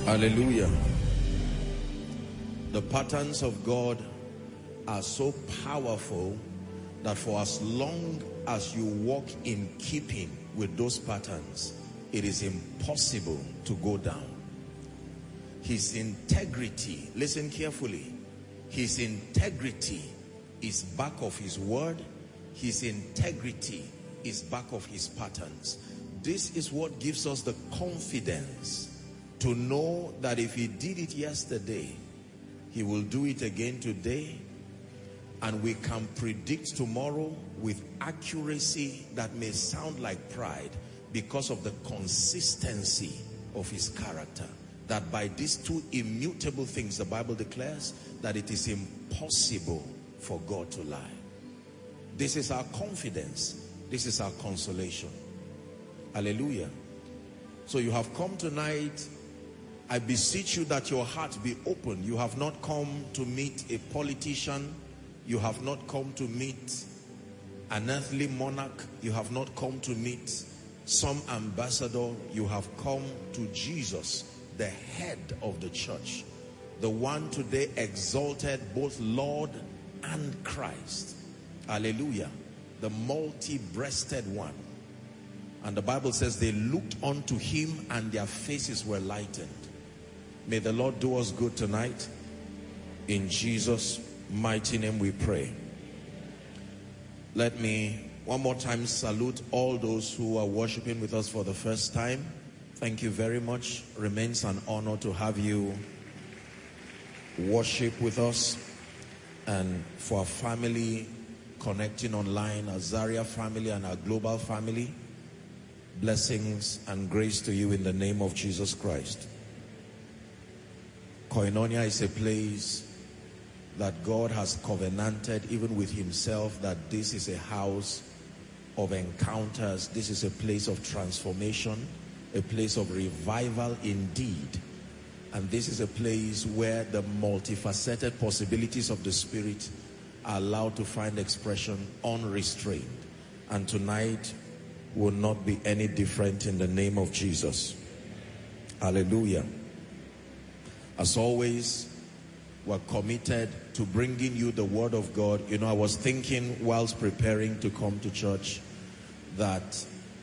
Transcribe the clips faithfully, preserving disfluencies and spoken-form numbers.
Hallelujah. The patterns of God are so powerful that for as long as you walk in keeping with those patterns, it is impossible to go down. His integrity, listen carefully, his integrity is back of his word. His integrity is back of his patterns. This is what gives us the confidence to know that if he did it yesterday, he will do it again today, and we can predict tomorrow with accuracy that may sound like pride because of the consistency of his character. That by these two immutable things, the Bible declares that it is impossible for God to lie. This is our confidence. This is our consolation. Hallelujah. So you have come tonight. I beseech you that your heart be open. You have not come to meet a politician. You have not come to meet an earthly monarch. You have not come to meet some ambassador. You have come to Jesus, the head of the church, the one today exalted both Lord and Christ. Hallelujah. The multi-breasted one. And the Bible says they looked unto him and their faces were lightened. May the Lord do us good tonight. In Jesus' mighty name we pray. Let me one more time salute all those who are worshiping with us for the first time. Thank you very much. Remains an honor to have you worship with us. And for our family connecting online, our Zaria family and our global family, blessings and grace to you in the name of Jesus Christ. Koinonia is a place that God has covenanted even with himself, that this is a house of encounters. This is a place of transformation, a place of revival indeed. And this is a place where the multifaceted possibilities of the Spirit are allowed to find expression unrestrained. And tonight will not be any different in the name of Jesus. Hallelujah. As always, we're committed to bringing you the word of God. You know, I was thinking whilst preparing to come to church that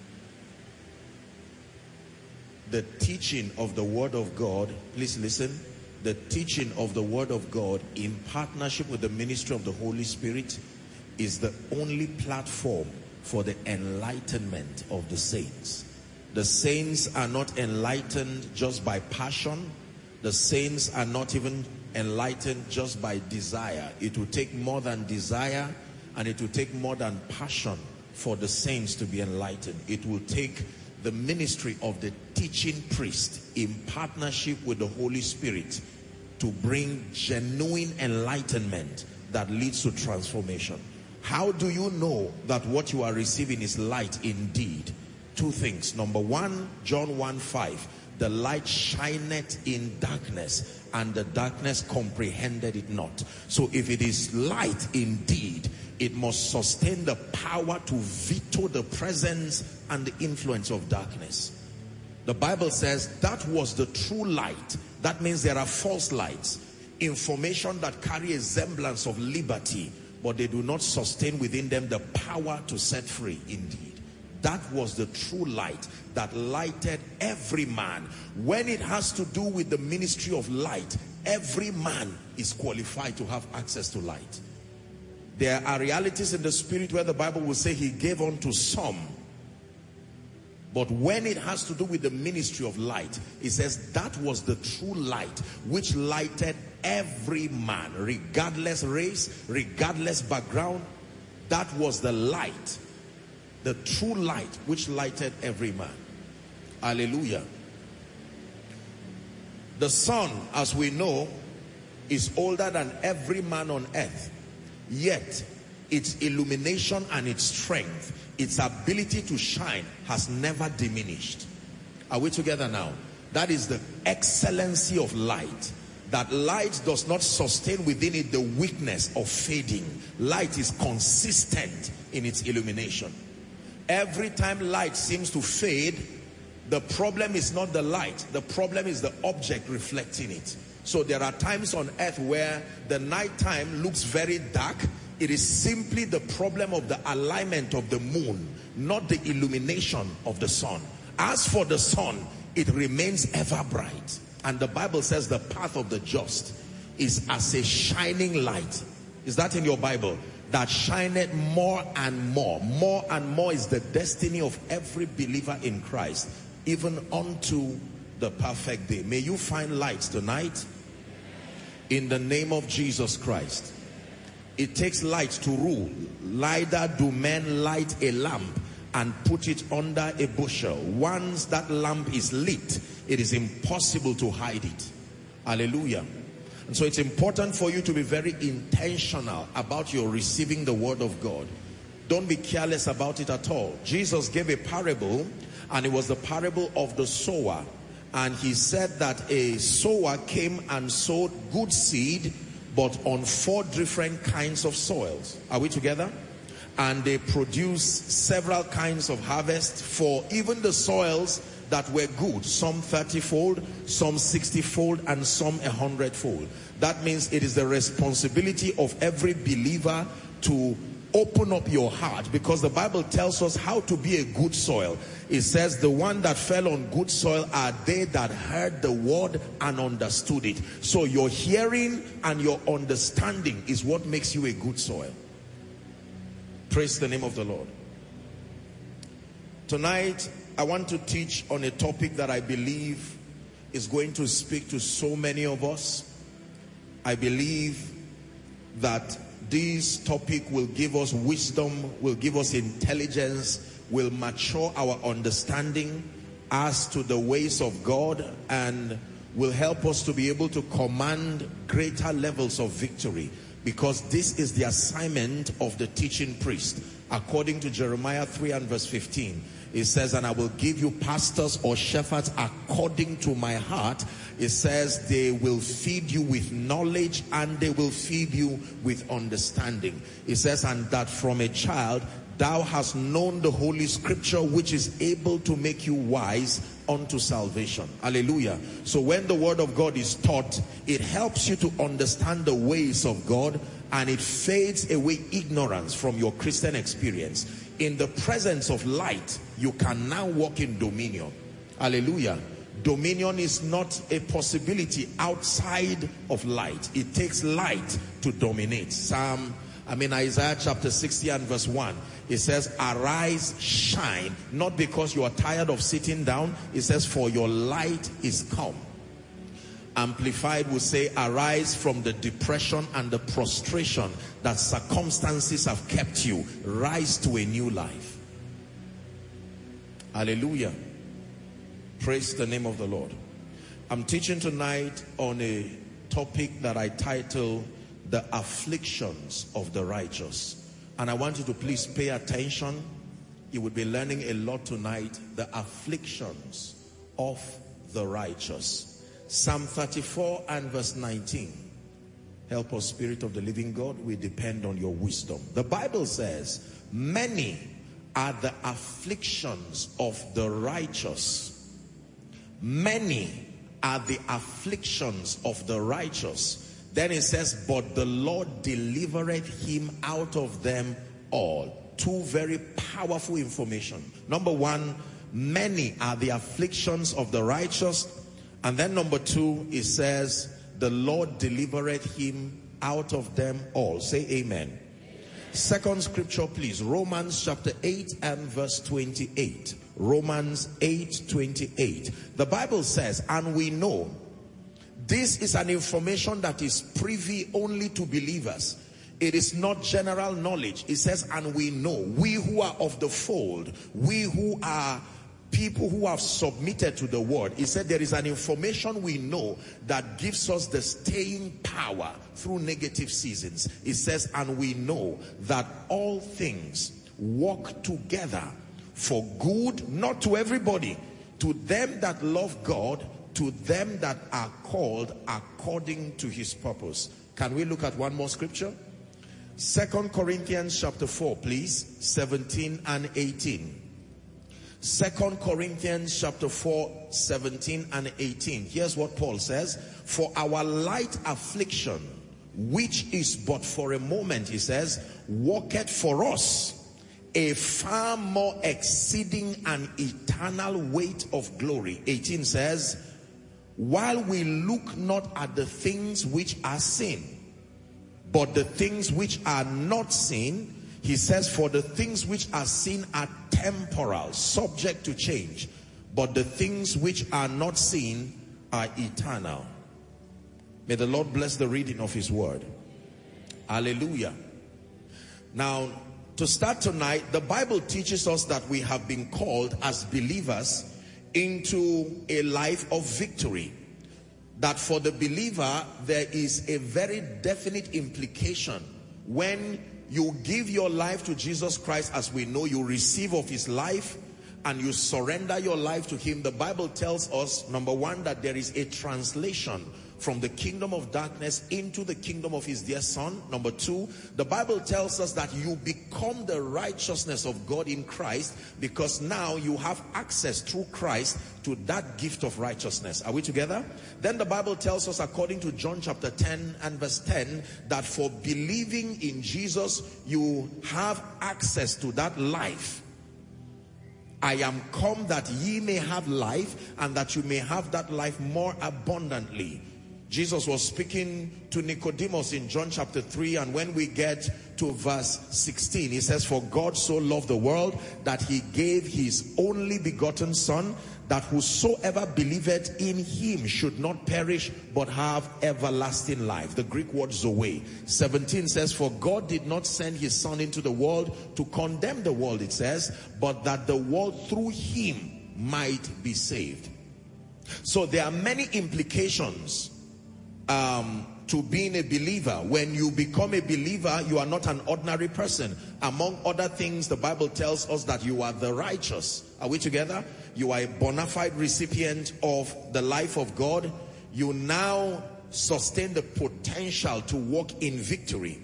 the teaching of the word of God, please listen, the teaching of the word of God in partnership with the ministry of the Holy Spirit is the only platform for the enlightenment of the saints. The saints are not enlightened just by passion. The saints are not even enlightened just by desire. It will take more than desire, and it will take more than passion for the saints to be enlightened. It will take the ministry of the teaching priest in partnership with the Holy Spirit to bring genuine enlightenment that leads to transformation. How do you know that what you are receiving is light indeed? Two things. Number one, John one five. The light shineth in darkness, and the darkness comprehended it not. So if it is light indeed, it must sustain the power to veto the presence and the influence of darkness. The Bible says that was the true light. That means there are false lights, information that carry a semblance of liberty, but they do not sustain within them the power to set free indeed. That was the true light that lighted every man. When it has to do with the ministry of light, every man is qualified to have access to light. There are realities in the spirit where the Bible will say he gave unto some. But when it has to do with the ministry of light, it says that was the true light which lighted every man, regardless race, regardless background. That was the light, the true light which lighted every man. Hallelujah. The sun, as we know, is older than every man on earth. Yet, its illumination and its strength, its ability to shine has never diminished. Are we together now? That is the excellency of light. That light does not sustain within it the weakness of fading. Light is consistent in its illumination. Every time light seems to fade, The problem is not the light. The problem is the object reflecting it. So there are times on earth where the nighttime looks very dark. It is simply the problem of the alignment of the moon, not the illumination of the sun. As for the sun, it remains ever bright. And the Bible says the path of the just is as a shining light. Is that in your Bible? That shineth more and more. More and more is the destiny of every believer in Christ, even unto the perfect day. May you find light tonight in the name of Jesus Christ. It takes light to rule. Neither do men light a lamp and put it under a bushel. Once that lamp is lit, it is impossible to hide it. Hallelujah. And so it's important for you to be very intentional about your receiving the word of God. Don't be careless about it at all. Jesus gave a parable, and it was the parable of the sower. And he said that a sower came and sowed good seed, but on four different kinds of soils. Are we together? And they produced several kinds of harvest for even the soils that were good. Some thirty-fold, some sixty-fold, and some a hundred-fold. That means it is the responsibility of every believer to open up your heart, because the Bible tells us how to be a good soil. It says the one that fell on good soil are they that heard the word and understood it. So your hearing and your understanding is what makes you a good soil. Praise the name of the Lord. Tonight, I want to teach on a topic that I believe is going to speak to so many of us. I believe that this topic will give us wisdom, will give us intelligence, will mature our understanding as to the ways of God, and will help us to be able to command greater levels of victory. Because this is the assignment of the teaching priest. According to Jeremiah three and verse fifteen, it says, and I will give you pastors or shepherds according to my heart. It says they will feed you with knowledge and they will feed you with understanding. It says, and that from a child thou hast known the Holy Scripture, which is able to make you wise unto salvation. Hallelujah. So when the word of God is taught, it helps you to understand the ways of God, and it fades away ignorance from your Christian experience. In the presence of light, you can now walk in dominion. Hallelujah. Dominion is not a possibility outside of light. It takes light to dominate. Psalm, I mean Isaiah chapter sixty and verse one. It says, arise, shine, not because you are tired of sitting down. It says, for your light is come. Amplified will say, arise from the depression and the prostration that circumstances have kept you. Rise to a new life. Hallelujah. Praise the name of the Lord. I'm teaching tonight on a topic that I title, the afflictions of the righteous. And I want you to please pay attention. You will be learning a lot tonight. The afflictions of the righteous. Psalm thirty-four and verse nineteen. Help us, Spirit of the living God. We depend on your wisdom. The Bible says, many are the afflictions of the righteous. Many are the afflictions of the righteous. Then it says, but the Lord delivereth him out of them all. Two very powerful information. Number one, many are the afflictions of the righteous. And then number two, it says, the Lord delivereth him out of them all. Say amen. Second scripture, please. Romans chapter eight and verse twenty-eight. Romans eight twenty-eight. The Bible says, and we know, this is an information that is privy only to believers. It is not general knowledge. It says, and we know, we who are of the fold, we who are people who have submitted to the word. It said there is an information we know that gives us the staying power through negative seasons. It says, and we know that all things work together for good, not to everybody, to them that love God, to them that are called according to his purpose. Can we look at one more scripture? Second Corinthians chapter four, please. seventeen and eighteen. Second Corinthians chapter four, seventeen and eighteen. Here's what Paul says. For our light affliction, which is but for a moment, he says, worketh for us a far more exceeding and eternal weight of glory. eighteen says, while we look not at the things which are seen, but the things which are not seen. He says, for the things which are seen are temporal, subject to change, but the things which are not seen are eternal. May the Lord bless the reading of his word. Hallelujah. Now, to start tonight, the Bible teaches us that we have been called as believers into a life of victory. That for the believer, there is a very definite implication when you give your life to Jesus Christ. As we know, you receive of his life and you surrender your life to him. The Bible tells us, number one, that there is a translation from the kingdom of darkness into the kingdom of his dear son. Number two, the Bible tells us that you become the righteousness of God in Christ, because now you have access through Christ to that gift of righteousness. Are we together? Then the Bible tells us, according to John chapter ten and verse ten, that for believing in Jesus, you have access to that life. I am come that ye may have life, and that you may have that life more abundantly. Jesus was speaking to Nicodemus in John chapter three, and when we get to verse sixteen, he says, for God so loved the world that he gave his only begotten son, that whosoever believeth in him should not perish but have everlasting life. The Greek word zoe. seventeen says, for God did not send his son into the world to condemn the world, it says, but that the world through him might be saved. So there are many implications um, to being a believer. When you become a believer, you are not an ordinary person. Among other things, the Bible tells us that you are the righteous. Are we together? You are a bona fide recipient of the life of God. You now sustain the potential to walk in victory.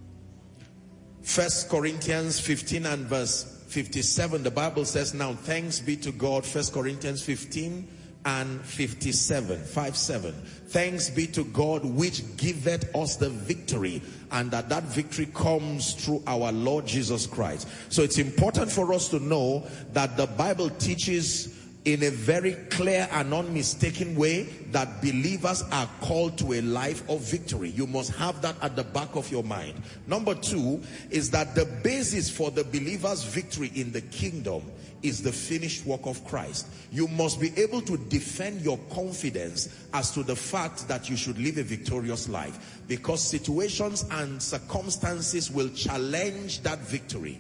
First Corinthians fifteen and verse fifty-seven, the Bible says, now thanks be to God. First Corinthians fifteen and fifty-seven, five seven. Thanks be to God which giveth us the victory, and that that victory comes through our Lord Jesus Christ. So it's important for us to know that the Bible teaches in a very clear and unmistaken way that believers are called to a life of victory. You must have that at the back of your mind. Number two is that the basis for the believer's victory in the kingdom is the finished work of Christ. You must be able to defend your confidence as to the fact that you should live a victorious life, because situations and circumstances will challenge that victory.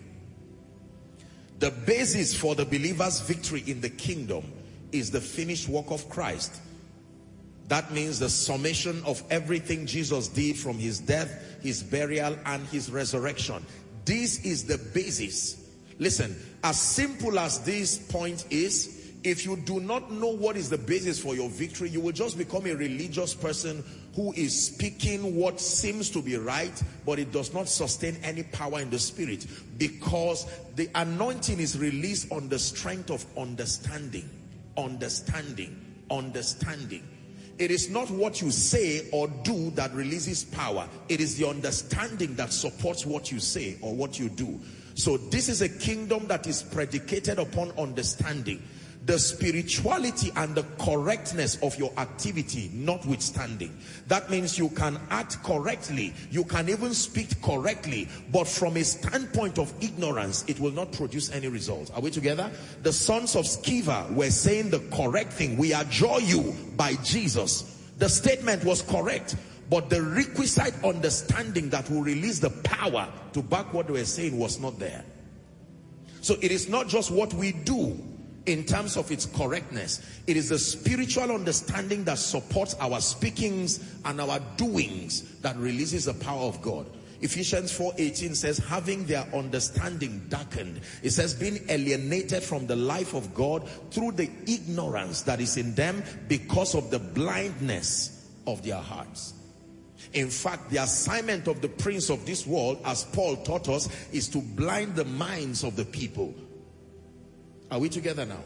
The basis for the believer's victory in the kingdom is the finished work of Christ. That means the summation of everything Jesus did, from his death, his burial, and his resurrection. This is the basis. Listen, as simple as this point is, if you do not know what is the basis for your victory, you will just become a religious person who is speaking what seems to be right, but it does not sustain any power in the spirit, because the anointing is released on the strength of understanding, understanding, understanding. It is not what you say or do that releases power. It is the understanding that supports what you say or what you do. So this is a kingdom that is predicated upon understanding. The spirituality and the correctness of your activity notwithstanding. That means you can act correctly, you can even speak correctly, but from a standpoint of ignorance, it will not produce any result. Are we together? The sons of Sceva were saying the correct thing. We adjure you by Jesus. The statement was correct, but the requisite understanding that will release the power to back what they were saying was not there. So it is not just what we do in terms of its correctness. It is the spiritual understanding that supports our speakings and our doings that releases the power of God. Ephesians four eighteen says, having their understanding darkened. It says, being alienated from the life of God through the ignorance that is in them because of the blindness of their hearts. In fact, the assignment of the prince of this world, as Paul taught us, is to blind the minds of the people. Are we together now?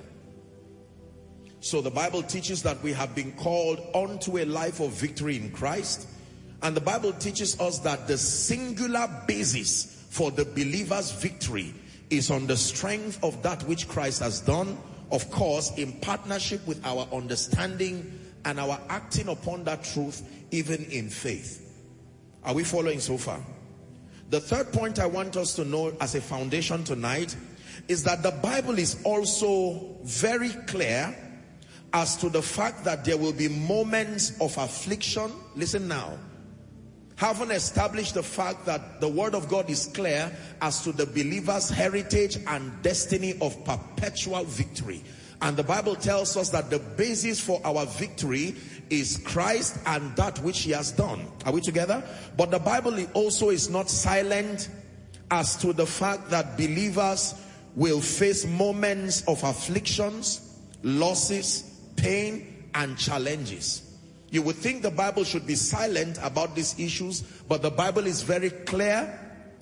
So the Bible teaches that we have been called unto a life of victory in Christ. And the Bible teaches us that the singular basis for the believer's victory is on the strength of that which Christ has done, of course, in partnership with our understanding and our acting upon that truth, even in faith. Are we following so far? The third point I want us to know as a foundation tonight is that the Bible is also very clear as to the fact that there will be moments of affliction. Listen now. Having established the fact that the word of God is clear as to the believer's heritage and destiny of perpetual victory. And the Bible tells us that the basis for our victory is Christ and that which he has done. Are we together? But the Bible also is not silent as to the fact that believers will face moments of afflictions, losses, pain, and challenges. You would think the Bible should be silent about these issues, but the Bible is very clear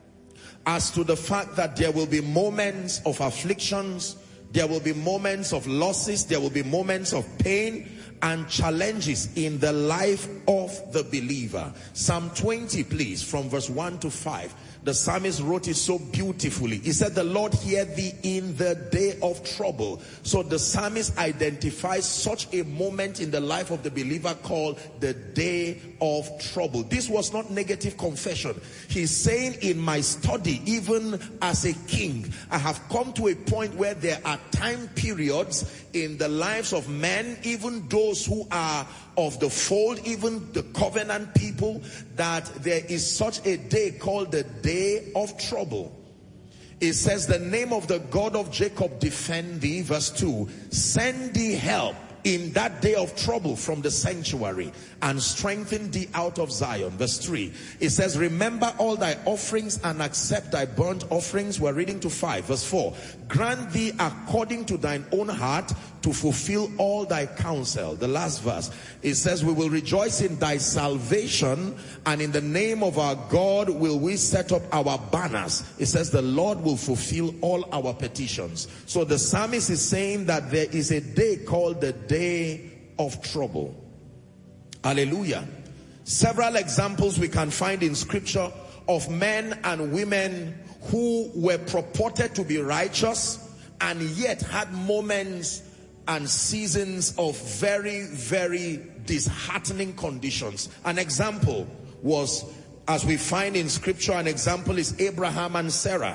as to the fact that there will be moments of afflictions, there will be moments of losses, there will be moments of pain and challenges in the life of the believer. Psalm twenty, please, from verse one to five. The psalmist wrote it so beautifully. He said, the Lord hear thee in the day of trouble. So the psalmist identifies such a moment in the life of the believer called the day of trouble. This was not negative confession. He's saying, in my study, even as a king, I have come to a point where there are time periods in the lives of men, even those who are of the fold, even the covenant people, that there is such a day called the day of trouble. It says, the name of the God of Jacob defend thee. Verse two, send thee help in that day of trouble from the sanctuary, and strengthen thee out of Zion. Verse three, it says, remember all thy offerings and accept thy burnt offerings. We're reading to five. Verse four, grant thee according to thine own heart to fulfill all thy counsel. The last verse, it says, we will rejoice in thy salvation, and in the name of our God will we set up our banners. It says the Lord will fulfill all our petitions. So the psalmist is saying that there is a day called the day of trouble. Hallelujah. Several examples we can find in scripture of men and women who were purported to be righteous and yet had moments and seasons of very, very disheartening conditions. An example was, as we find in scripture, an example is Abraham and Sarah.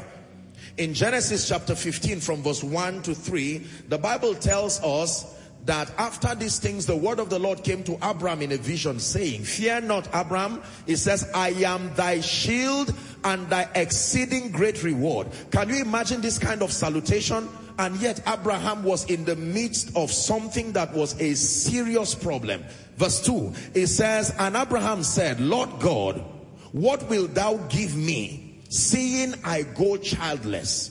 In Genesis chapter fifteen from verse one to three, the Bible tells us that after these things, the word of the Lord came to Abram in a vision, saying, fear not, Abram. It says, I am thy shield and thy exceeding great reward. Can you imagine this kind of salutation? And yet Abraham was in the midst of something that was a serious problem. Verse two, it says, and Abraham said, Lord God, what wilt thou give me, seeing I go childless?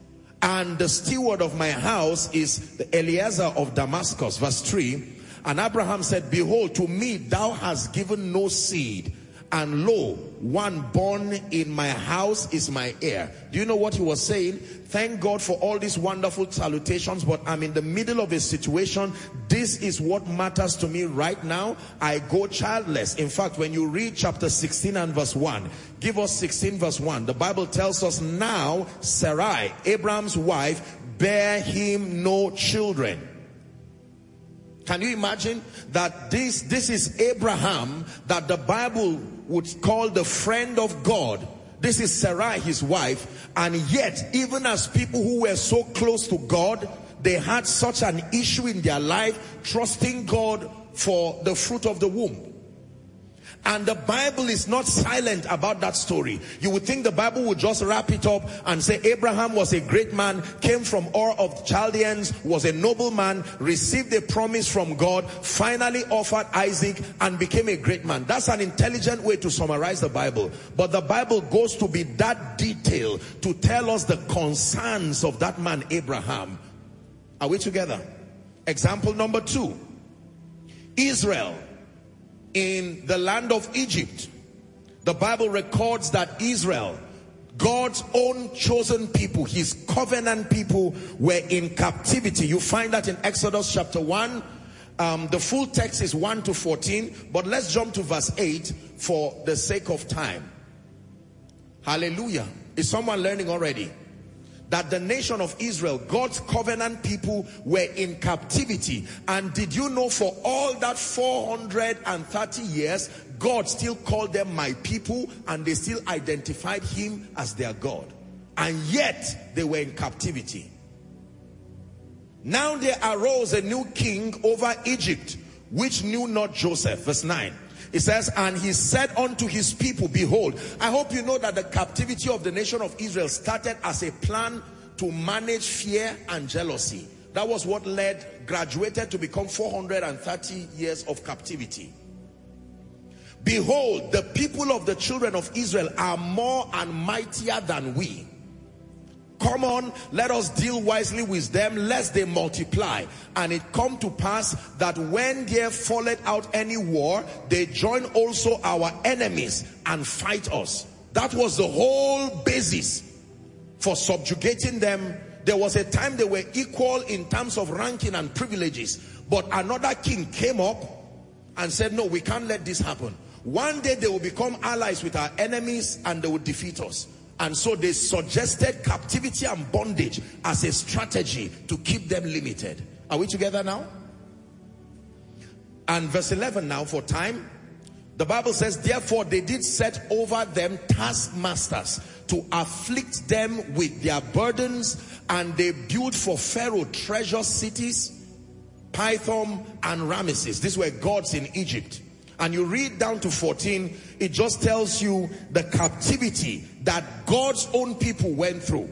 And the steward of my house is the Eliezer of Damascus. Verse three, and Abraham said, behold, to me thou hast given no seed, and lo, one born in my house is my heir. Do you know what he was saying? Thank God for all these wonderful salutations, but I'm in the middle of a situation. This is what matters to me right now. I go childless. In fact, when you read chapter sixteen and verse one, give us sixteen verse one. The Bible tells us, now Sarai, Abraham's wife, bare him no children. Can you imagine that this, this is Abraham that the Bible would call the friend of God. This is Sarai, his wife. And yet, even as people who were so close to God, they had such an issue in their life, trusting God for the fruit of the womb. And the Bible is not silent about that story. You would think the Bible would just wrap it up and say Abraham was a great man, came from Ur of Chaldeans, was a noble man, received a promise from God, finally offered Isaac and became a great man. That's an intelligent way to summarize the Bible. But the Bible goes to be that detailed to tell us the concerns of that man Abraham. Are we together? Example number two. Israel. In the land of Egypt, the Bible records that Israel, God's own chosen people, his covenant people, were in captivity. You find that in Exodus chapter one. Um, the full text is one to fourteen, but let's jump to verse eight for the sake of time. Hallelujah. Is someone learning already? That the nation of Israel, God's covenant people, were in captivity. And did you know, for all that four hundred thirty years, God still called them my people, and they still identified him as their God. And yet they were in captivity. Now there arose a new king over Egypt, which knew not Joseph. Verse nine. It says, and he said unto his people, behold. I hope you know that the captivity of the nation of Israel started as a plan to manage fear and jealousy. That was what led, graduated to become four hundred thirty years of captivity. Behold, the people of the children of Israel are more and mightier than we. Come on, let us deal wisely with them, lest they multiply. And it come to pass that when there falleth out any war, they join also our enemies and fight us. That was the whole basis for subjugating them. There was a time they were equal in terms of ranking and privileges. But another king came up and said, no, we can't let this happen. One day they will become allies with our enemies and they will defeat us. And so they suggested captivity and bondage as a strategy to keep them limited. Are we together now? And verse eleven now for time. The Bible says, therefore they did set over them taskmasters to afflict them with their burdens, and they built for Pharaoh treasure cities, Pithom and Ramesses. These were gods in Egypt. And you read down to fourteen, it just tells you the captivity that God's own people went through.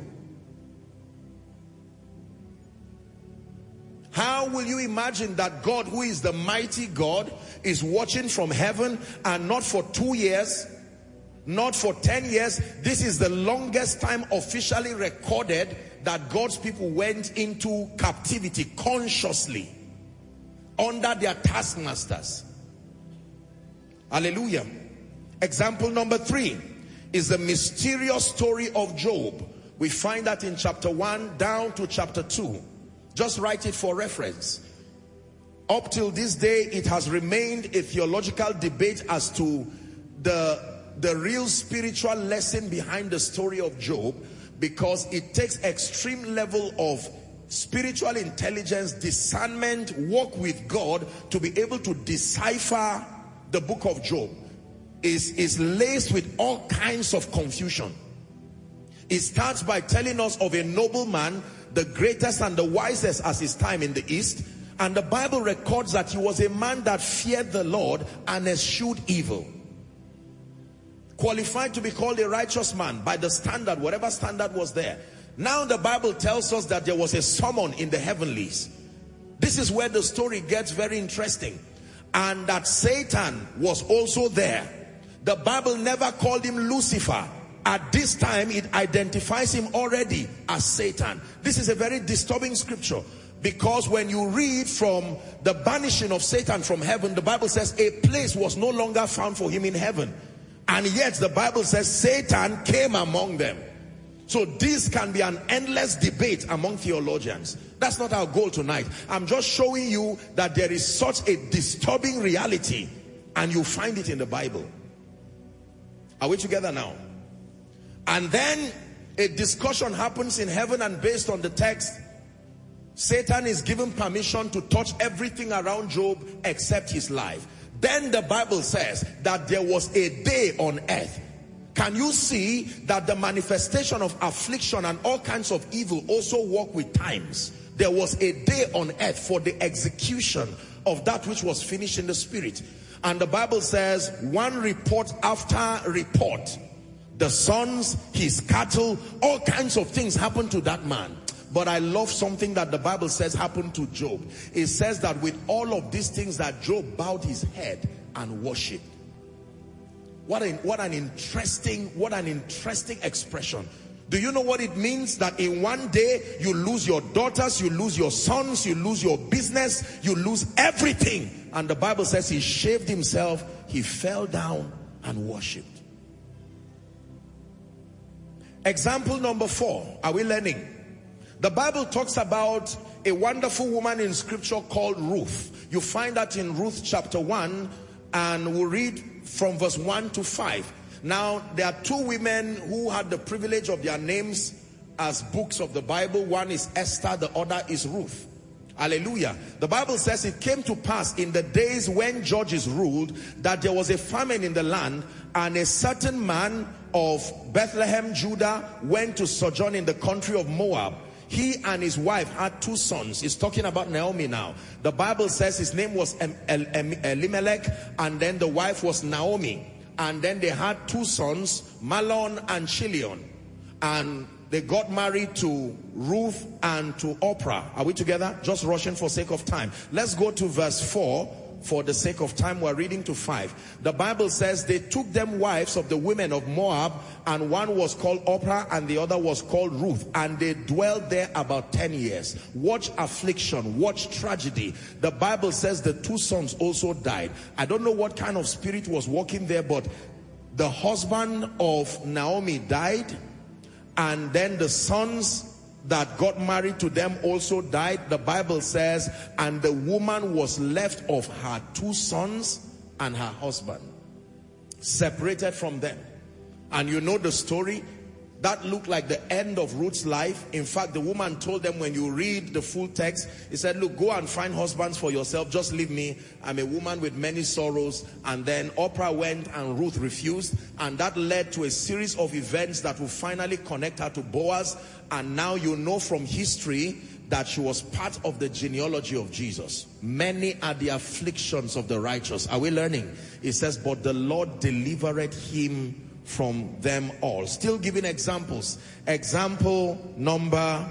How will you imagine that God, who is the mighty God, is watching from heaven, and not for two years, not for ten years. This is the longest time officially recorded that God's people went into captivity consciously under their taskmasters. Hallelujah. Example number three is the mysterious story of Job. We find that in chapter one down to chapter two. Just write it for reference. Up till this day, it has remained a theological debate as to the, the real spiritual lesson behind the story of Job, because it takes extreme level of spiritual intelligence, discernment, walk with God to be able to decipher the book of Job. Is, is laced with all kinds of confusion. It starts by telling us of a nobleman, the greatest and the wisest as his time in the East. And the Bible records that he was a man that feared the Lord and eschewed evil. Qualified to be called a righteous man by the standard, whatever standard was there. Now the Bible tells us that there was a summon in the heavenlies. This is where the story gets very interesting. And that Satan was also there. The Bible never called him Lucifer. At this time, it identifies him already as Satan. This is a very disturbing scripture, because when you read from the banishing of Satan from heaven, the Bible says a place was no longer found for him in heaven. And yet the Bible says Satan came among them. So this can be an endless debate among theologians. That's not our goal tonight. I'm just showing you that there is such a disturbing reality, and you find it in the Bible. Are we together now? And then a discussion happens in heaven, and based on the text, Satan is given permission to touch everything around Job except his life. Then the Bible says that there was a day on earth. Can you see that the manifestation of affliction and all kinds of evil also work with times? There was a day on earth for the execution of that which was finished in the spirit. And the Bible says, one report after report, the sons, his cattle, all kinds of things happened to that man. But I love something that the Bible says happened to Job. It says that with all of these things, that Job bowed his head and worshipped. What an, what an interesting, what an interesting expression. Do you know what it means? That in one day you lose your daughters, you lose your sons, you lose your business, you lose everything. And the Bible says he shaved himself, he fell down and worshipped. Example number four. Are we learning? The Bible talks about a wonderful woman in scripture called Ruth. You find that in Ruth chapter one, and we'll read from verse one to five. Now, there are two women who had the privilege of their names as books of the Bible. One is Esther, the other is Ruth. Hallelujah. The Bible says it came to pass in the days when judges ruled that there was a famine in the land, and a certain man of Bethlehem, Judah, went to sojourn in the country of Moab. He and his wife had two sons. He's talking about Naomi now. The Bible says his name was Elimelech, and then the wife was Naomi. And then they had two sons, Mahlon and Chilion. And they got married to Ruth and to Oprah. Are we together? Just rushing for sake of time. Let's go to verse four. For the sake of time, we're reading to five. The Bible says they took them wives of the women of Moab, and one was called Oprah and the other was called Ruth, and they dwelled there about ten years. Watch affliction, watch tragedy. The Bible says the two sons also died. I don't know what kind of spirit was working there, but the husband of Naomi died, and then the sons that got married to them also died. The Bible says, and the woman was left of her two sons and her husband, separated from them. And you know the story. That looked like the end of Ruth's life. In fact, the woman told them, when you read the full text, he said, look, go and find husbands for yourself. Just leave me. I'm a woman with many sorrows. And then Oprah went and Ruth refused. And that led to a series of events that will finally connect her to Boaz. And now you know from history that she was part of the genealogy of Jesus. Many are the afflictions of the righteous. Are we learning? It says, but the Lord delivered him from them all. Still giving examples. Example number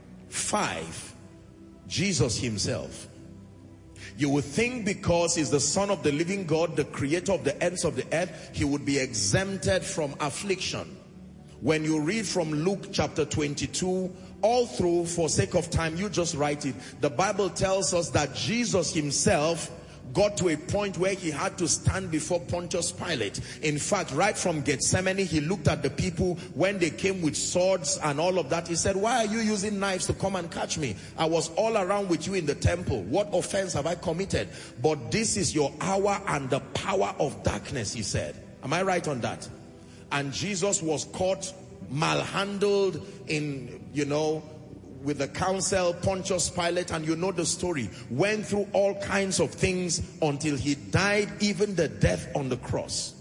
five. Jesus himself. You would think because he's the Son of the living God, the creator of the ends of the earth, he would be exempted from affliction. When you read from Luke chapter twenty-two, all through, for sake of time, you just write it. The Bible tells us that Jesus himself got to a point where he had to stand before Pontius Pilate. In fact, right from Gethsemane, he looked at the people when they came with swords and all of that. He said, why are you using knives to come and catch me? I was all around with you in the temple. What offense have I committed? But this is your hour and the power of darkness, he said. Am I right on that? And Jesus was caught, malhandled in, you know, with the council, Pontius Pilate, and you know the story. Went through all kinds of things until he died, even the death on the cross.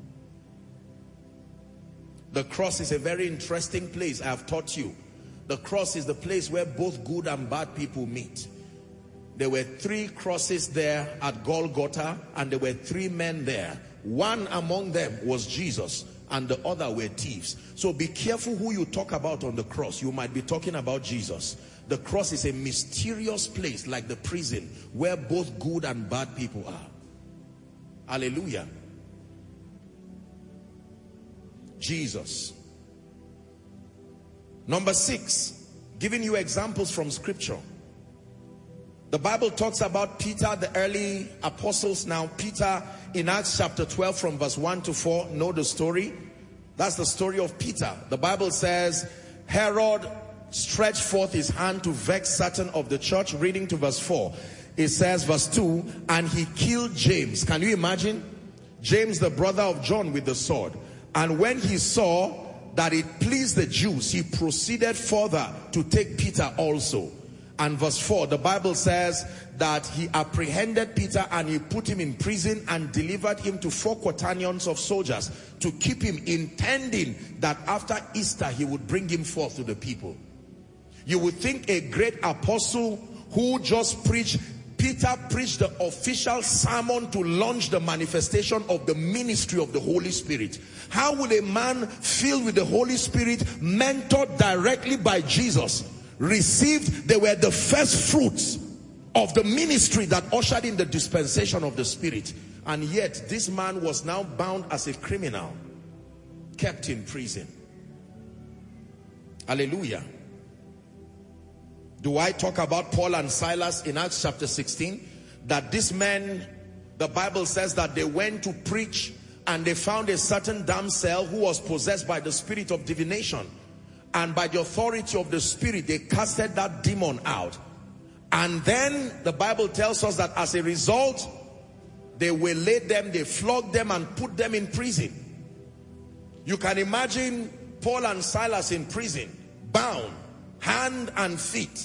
The cross is a very interesting place. I have taught you. The cross is the place where both good and bad people meet. There were three crosses there at Golgotha, and there were three men there. One among them was Jesus, and the other were thieves. So be careful who you talk about on the cross. You might be talking about Jesus. The cross is a mysterious place, like the prison, where both good and bad people are. Hallelujah. Jesus. Number six, giving you examples from scripture. The Bible talks about Peter, the early apostles. Now Peter, in Acts chapter twelve from verse one to four, know the story. That's the story of Peter. The Bible says, Herod stretched forth his hand to vex certain of the church. Reading to verse four. It says, verse two, and he killed James. Can you imagine? James, the brother of John, with the sword. And when he saw that it pleased the Jews, he proceeded further to take Peter also. And verse four, the Bible says that he apprehended Peter and he put him in prison and delivered him to four quaternions of soldiers to keep him, intending that after Easter he would bring him forth to the people. You would think a great apostle who just preached, Peter preached the official sermon to launch the manifestation of the ministry of the Holy Spirit. How would a man filled with the Holy Spirit, mentored directly by Jesus, received, they were the first fruits of the ministry that ushered in the dispensation of the Spirit, and yet this man was now bound as a criminal, kept in prison. Hallelujah. Do I talk about Paul and Silas in Acts chapter sixteen? That this man, the Bible says that they went to preach and they found a certain damsel who was possessed by the spirit of divination. And by the authority of the Spirit, they casted that demon out. And then the Bible tells us that as a result, they waylaid them, they flogged them and put them in prison. You can imagine Paul and Silas in prison, bound, hand and feet.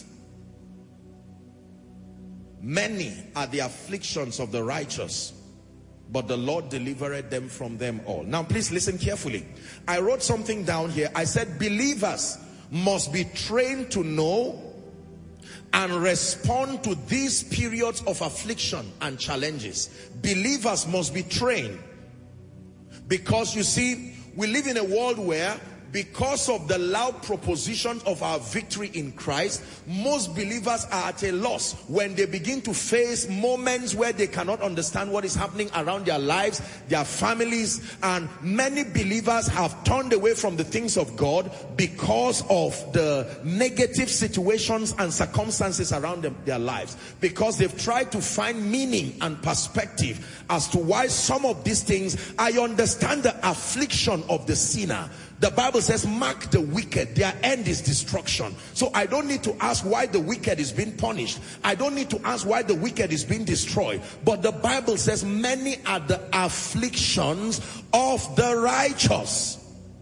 Many are the afflictions of the righteous, but the Lord delivered them from them all. Now please listen carefully. I wrote something down here. I said believers must be trained to know and respond to these periods of affliction and challenges. Believers must be trained, because you see, we live in a world where, because of the loud proposition of our victory in Christ, most believers are at a loss when they begin to face moments where they cannot understand what is happening around their lives, their families, and many believers have turned away from the things of God because of the negative situations and circumstances around them, their lives, because they've tried to find meaning and perspective as to why some of these things. I understand the affliction of the sinner. The Bible says, mark the wicked, their end is destruction. So I don't need to ask why the wicked is being punished. I don't need to ask why the wicked is being destroyed. But the Bible says, many are the afflictions of the righteous.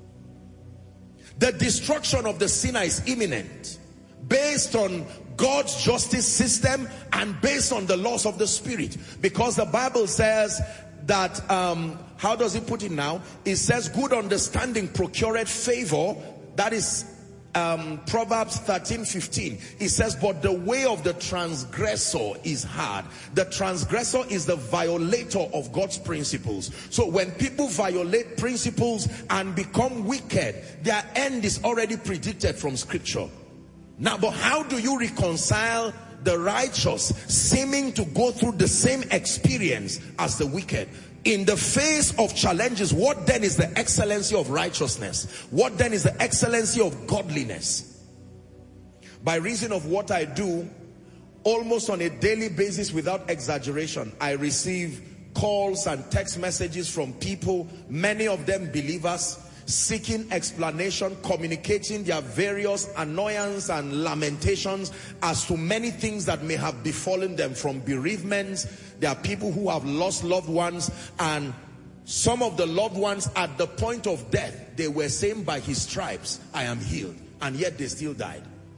The destruction of the sinner is imminent, based on God's justice system and based on the laws of the Spirit. Because the Bible says that, um, how does it put it now? It says, good understanding procured favor. That is um, Proverbs thirteen fifteen. It says, but the way of the transgressor is hard. The transgressor is the violator of God's principles. So when people violate principles and become wicked, their end is already predicted from Scripture. Now, but how do you reconcile the righteous seeming to go through the same experience as the wicked? In the face of challenges, what then is the excellency of righteousness? What then is the excellency of godliness? By reason of what I do, almost on a daily basis, without exaggeration, I receive calls and text messages from people, many of them believers, seeking explanation, communicating their various annoyance and lamentations as to many things that may have befallen them, from bereavements. There are people who have lost loved ones, and some of the loved ones at the point of death, they were saying, by his stripes I am healed, and yet they still died.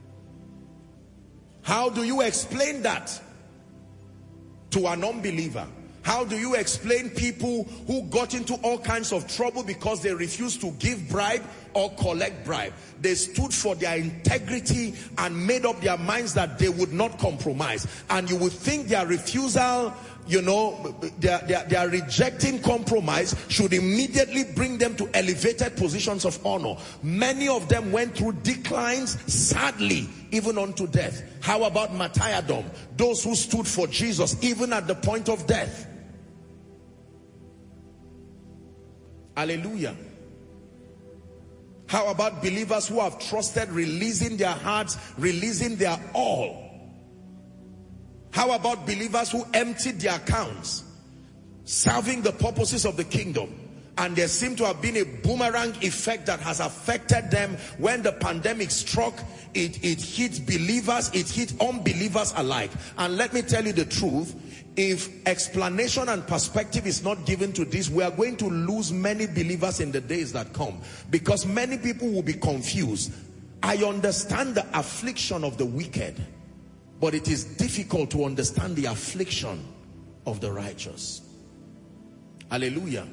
How do you explain that to an unbeliever? How do you explain people who got into all kinds of trouble because they refused to give bribe or collect bribe? They stood for their integrity and made up their minds that they would not compromise. And you would think their refusal, you know, their, their, their rejecting compromise should immediately bring them to elevated positions of honor. Many of them went through declines, sadly, even unto death. How about martyrdom? Those who stood for Jesus, even at the point of death. Hallelujah. How about believers who have trusted, releasing their hearts, releasing their all? How about believers who emptied their accounts, serving the purposes of the kingdom? And there seemed to have been a boomerang effect that has affected them. When the pandemic struck, it, it hit believers, it hit unbelievers alike. And let me tell you the truth, if explanation and perspective is not given to this, we are going to lose many believers in the days that come, because many people will be confused. I understand the affliction of the wicked, but it is difficult to understand the affliction of the righteous. Hallelujah.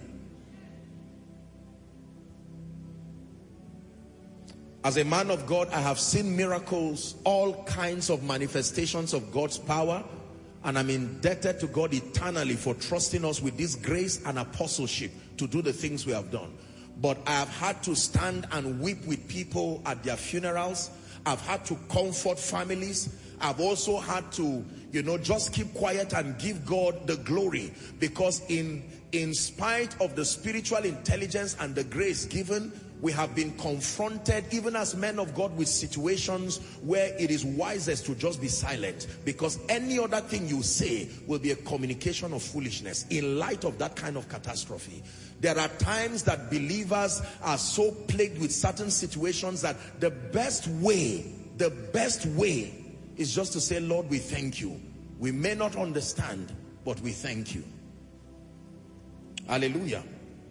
As a man of God, I have seen miracles, all kinds of manifestations of God's power, and I'm indebted to God eternally for trusting us with this grace and apostleship to do the things we have done. But I have had to stand and weep with people at their funerals. I've had to comfort families. I've also had to, you know, just keep quiet and give God the glory, because in, in spite of the spiritual intelligence and the grace given, we have been confronted, even as men of God, with situations where it is wisest to just be silent, because any other thing you say will be a communication of foolishness in light of that kind of catastrophe. There are times that believers are so plagued with certain situations that the best way, the best way is just to say, Lord, we thank you. We may not understand, but we thank you. Hallelujah.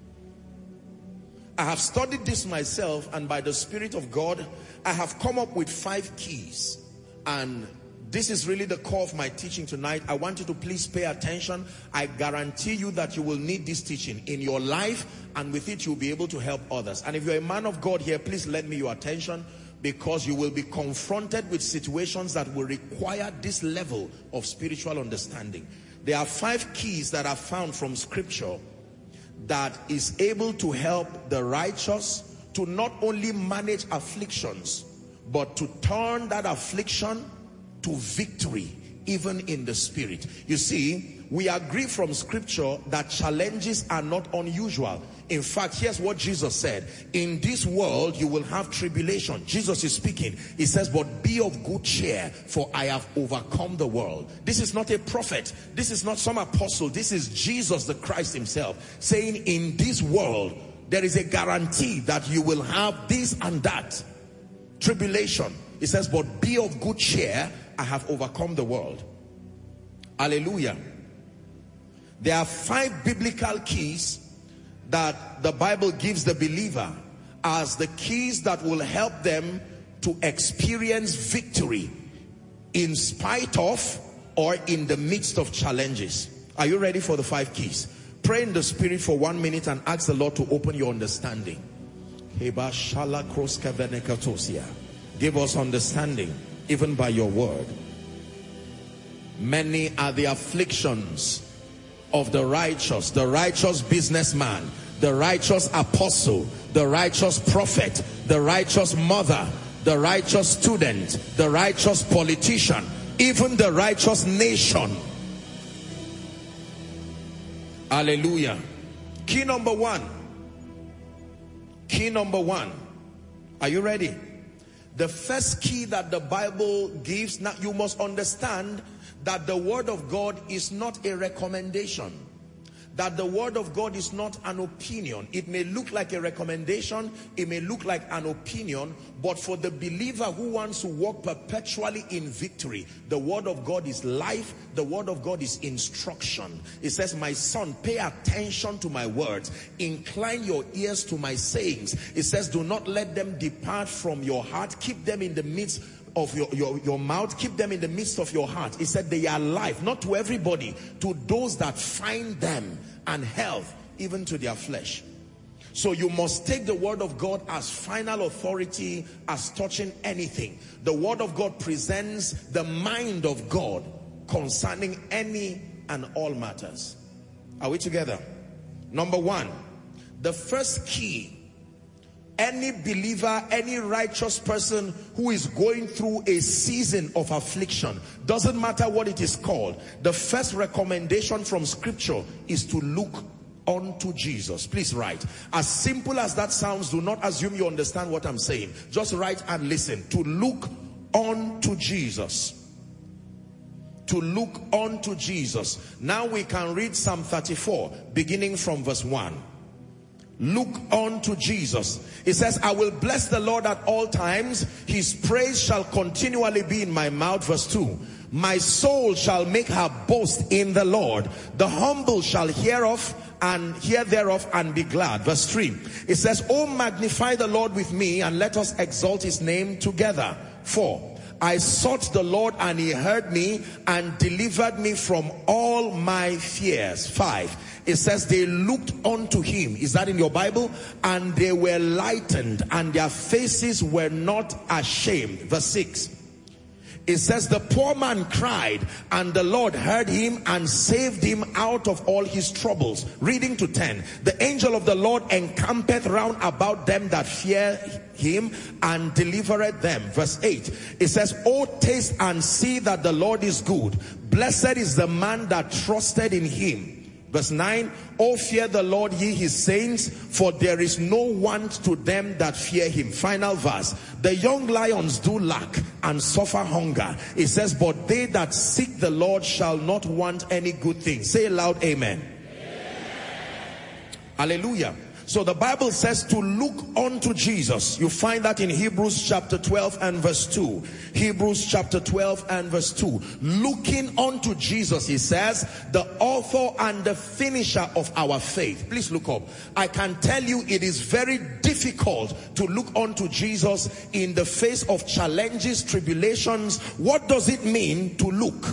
I have studied this myself, and by the Spirit of God, I have come up with five keys. And this is really the core of my teaching tonight. I want you to please pay attention. I guarantee you that you will need this teaching in your life, and with it you'll be able to help others. And if you're a man of God here, please lend me your attention, because you will be confronted with situations that will require this level of spiritual understanding. There are five keys that are found from Scripture that is able to help the righteous to not only manage afflictions, but to turn that affliction to victory, even in the spirit. You see, we agree from Scripture that challenges are not unusual. In fact, here's what Jesus said: in this world you will have tribulation. Jesus is speaking. He says, but be of good cheer, for I have overcome the world. This is not a prophet. This is not some apostle. This is Jesus the Christ himself saying, in this world there is a guarantee that you will have this and that. Tribulation. He says, but be of good cheer, I have overcome the world. Hallelujah. There are five biblical keys that the Bible gives the believer as the keys that will help them to experience victory in spite of or in the midst of challenges. Are you ready for the five keys? Pray in the Spirit for one minute and ask the Lord to open your understanding. Give us understanding, even by your word. Many are the afflictions of the righteous, the righteous businessman, the righteous apostle, the righteous prophet, the righteous mother, the righteous student, the righteous politician, even the righteous nation. Hallelujah. Key number one. Key number one. Are you ready? The first key that the Bible gives, now you must understand that the word of God is not a recommendation. That the word of God is not an opinion. It may look like a recommendation, it may look like an opinion, but for the believer who wants to walk perpetually in victory, the word of God is life, the word of God is instruction. It says, my son, pay attention to my words, incline your ears to my sayings. It says, do not let them depart from your heart, keep them in the midst of your, your, your mouth, keep them in the midst of your heart. He said they are life, not to everybody, to those that find them, and health, even to their flesh. So you must take the word of God as final authority as touching anything. The word of God presents the mind of God concerning any and all matters. Are we together? Number one, the first key. Any believer, any righteous person who is going through a season of affliction, doesn't matter what it is called, the first recommendation from Scripture is to look unto Jesus. Please write. As simple as that sounds, do not assume you understand what I'm saying. Just write and listen. To look unto Jesus. To look unto Jesus. Now we can read Psalm thirty-four, beginning from verse one. Look unto Jesus. It says, I will bless the Lord at all times. His praise shall continually be in my mouth. Verse two. My soul shall make her boast in the Lord. The humble shall hear of and hear thereof and be glad. Verse three. It says, oh, magnify the Lord with me, and let us exalt his name together. Four. I sought the Lord, and he heard me and delivered me from all my fears. Five. It says they looked unto him. Is that in your Bible? And they were lightened, and their faces were not ashamed. Verse six. It says the poor man cried, and the Lord heard him and saved him out of all his troubles. Reading to ten. The angel of the Lord encampeth round about them that fear him, and delivered them. Verse eight. It says, oh, taste and see that the Lord is good. Blessed is the man that trusted in him. Verse nine, oh, fear the Lord, ye his saints, for there is no want to them that fear him. Final verse. The young lions do lack and suffer hunger. It says, but they that seek the Lord shall not want any good thing. Say aloud, amen. Amen. Hallelujah. So the Bible says to look unto Jesus. You find that in Hebrews chapter twelve and verse two. Hebrews chapter twelve and verse two. Looking unto Jesus, he says, the author and the finisher of our faith. Please look up. I can tell you it is very difficult to look unto Jesus in the face of challenges, tribulations. What does it mean to look?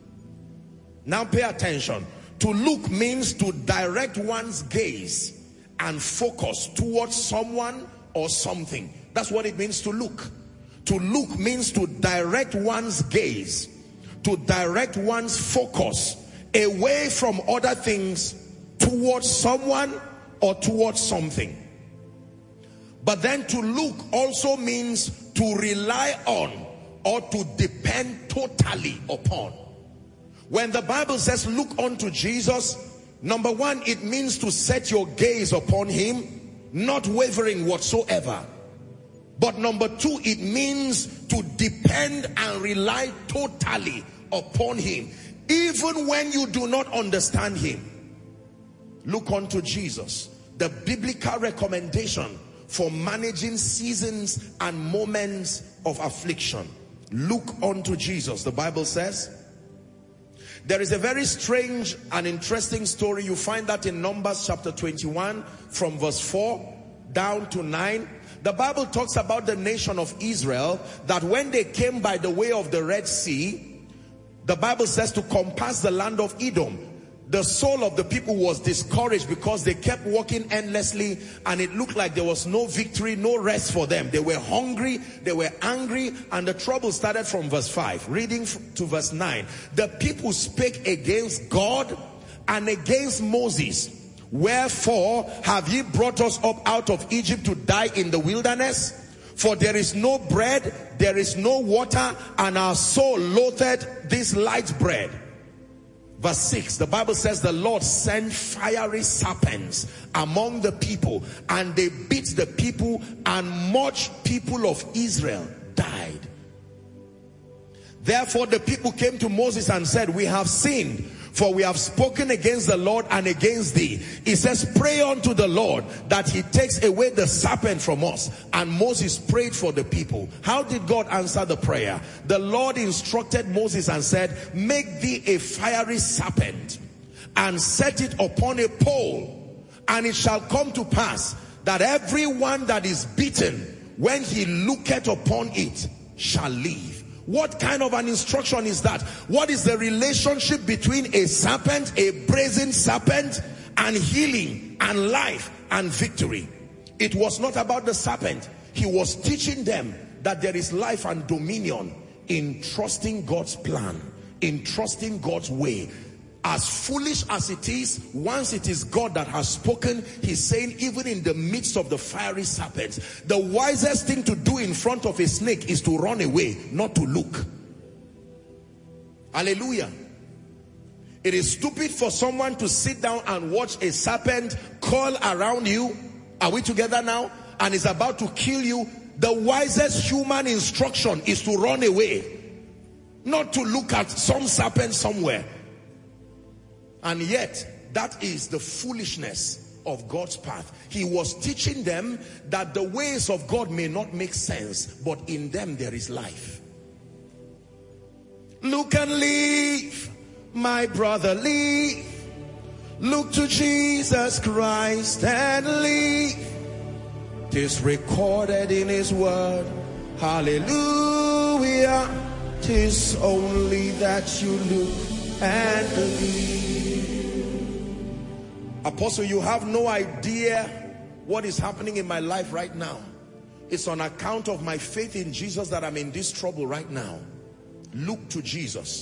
Now pay attention. To look means to direct one's gaze and focus towards someone or something. That's what it means to look. To look means to direct one's gaze, to direct one's focus away from other things towards someone or towards something. But then to look also means to rely on or to depend totally upon. When the Bible says look unto Jesus, number one, it means to set your gaze upon him, not wavering whatsoever. But number two, it means to depend and rely totally upon him, even when you do not understand him. Look unto Jesus. The biblical recommendation for managing seasons and moments of affliction. Look unto Jesus. The Bible says, there is a very strange and interesting story. You find that in Numbers chapter twenty-one from verse four down to nine. The Bible talks about the nation of Israel, that when they came by the way of the Red Sea, the Bible says to compass the land of Edom. The soul of the people was discouraged because they kept walking endlessly and it looked like there was no victory, no rest for them. They were hungry, they were angry, and the trouble started from verse five. Reading to verse nine. The people spake against God and against Moses. Wherefore have ye brought us up out of Egypt to die in the wilderness? For there is no bread, there is no water, and our soul loatheth this light bread. Verse six, the Bible says the Lord sent fiery serpents among the people, and they beat the people, and much people of Israel died. Therefore the people came to Moses and said, we have sinned, for we have spoken against the Lord and against thee. He says, pray unto the Lord that he takes away the serpent from us. And Moses prayed for the people. How did God answer the prayer? The Lord instructed Moses and said, make thee a fiery serpent and set it upon a pole, and it shall come to pass that everyone that is beaten, when he looketh upon it, shall live. What kind of an instruction is that? What is the relationship between a serpent, a brazen serpent, and healing and life and victory? It was not about the serpent. He was teaching them that there is life and dominion in trusting God's plan, in trusting God's way. As foolish as it is, once it is God that has spoken, he's saying even in the midst of the fiery serpents, the wisest thing to do in front of a snake is to run away, not to look. Hallelujah. It is stupid for someone to sit down and watch a serpent curl around you. Are we together now? And is about to kill you. The wisest human instruction is to run away, not to look at some serpent somewhere. And yet, that is the foolishness of God's path. He was teaching them that the ways of God may not make sense, but in them there is life. Look and live, my brother, live. Look to Jesus Christ and live. 'Tis recorded in his word. Hallelujah. 'Tis only that you look and believe. Apostle, you have no idea what is happening in my life right now. It's on account of my faith in Jesus that I'm in this trouble right now. Look to Jesus.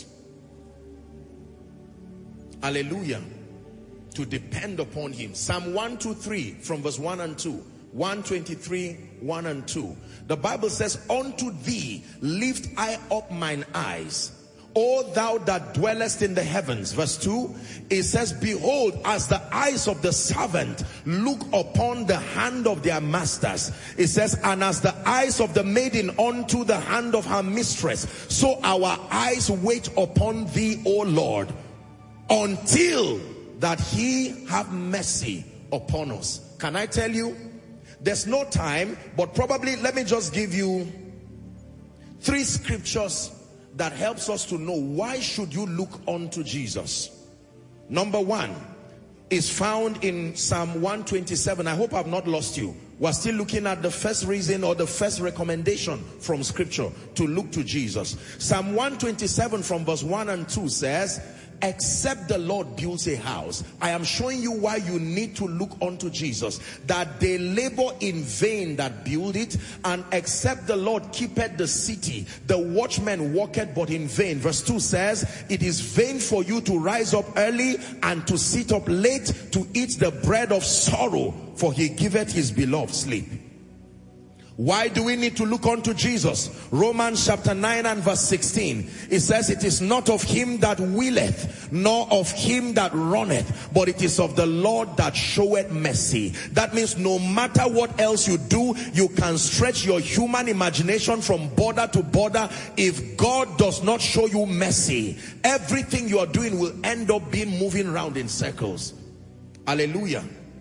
Hallelujah. To depend upon him. Psalm one twenty-three from verse one and two. one twenty-three, one and two. The Bible says, unto thee lift I up mine eyes, O thou that dwellest in the heavens. Verse two, it says, behold, as the eyes of the servant look upon the hand of their masters. It says, and as the eyes of the maiden unto the hand of her mistress, so our eyes wait upon thee, O Lord, until that he have mercy upon us. Can I tell you, there's no time, but probably let me just give you three scriptures that helps us to know why should you look unto Jesus. Number one is found in Psalm one twenty-seven. I hope I've not lost you. We're still looking at the first reason or the first recommendation from scripture to look to Jesus. Psalm one twenty-seven from verse one and two says, except the Lord builds a house. I am showing you why you need to look unto Jesus. That they labor in vain that build it, and except the Lord keepeth the city, the watchman walketh but in vain. Verse two says, it is vain for you to rise up early and to sit up late to eat the bread of sorrow, for he giveth his beloved sleep. Why do we need to look unto Jesus? Romans chapter nine and verse sixteen. It says, it is not of him that willeth, nor of him that runneth, but it is of the Lord that showeth mercy. That means no matter what else you do, you can stretch your human imagination from border to border. If God does not show you mercy, everything you are doing will end up being moving around in circles. Hallelujah.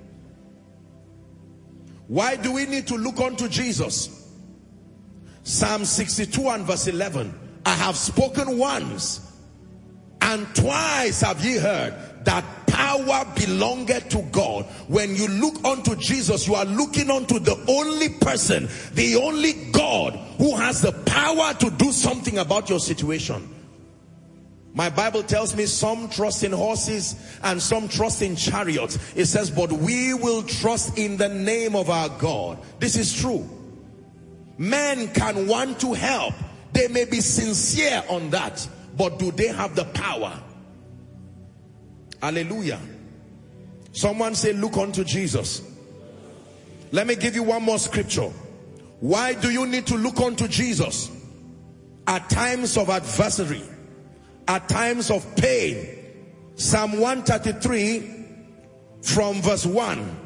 Why do we need to look unto Jesus? Psalm sixty-two and verse eleven. I have spoken once, and twice have ye heard, that power belongeth to God. When you look unto Jesus, you are looking unto the only person, the only God who has the power to do something about your situation. My Bible tells me some trust in horses and some trust in chariots. It says, but we will trust in the name of our God. This is true. Men can want to help. They may be sincere on that. But do they have the power? Hallelujah. Someone say, look unto Jesus. Let me give you one more scripture. Why do you need to look unto Jesus? At times of adversity, at times of pain. Psalm one thirty-three from verse one.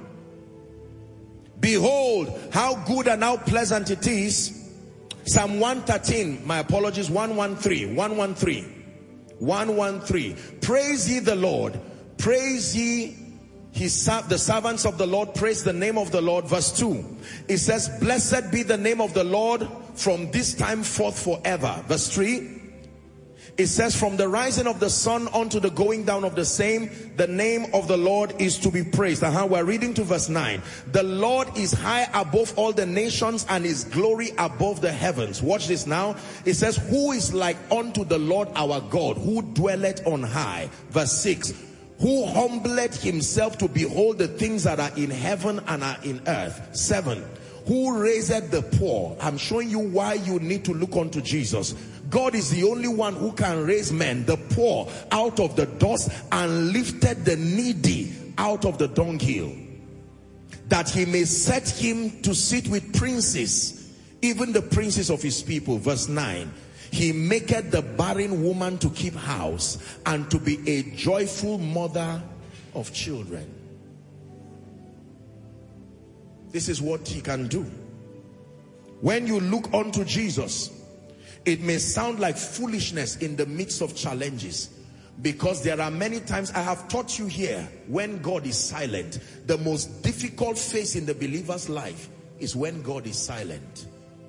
Behold, how good and how pleasant it is. Psalm one thirteen, my apologies, one thirteen, one thirteen, one thirteen. Praise ye the Lord, praise ye his the servants of the Lord, praise the name of the Lord. Verse two, it says, blessed be the name of the Lord from this time forth forever. Verse three, it says, from the rising of the sun unto the going down of the same, the name of the Lord is to be praised. Uh-huh. We're reading to verse nine. The Lord is high above all the nations, and his glory above the heavens. Watch this now. It says, who is like unto the Lord our God, who dwelleth on high. Verse six, who humbleth himself to behold the things that are in heaven and are in earth. Seven, who raiseth the poor. I'm showing you why you need to look unto Jesus. God is the only one who can raise men, the poor, out of the dust, and lifted the needy out of the dunghill, that he may set him to sit with princes, even the princes of his people. Verse nine, he maketh the barren woman to keep house, and to be a joyful mother of children. This is what he can do. When you look unto Jesus, it may sound like foolishness in the midst of challenges, because there are many times I have taught you here, when God is silent, the most difficult phase in the believer's life is when God is silent.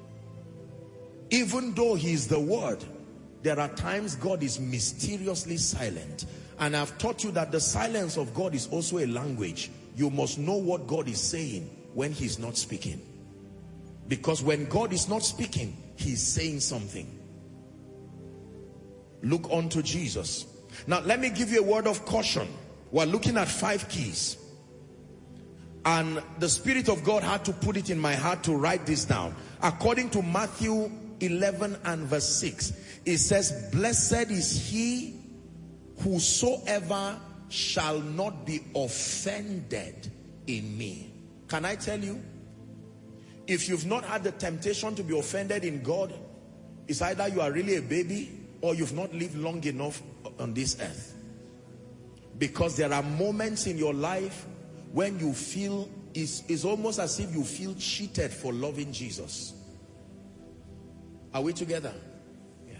Even though he is the word, there are times God is mysteriously silent. And I've taught you that the silence of God is also a language. You must know what God is saying when he's not speaking. Because when God is not speaking, he's saying something. Look unto Jesus. Now let me give you a word of caution. We're looking at five keys, and the Spirit of God had to put it in my heart to write this down. According to Matthew eleven and verse six, it says, blessed is he whosoever shall not be offended in me. Can I tell you, if you've not had the temptation to be offended in God, it's either you are really a baby or you've not lived long enough on this earth. Because there are moments in your life when you feel, it's, it's almost as if you feel cheated for loving Jesus. Are we together? Yeah.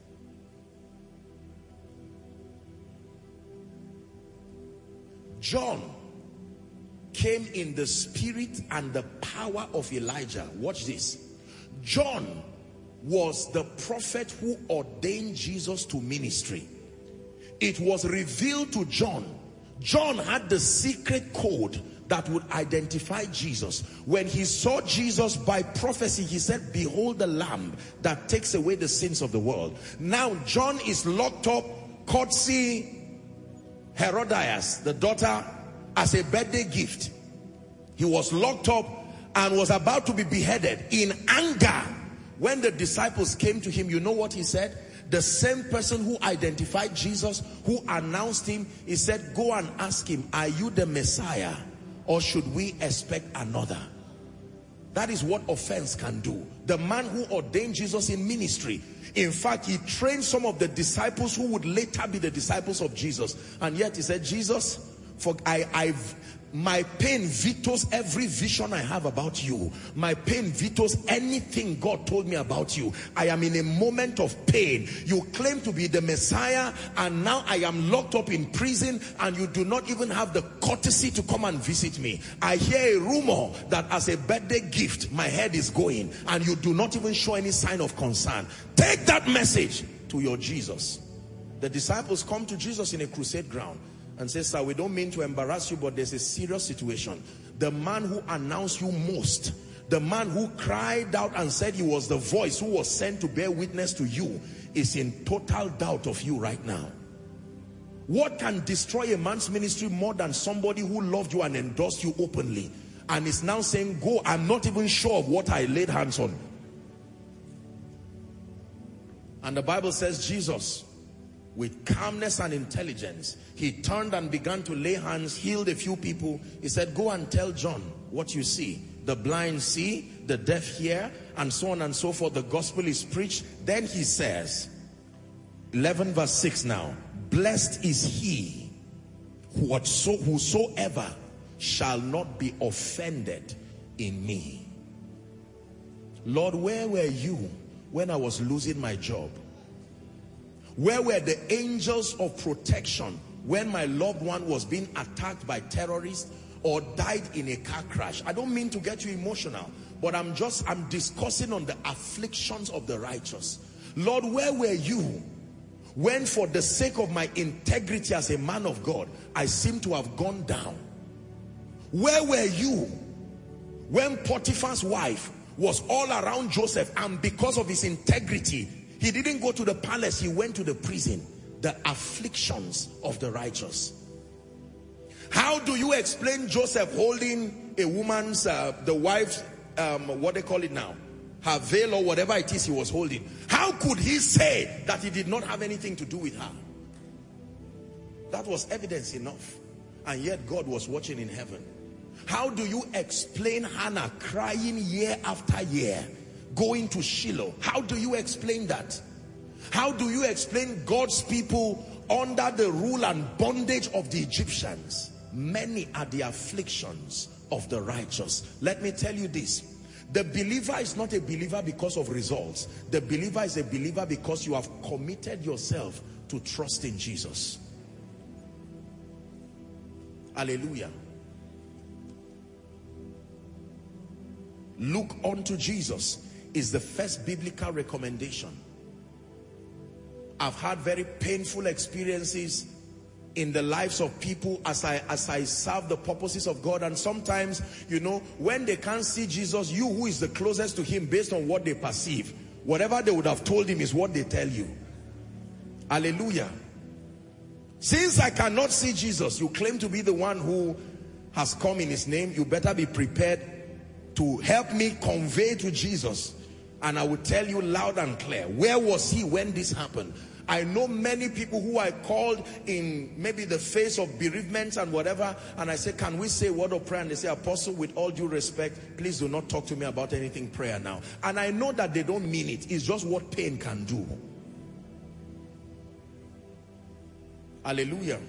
John came in the spirit and the power of Elijah. Watch this. John was the prophet who ordained Jesus to ministry. It was revealed to John. John had the secret code that would identify Jesus. When he saw Jesus by prophecy, he said, behold the Lamb that takes away the sins of the world. Now John is locked up, courtesy Herodias, the daughter, as a birthday gift. He was locked up and was about to be beheaded. In anger, when the disciples came to him, you know what he said? The same person who identified Jesus, who announced him, he said, go and ask him, are you the Messiah, or should we expect another? That is what offense can do. The man who ordained Jesus in ministry, in fact, he trained some of the disciples who would later be the disciples of Jesus. And yet he said, Jesus, for I, I've my pain vetoes every vision I have about you. My pain vetoes anything God told me about you. I am in a moment of pain. You claim to be the Messiah, and now I am locked up in prison, and you do not even have the courtesy to come and visit me. I hear a rumor that as a birthday gift, my head is going, and you do not even show any sign of concern. Take that message to your Jesus. The disciples come to Jesus in a crusade ground and say, sir, we don't mean to embarrass you, but there's a serious situation. The man who announced you most, the man who cried out and said he was the voice who was sent to bear witness to you, is in total doubt of you right now. What can destroy a man's ministry more than somebody who loved you and endorsed you openly, and is now saying, go, I'm not even sure of what I laid hands on? And the Bible says Jesus, with calmness and intelligence, he turned and began to lay hands, healed a few people. He said, go and tell John what you see. The blind see, the deaf hear, and so on and so forth. The gospel is preached. Then he says, eleven verse six now, blessed is he whosoever shall not be offended in me. Lord, where were you when I was losing my job? Where were the angels of protection when my loved one was being attacked by terrorists or died in a car crash? I don't mean to get you emotional, but I'm just, I'm discussing on the afflictions of the righteous. Lord, where were you when, for the sake of my integrity as a man of God, I seem to have gone down? Where were you when Potiphar's wife was all around Joseph, and because of his integrity, he didn't go to the palace, he went to the prison? The afflictions of the righteous. How do you explain Joseph holding a woman's, uh, the wife's, um, what they call it now, her veil or whatever it is he was holding? How could he say that he did not have anything to do with her? That was evidence enough. And yet God was watching in heaven. How do you explain Hannah crying year after year, going to Shiloh? How do you explain that? How do you explain God's people under the rule and bondage of the Egyptians? Many are the afflictions of the righteous. Let me tell you this. The believer is not a believer because of results. The believer is a believer because you have committed yourself to trust in Jesus. Hallelujah. Look unto Jesus is the first biblical recommendation. I've had very painful experiences in the lives of people as I as I serve the purposes of God, and sometimes, you know, when they can't see Jesus, you who is the closest to him, based on what they perceive, whatever they would have told him is what they tell you. Hallelujah. Since I cannot see Jesus, you claim to be the one who has come in his name, you better be prepared to help me convey to Jesus. And I will tell you loud and clear, where was he when this happened? I know many people who I called in maybe the face of bereavements and whatever, and I say, can we say a word of prayer? And they say, Apostle, with all due respect, please do not talk to me about anything prayer now. And I know that they don't mean it. It's just what pain can do. Hallelujah.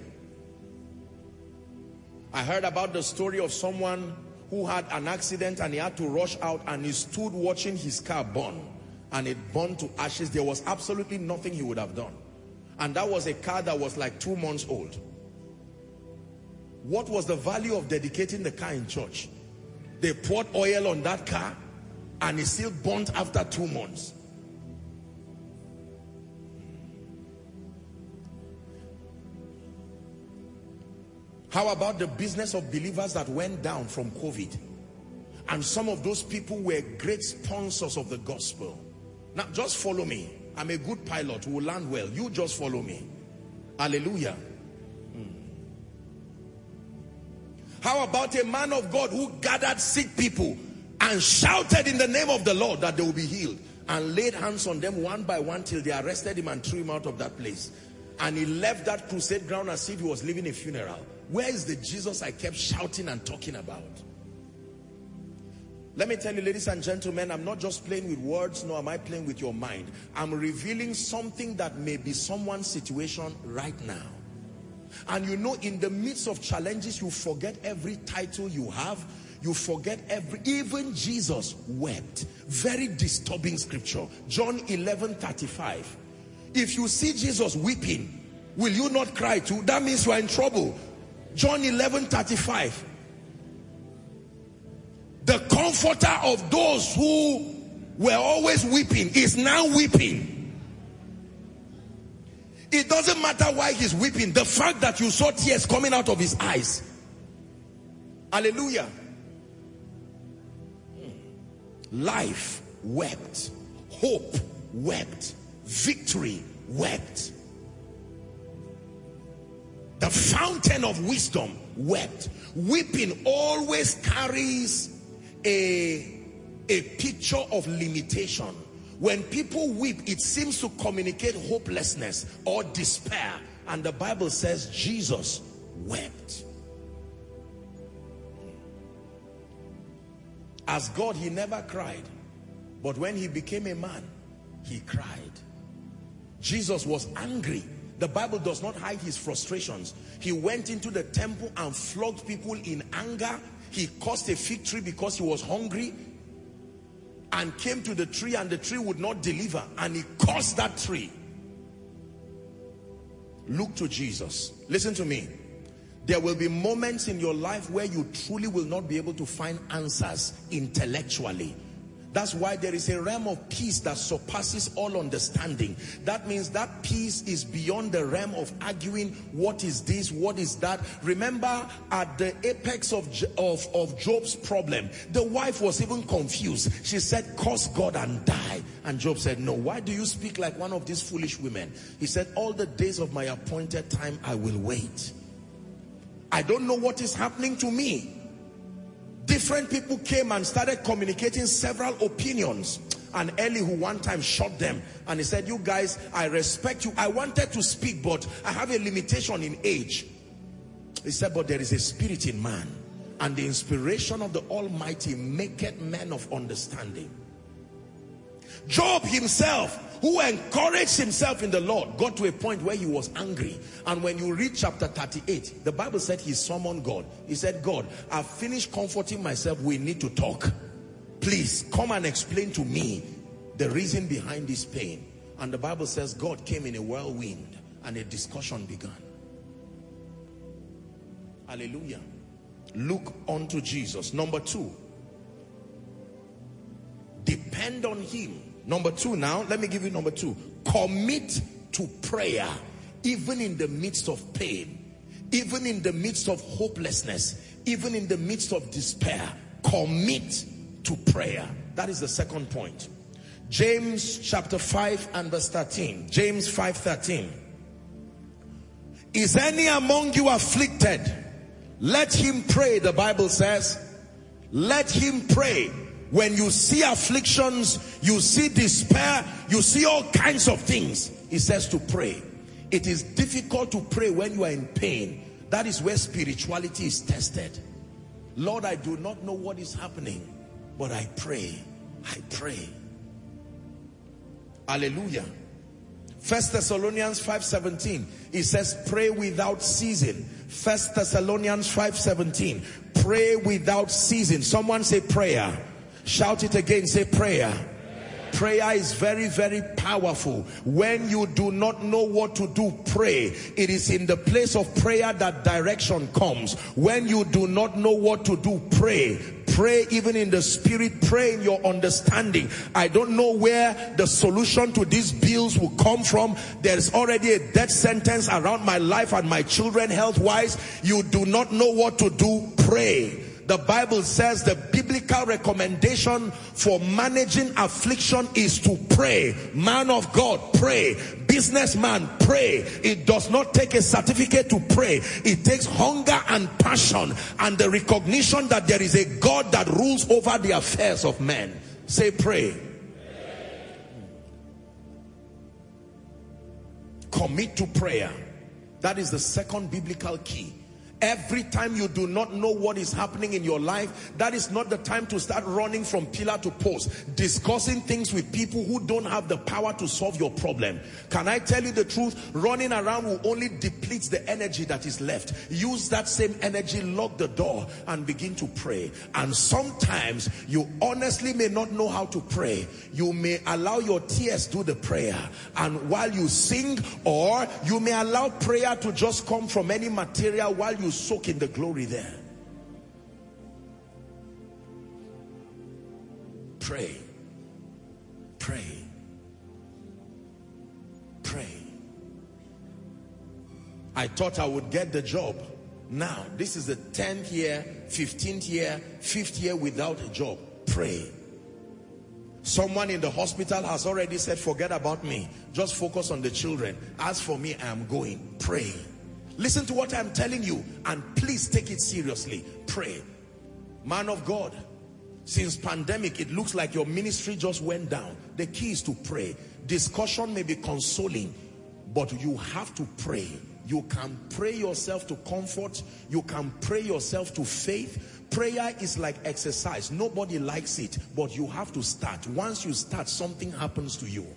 I heard about the story of someone who had an accident and he had to rush out, and he stood watching his car burn, and it burned to ashes. There was absolutely nothing he would have done. And that was a car that was like two months old. What was the value of dedicating the car in church? They poured oil on that car and it still burnt after two months. How about the business of believers that went down from COVID? And some of those people were great sponsors of the gospel. Now just follow me. I'm a good pilot who will land well. You just follow me. Hallelujah. Hmm. How about a man of God who gathered sick people and shouted in the name of the Lord that they will be healed, and laid hands on them one by one till they arrested him and threw him out of that place? And he left that crusade ground as if he was leaving a funeral. Where is the Jesus I kept shouting and talking about? Let me tell you, ladies and gentlemen, I'm not just playing with words, nor am I playing with your mind. I'm revealing something that may be someone's situation right now. And you know, in the midst of challenges, you forget every title you have. You forget every, even Jesus wept. Very disturbing scripture. John eleven thirty-five. If you see Jesus weeping, will you not cry too? That means you are in trouble. John eleven thirty-five. The comforter of those who were always weeping is now weeping. It doesn't matter why he's weeping. The fact that you saw tears coming out of his eyes. Hallelujah. Life wept. Hope wept. Victory wept. The fountain of wisdom wept. Weeping always carries a, a picture of limitation. When people weep, it seems to communicate hopelessness or despair. And the Bible says Jesus wept. As God, he never cried. But when he became a man, he cried. Jesus was angry. The Bible does not hide his frustrations. He went into the temple and flogged people in anger. He caused a fig tree because he was hungry, and came to the tree, and the tree would not deliver, and he cursed that tree. Look to Jesus. Listen to me. There will be moments in your life where you truly will not be able to find answers intellectually. That's why there is a realm of peace that surpasses all understanding. That means that peace is beyond the realm of arguing, what is this, what is that. Remember, at the apex of, of, of Job's problem, the wife was even confused. She said, curse God and die. And Job said, no. Why do you speak like one of these foolish women? He said, all the days of my appointed time, I will wait. I don't know what is happening to me. Different people came and started communicating several opinions. And Elihu one time shot them. And he said, you guys, I respect you. I wanted to speak, but I have a limitation in age. He said, but there is a spirit in man. And the inspiration of the Almighty maketh men of understanding. Job himself, who encouraged himself in the Lord, got to a point where he was angry. And when you read chapter thirty-eight, the Bible said he summoned God. He said, God, I've finished comforting myself. We need to talk. Please come and explain to me the reason behind this pain. And the Bible says God came in a whirlwind and a discussion began. Hallelujah. Look unto Jesus. Number two, depend on him. Number two now, let me give you number two. Commit to prayer, even in the midst of pain, even in the midst of hopelessness, even in the midst of despair. Commit to prayer. That is the second point. James chapter five and verse thirteen. James five thirteen. Is any among you afflicted? Let him pray, the Bible says. Let him pray. When you see afflictions, you see despair, you see all kinds of things, it says to pray. It is difficult to pray when you are in pain. That is where spirituality is tested. Lord, I do not know what is happening, but I pray. I pray. Hallelujah. First Thessalonians five seventeen, it says pray without ceasing. First Thessalonians five seventeen, pray without ceasing. Someone say prayer. Shout it again, say prayer. Prayer is very, very powerful. When you do not know what to do, pray. It is in the place of prayer that direction comes. When you do not know what to do, pray. Pray even in the spirit, pray in your understanding. I don't know where the solution to these bills will come from. There's already a death sentence around my life and my children health-wise. You do not know what to do, pray. The Bible says the biblical recommendation for managing affliction is to pray. Man of God, pray. Businessman, pray. It does not take a certificate to pray. It takes hunger and passion and the recognition that there is a God that rules over the affairs of men. Say pray. Commit to prayer. That is the second biblical key. Every time you do not know what is happening in your life, that is not the time to start running from pillar to post, discussing things with people who don't have the power to solve your problem. Can I tell you the truth? Running around will only deplete the energy that is left. Use that same energy, lock the door, and begin to pray. And sometimes you honestly may not know how to pray. You may allow your tears do the prayer, and while you sing, or you may allow prayer to just come from any material while you soak in the glory there. Pray. Pray. Pray. I thought I would get the job. Now, this is the tenth year, fifteenth year, fifth year without a job. Pray. Someone in the hospital has already said, forget about me. Just focus on the children. As for me, I am going. Pray. Listen to what I'm telling you and please take it seriously. Pray. Man of God, since pandemic, it looks like your ministry just went down. The key is to pray. Discussion may be consoling, but you have to pray. You can pray yourself to comfort. You can pray yourself to faith. Prayer is like exercise. Nobody likes it, but you have to start. Once you start, something happens to you.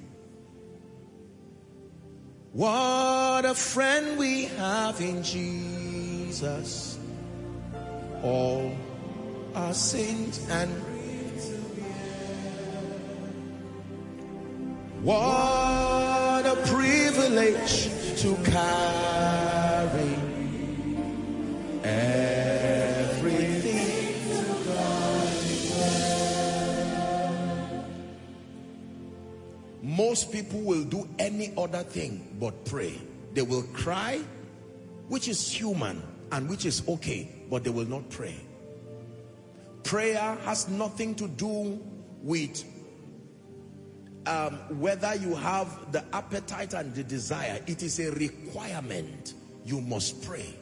What a friend we have in Jesus. All our sins and what a privilege to carry everything to God. Most people will do any other thing but pray. They will cry, which is human and which is okay, but they will not pray. Prayer has nothing to do with um, whether you have the appetite and the desire. It is a requirement. You must pray.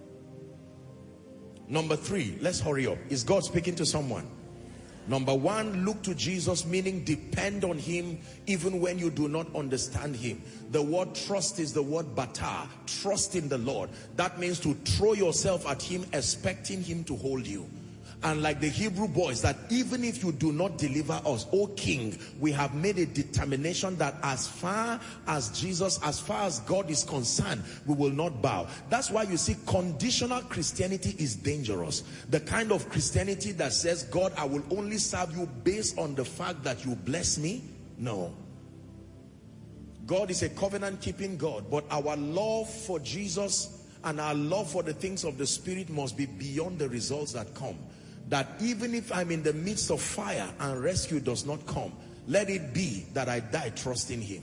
Number three, let's hurry up. Is God speaking to someone? Number one, look to Jesus, meaning depend on him even when you do not understand him. The word trust is the word bata, trust in the Lord. That means to throw yourself at him, expecting him to hold you. And like the Hebrew boys, that even if you do not deliver us, O King, we have made a determination that as far as Jesus, as far as God is concerned, we will not bow. That's why you see conditional Christianity is dangerous. The kind of Christianity that says, God, I will only serve you based on the fact that you bless me. No. God is a covenant-keeping God, but our love for Jesus and our love for the things of the Spirit must be beyond the results that come. That even if I'm in the midst of fire and rescue does not come, let it be that I die trusting him.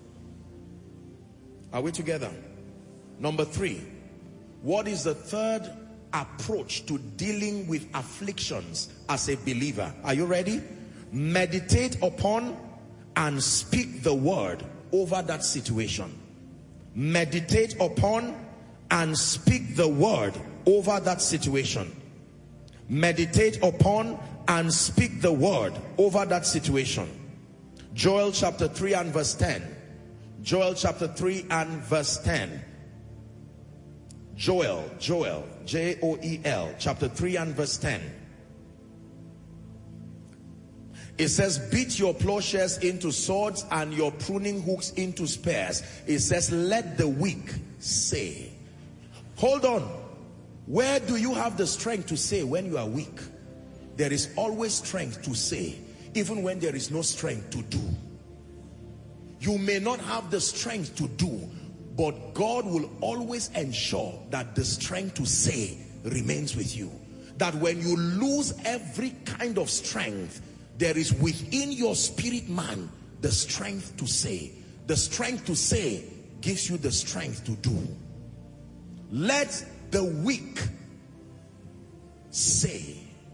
Are we together? Number three, what is the third approach to dealing with afflictions as a believer? Are you ready? Meditate upon and speak the word over that situation. Meditate upon and speak the word over that situation. Meditate upon and speak the word over that situation. Joel chapter three and verse ten. Joel chapter three and verse ten. Joel, Joel, J O E L, chapter three and verse ten. It says, beat your plowshares into swords and your pruning hooks into spears. It says, let the weak say. Hold on. Where do you have the strength to say when you are weak? There is always strength to say, even when there is no strength to do. You may not have the strength to do, but God will always ensure that the strength to say remains with you. That when you lose every kind of strength, there is within your spirit man the strength to say. The strength to say gives you the strength to do. Let the weak say.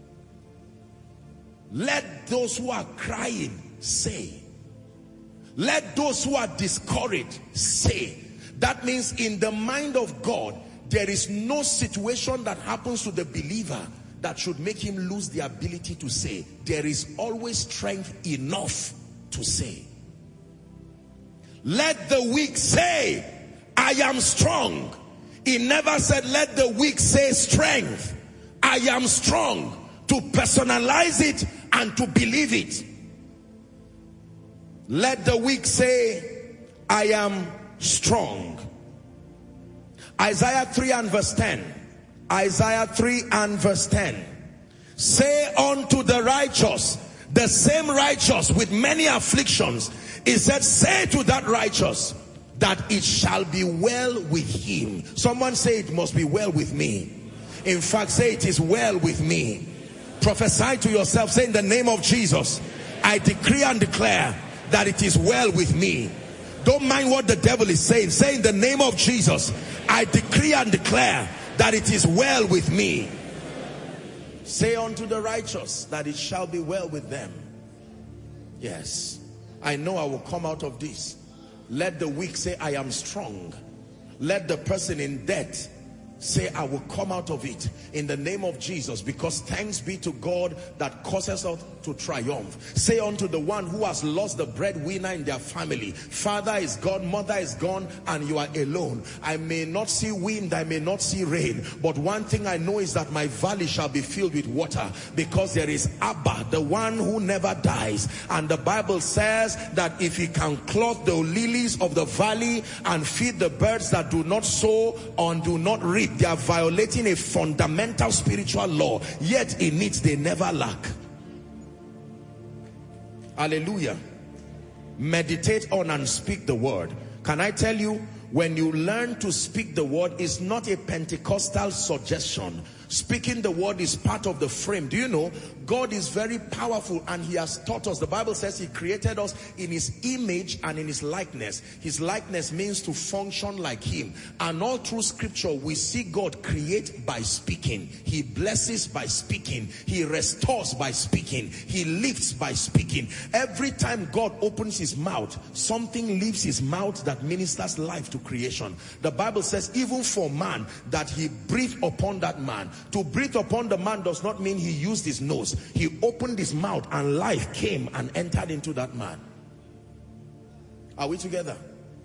Let those who are crying say. Let those who are discouraged say. That means in the mind of God, there is no situation that happens to the believer that should make him lose the ability to say. There is always strength enough to say. Let the weak say, I am strong. He never said, let the weak say strength. I am strong. To personalize it and to believe it. Let the weak say, I am strong. Isaiah three and verse ten. Isaiah three and verse ten. Say unto the righteous, the same righteous with many afflictions, he said, say to that righteous that it shall be well with him. Someone say, it must be well with me. In fact, say, it is well with me. Prophesy to yourself, say, in the name of Jesus, I decree and declare that it is well with me. Don't mind what the devil is saying. Say, in the name of Jesus, I decree and declare that it is well with me. Say unto the righteous that it shall be well with them. Yes, I know I will come out of this. Let the weak say, I am strong. Let the person in debt say, I will come out of it in the name of Jesus, because thanks be to God that causes us to triumph. Say unto the one who has lost the breadwinner in their family, father is gone, mother is gone, and you are alone. I may not see wind, I may not see rain, but one thing I know is that my valley shall be filled with water, because there is Abba, the one who never dies. And the Bible says that if he can clothe the lilies of the valley and feed the birds that do not sow and do not reap, they are violating a fundamental spiritual law, yet in it they never lack. Hallelujah. Meditate on and speak the word. Can I tell you, when you learn to speak the word, it's not a Pentecostal suggestion. Speaking the word is part of the frame. Do you know, God is very powerful and he has taught us. The Bible says he created us in his image and in his likeness. His likeness means to function like him. And all through scripture, we see God create by speaking. He blesses by speaking. He restores by speaking. He lifts by speaking. Every time God opens his mouth, something leaves his mouth that ministers life to creation. The Bible says even for man, that he breathed upon that man. To breathe upon the man does not mean he used his nose. He opened his mouth and life came and entered into that man. Are we together?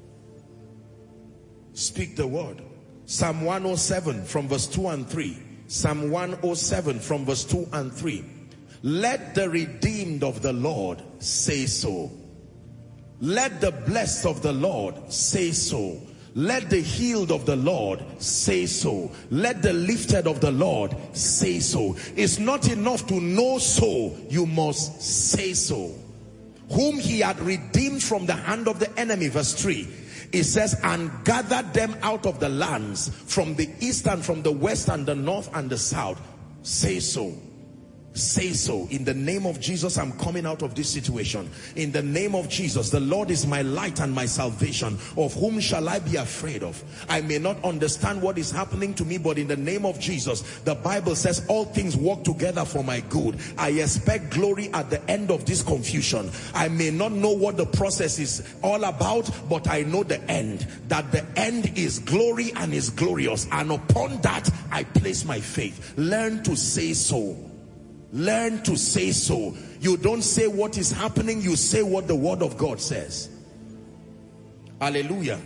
Speak the word. Psalm one oh seven from verse two and three. Psalm one oh seven from verse two and three. Let the redeemed of the Lord say so. Let the blessed of the Lord say so. Let the healed of the Lord say so. Let the lifted of the Lord say so. It's not enough to know so, you must say so. Whom he had redeemed from the hand of the enemy, verse three. It says, and gathered them out of the lands, from the east and from the west and the north and the south. Say so. Say so. In the name of Jesus, I'm coming out of this situation. In the name of Jesus, the Lord is my light and my salvation. Of whom shall I be afraid of? I may not understand what is happening to me, but in the name of Jesus, the Bible says all things work together for my good. I expect glory at the end of this confusion. I may not know what the process is all about, but I know the end. That the end is glory and is glorious. And upon that, I place my faith. Learn to say so. Learn to say so. You don't say what is happening, you say what the word of God says. Hallelujah.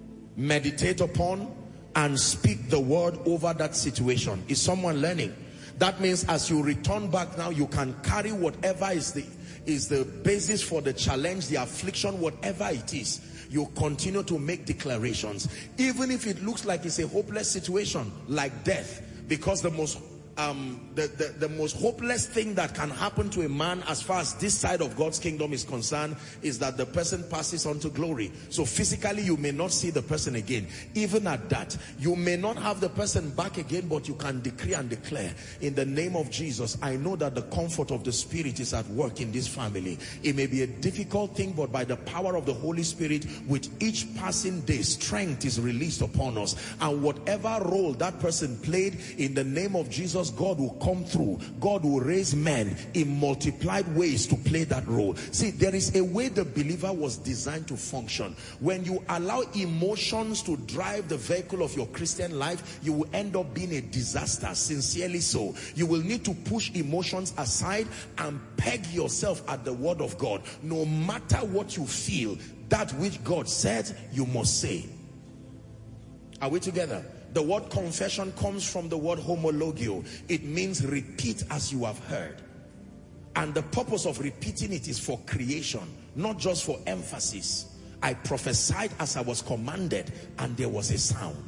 Meditate upon and speak the word over that situation. Is someone learning? That means as you return back now, you can carry whatever is the is the basis for the challenge, the affliction, whatever it is. You continue to make declarations, even if it looks like it's a hopeless situation, like death, because the most Um, the, the, the most hopeless thing that can happen to a man as far as this side of God's kingdom is concerned is that the person passes on to glory. So physically you may not see the person again. Even at that, you may not have the person back again, but you can decree and declare, in the name of Jesus, I know that the comfort of the Spirit is at work in this family. It may be a difficult thing, but by the power of the Holy Spirit, with each passing day, strength is released upon us. And whatever role that person played, in the name of Jesus, God will come through. God will raise men in multiplied ways to play that role. See, there is a way the believer was designed to function. When you allow emotions to drive the vehicle of your Christian life, you will end up being a disaster, sincerely so. You will need to push emotions aside and peg yourself at the word of God. No matter what you feel, that which God said, you must say. Are we together? The word confession comes from the word homologio. It means repeat as you have heard. And the purpose of repeating it is for creation, not just for emphasis. I prophesied as I was commanded, and there was a sound.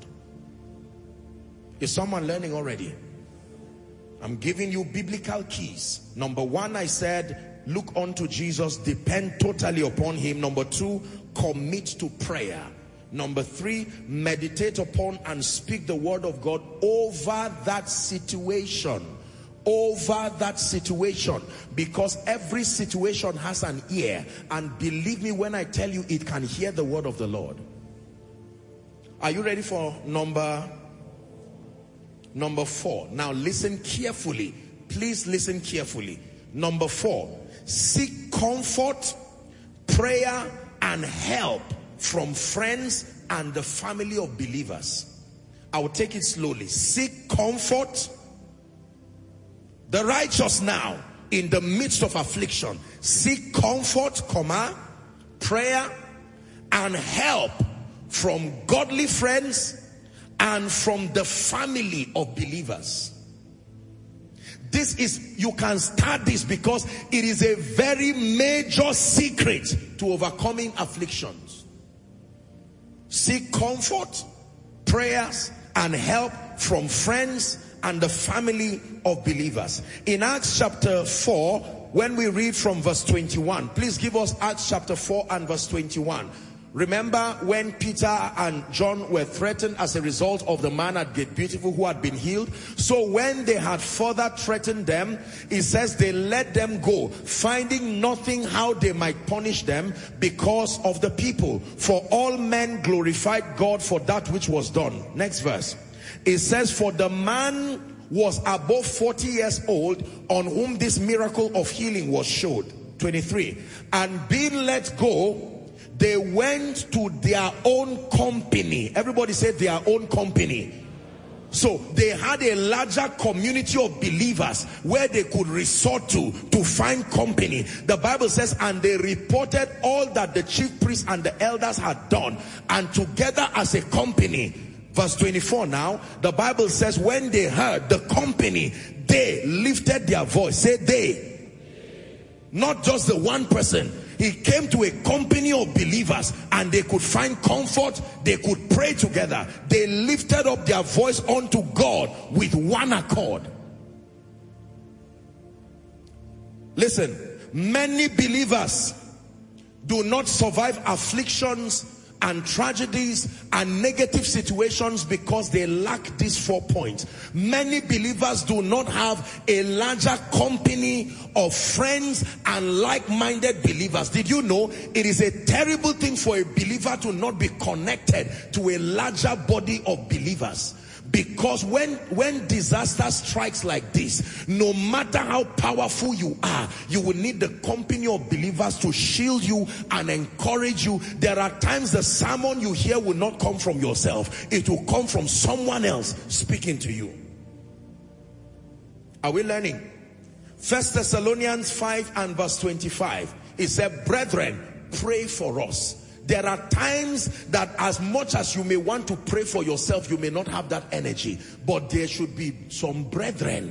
Is someone learning already? I'm giving you biblical keys. Number one, I said, look unto Jesus, depend totally upon him. Number two, commit to prayer. Number three, meditate upon and speak the word of God over that situation. Over that situation. Because every situation has an ear. And believe me when I tell you, it can hear the word of the Lord. Are you ready for number, number four? Now listen carefully. Please listen carefully. Number four, seek comfort, prayer, and help from friends and the family of believers. I will take it slowly. Seek comfort. The righteous now, in the midst of affliction, seek comfort, comma, prayer, and help from godly friends and from the family of believers. This is, you can start this because it is a very major secret to overcoming afflictions. Seek comfort, prayers, and help from friends and the family of believers. In Acts chapter four, when we read from verse twenty-one, please give us Acts chapter four and verse twenty-one. Remember when Peter and John were threatened as a result of the man at Gate Beautiful who had been healed? So when they had further threatened them, it says they let them go, finding nothing how they might punish them because of the people. For all men glorified God for that which was done. Next verse. It says, for the man was above forty years old on whom this miracle of healing was showed. twenty-three. And being let go, they went to their own company. Everybody said their own company. So they had a larger community of believers where they could resort to to find company. The Bible says, and they reported all that the chief priests and the elders had done, and together as a company. Verse twenty-four now, the Bible says, when they heard, the company, they lifted their voice. Say they. Not just the one person. He came to a company of believers and they could find comfort. They could pray together. They lifted up their voice unto God with one accord. Listen, many believers do not survive afflictions and tragedies and negative situations because they lack these four points. Many believers do not have a larger company of friends and like-minded believers. Did you know it is a terrible thing for a believer to not be connected to a larger body of believers? Because when when disaster strikes like this, no matter how powerful you are, you will need the company of believers to shield you and encourage you. There are times the sermon you hear will not come from yourself. It will come from someone else speaking to you. Are we learning? First Thessalonians five and verse twenty-five. It said, brethren, pray for us. There are times that as much as you may want to pray for yourself, you may not have that energy. But there should be some brethren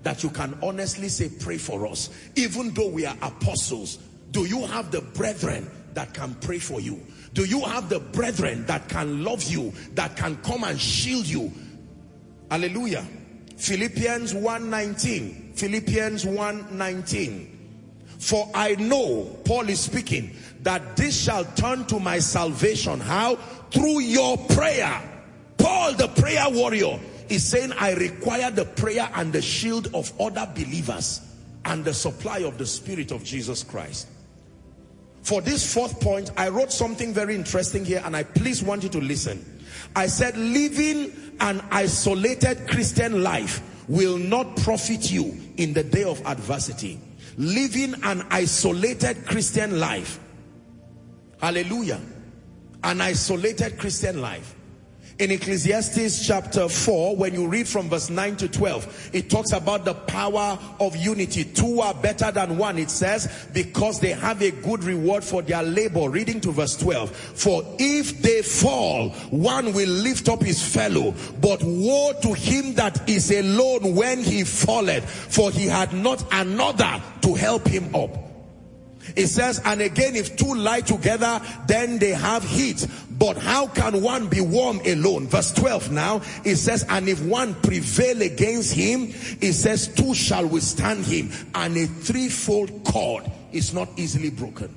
that you can honestly say, pray for us. Even though we are apostles, do you have the brethren that can pray for you? Do you have the brethren that can love you, that can come and shield you? Hallelujah. Philippians one nineteen. Philippians one nineteen. For I know, Paul is speaking, that this shall turn to my salvation. How? Through your prayer. Paul, the prayer warrior, is saying, I require the prayer and the shield of other believers and the supply of the Spirit of Jesus Christ. For this fourth point, I wrote something very interesting here, and I please want you to listen. I said, living an isolated Christian life will not profit you in the day of adversity. Living an isolated Christian life. Hallelujah. An isolated Christian life. In Ecclesiastes chapter four, when you read from verse nine to twelve, it talks about the power of unity. Two are better than one, it says, because they have a good reward for their labor. Reading to verse twelve. For if they fall, one will lift up his fellow. But woe to him that is alone when he falleth, for he had not another to help him up. It says, and again, if two lie together, then they have heat. But how can one be warm alone? Verse twelve now, it says, and if one prevail against him, it says, two shall withstand him. And a threefold cord is not easily broken.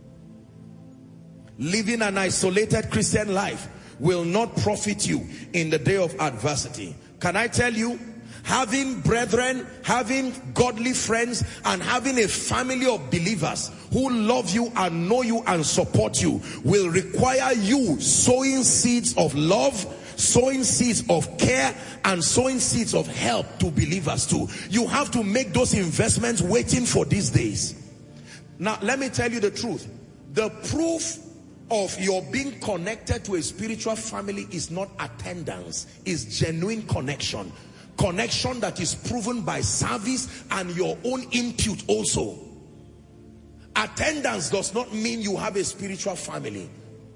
Living an isolated Christian life will not profit you in the day of adversity. Can I tell you? Having brethren, having godly friends, and having a family of believers who love you and know you and support you will require you sowing seeds of love, sowing seeds of care, and sowing seeds of help to believers too. You have to make those investments waiting for these days. Now, let me tell you the truth. The proof of your being connected to a spiritual family is not attendance, it's genuine connection. Connection that is proven by service and your own input also. Attendance does not mean you have a spiritual family.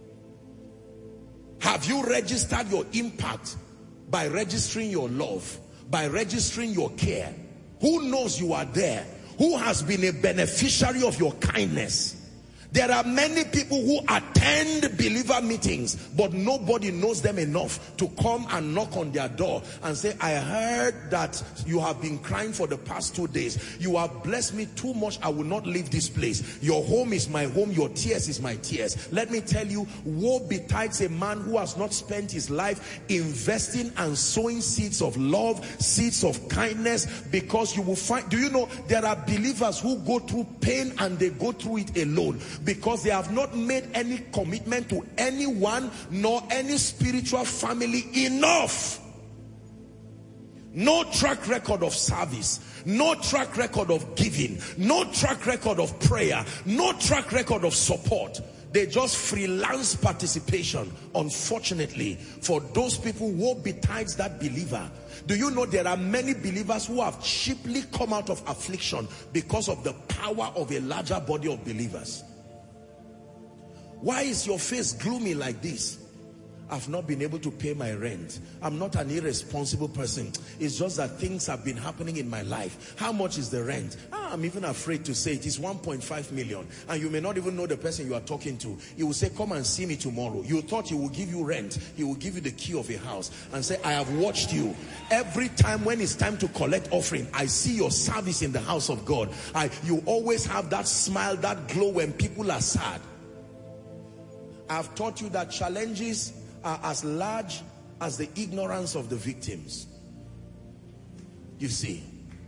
Have you registered your impact by registering your love, by registering your care? Who knows you are there? Who has been a beneficiary of your kindness? There are many people who attend believer meetings, but nobody knows them enough to come and knock on their door and say, I heard that you have been crying for the past two days. You have blessed me too much. I will not leave this place. Your home is my home. Your tears is my tears. Let me tell you, woe betides a man who has not spent his life investing and sowing seeds of love, seeds of kindness, because you will find, do you know, there are believers who go through pain and they go through it alone, because they have not made any commitment to anyone nor any spiritual family enough. No track record of service, no track record of giving, no track record of prayer, no track record of support. They just freelance participation. Unfortunately, for those people, woe betides that believer. Do you know there are many believers who have cheaply come out of affliction because of the power of a larger body of believers? Why is your face gloomy like this? I've not been able to pay my rent. I'm not an irresponsible person. It's just that things have been happening in my life. How much is the rent? Ah, I'm even afraid to say it. It's one point five million. And you may not even know the person you are talking to. He will say, come and see me tomorrow. You thought he will give you rent. He will give you the key of a house and say, I have watched you. Every time when it's time to collect offering, I see your service in the house of God. I, you always have that smile, that glow when people are sad. I've taught you that challenges are as large as the ignorance of the victims. You see,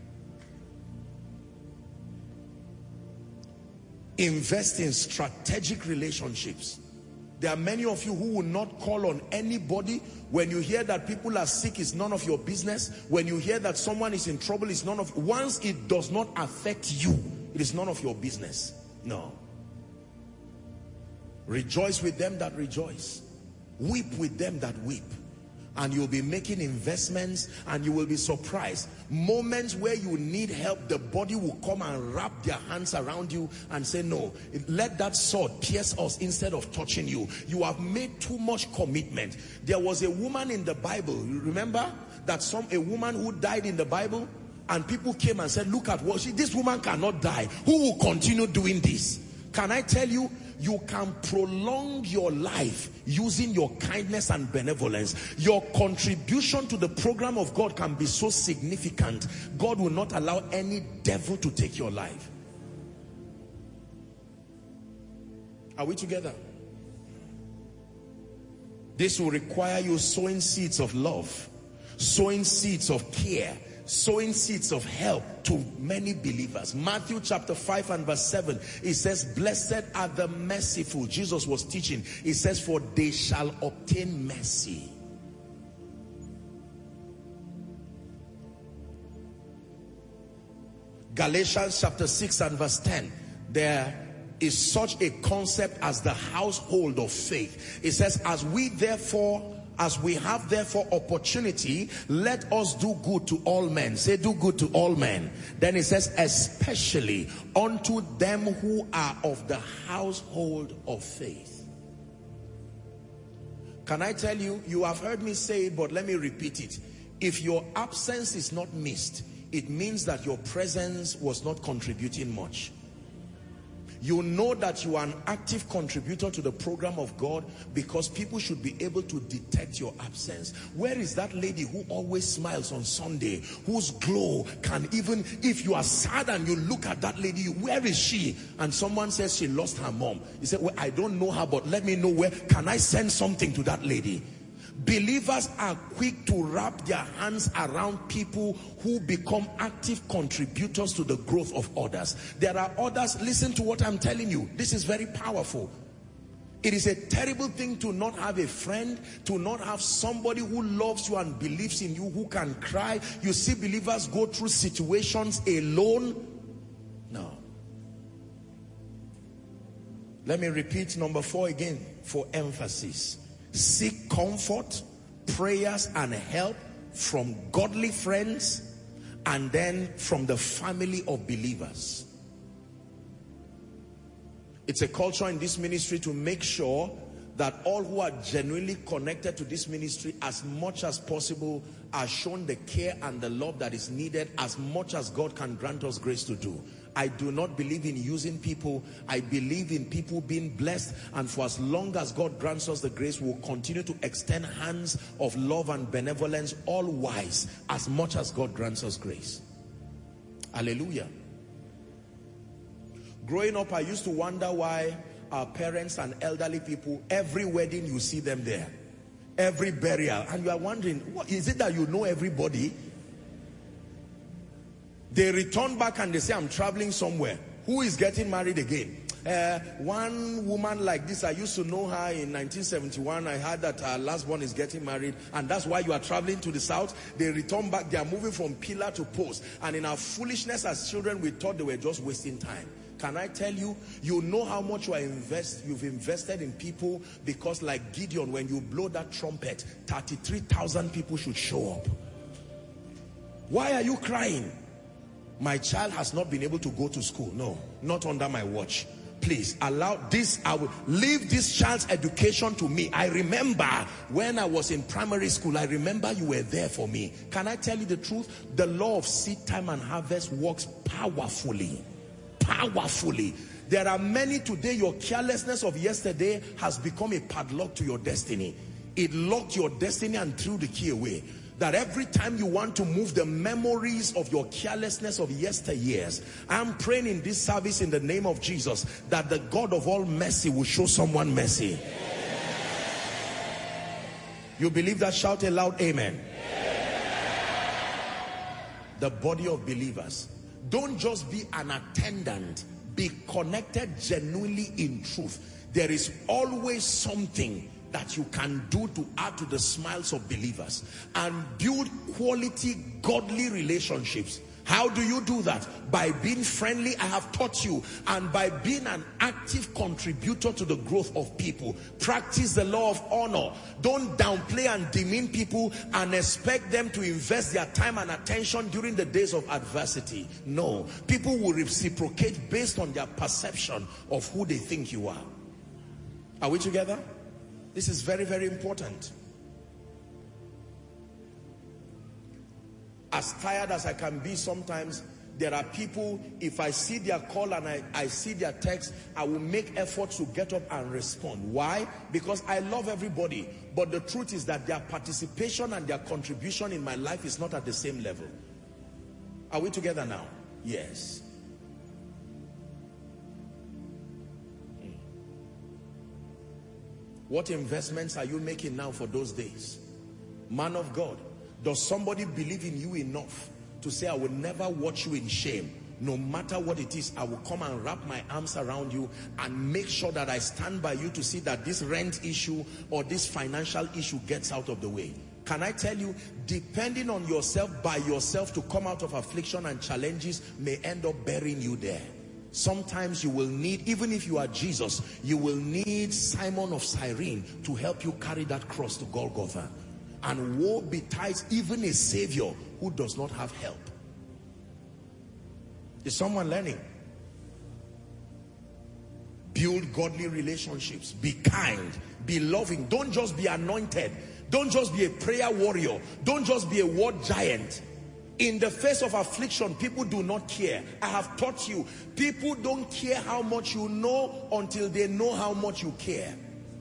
invest in strategic relationships. There are many of you who will not call on anybody. When you hear that people are sick, it's none of your business. When you hear that someone is in trouble, it's none of, once it does not affect you, it is none of your business. No. Rejoice with them that rejoice. Weep with them that weep. And you'll be making investments, and you will be surprised. Moments where you need help, the body will come and wrap their hands around you and say, no, let that sword pierce us instead of touching you. You have made too much commitment. There was a woman in the Bible, you remember that some a woman who died in the Bible, and people came and said, look at what she, this woman cannot die. Who will continue doing this? Can I tell you, you can prolong your life using your kindness and benevolence. Your contribution to the program of God can be so significant, God will not allow any devil to take your life. Are we together? This will require you sowing seeds of love, sowing seeds of care, sowing seeds of help to many believers. Matthew chapter five and verse seven, it says, blessed are the merciful. Jesus was teaching. It says, for they shall obtain mercy. Galatians chapter six and verse ten, there is such a concept as the household of faith. It says, as we therefore As we have therefore opportunity, let us do good to all men. Say, do good to all men. Then it says, especially unto them who are of the household of faith. Can I tell you, you have heard me say it, but let me repeat it. If your absence is not missed, it means that your presence was not contributing much. You know that you are an active contributor to the program of God because people should be able to detect your absence. Where is that lady who always smiles on Sunday, whose glow can even, if you are sad and you look at that lady, where is she? And someone says she lost her mom. You say, well, I don't know her, but let me know where. Can I send something to that lady? Believers are quick to wrap their hands around people who become active contributors to the growth of others. There are others, listen to what I'm telling you. This is very powerful. It is a terrible thing to not have a friend, to not have somebody who loves you and believes in you, who can cry. You see believers go through situations alone. No. Let me repeat number four again for emphasis. Seek comfort, prayers and help from godly friends and then from the family of believers. It's a culture in this ministry to make sure that all who are genuinely connected to this ministry, as much as possible, are shown the care and the love that is needed as much as God can grant us grace to do. I do not believe in using people. I believe in people being blessed, and for as long as God grants us the grace, we'll continue to extend hands of love and benevolence, all wise, as much as God grants us grace. Hallelujah. Growing up, I used to wonder why our parents and elderly people, every wedding you see them there, every burial, and you are wondering, what is it that you know everybody? They return back and they say, I'm traveling somewhere. Who is getting married again? Uh, one woman like this, I used to know her in nineteen seventy-one. I heard that her last born is getting married, and that's why you are traveling to the south. They return back. They are moving from pillar to post. And in our foolishness as children, we thought they were just wasting time. Can I tell you, you know how much you are invest, you've invested in people, because like Gideon, when you blow that trumpet, thirty-three thousand people should show up. Why are you crying? My child has not been able to go to school. No, not under my watch. Please allow this. I will leave this child's education to me. I remember when I was in primary school, I remember you were there for me. Can I tell you the truth? The law of seed time and harvest works powerfully. Powerfully. There are many today, your carelessness of yesterday has become a padlock to your destiny. It locked your destiny and threw the key away. That every time you want to move the memories of your carelessness of yesteryears, I'm praying in this service in the name of Jesus that the God of all mercy will show someone mercy. You believe that? Shout aloud, amen. The body of believers. Don't just be an attendant. Be connected genuinely in truth. There is always something that you can do to add to the smiles of believers and build quality godly relationships. How do you do that? By being friendly, I have taught you, and by being an active contributor to the growth of people. Practice the law of honor. Don't downplay and demean people and expect them to invest their time and attention during the days of adversity. No, people will reciprocate based on their perception of who they think you are. Are we together? This is very, very important. As tired as I can be sometimes, there are people, if I see their call and I, I see their text, I will make efforts to get up and respond. Why? Because I love everybody. But the truth is that their participation and their contribution in my life is not at the same level. Are we together now? Yes. Hmm. What investments are you making now for those days? Man of God, does somebody believe in you enough to say, I will never watch you in shame? No matter what it is, I will come and wrap my arms around you and make sure that I stand by you to see that this rent issue or this financial issue gets out of the way. Can I tell you, depending on yourself by yourself to come out of affliction and challenges may end up burying you there. Sometimes you will need, even if you are Jesus, you will need Simon of Cyrene to help you carry that cross to Golgotha. And woe betides even a savior who does not have help. Is someone learning? Build godly relationships. Be kind. Be loving. Don't just be anointed. Don't just be a prayer warrior. Don't just be a word giant. In the face of affliction, people do not care. I have taught you, people don't care how much you know until they know how much you care.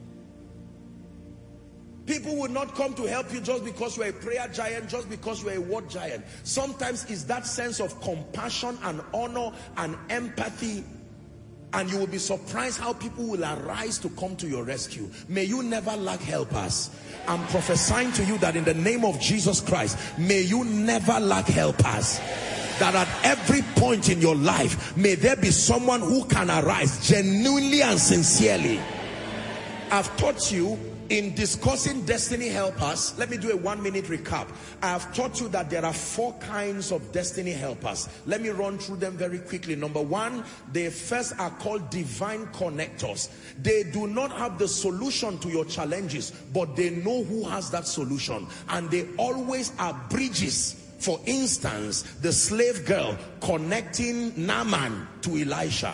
People will not come to help you just because you're a prayer giant, just because you're a word giant. Sometimes it's that sense of compassion and honor and empathy, and you will be surprised how people will arise to come to your rescue. May you never lack helpers. I'm prophesying to you that in the name of Jesus Christ, may you never lack helpers. That at every point in your life, may there be someone who can arise genuinely and sincerely. I've taught you in discussing destiny helpers. Let me do a one minute recap. I have taught you that there are four kinds of destiny helpers. Let me run through them very quickly. Number one, they first are called divine connectors. They do not have the solution to your challenges, but they know who has that solution. And they always are bridges. For instance, the slave girl connecting Naaman to Elisha.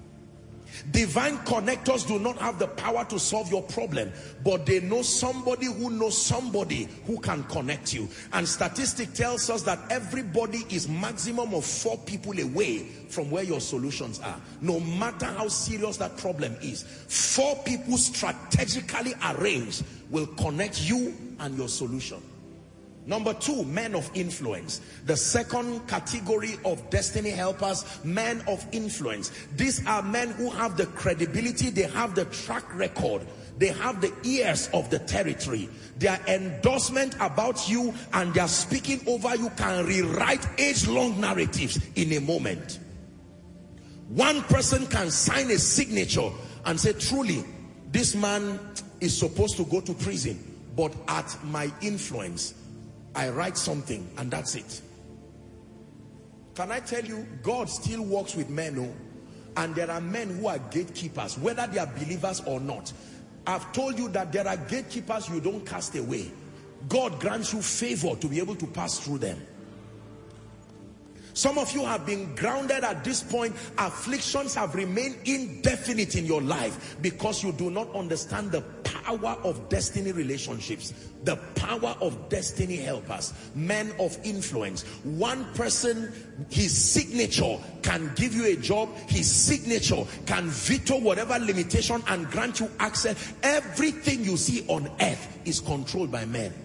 Divine connectors do not have the power to solve your problem, but they know somebody who knows somebody who can connect you. And statistic tells us that everybody is maximum of four people away from where your solutions are. No matter how serious that problem is, four people strategically arranged will connect you and your solution. Number two, men of influence. The second category of destiny helpers, men of influence. These are men who have the credibility, they have the track record, they have the ears of the territory. Their endorsement about you and their speaking over you can rewrite age-long narratives in a moment. One person can sign a signature and say, truly, this man is supposed to go to prison, but at my influence, I write something and that's it. Can I tell you, God still works with men, oh, and there are men who are gatekeepers, whether they are believers or not. I've told you that there are gatekeepers you don't cast away. God grants you favor to be able to pass through them. Some of you have been grounded at this point. Afflictions have remained indefinite in your life because you do not understand the power of destiny relationships, the power of destiny helpers, men of influence. One person, his signature can give you a job. His signature can veto whatever limitation and grant you access. Everything you see on earth is controlled by men.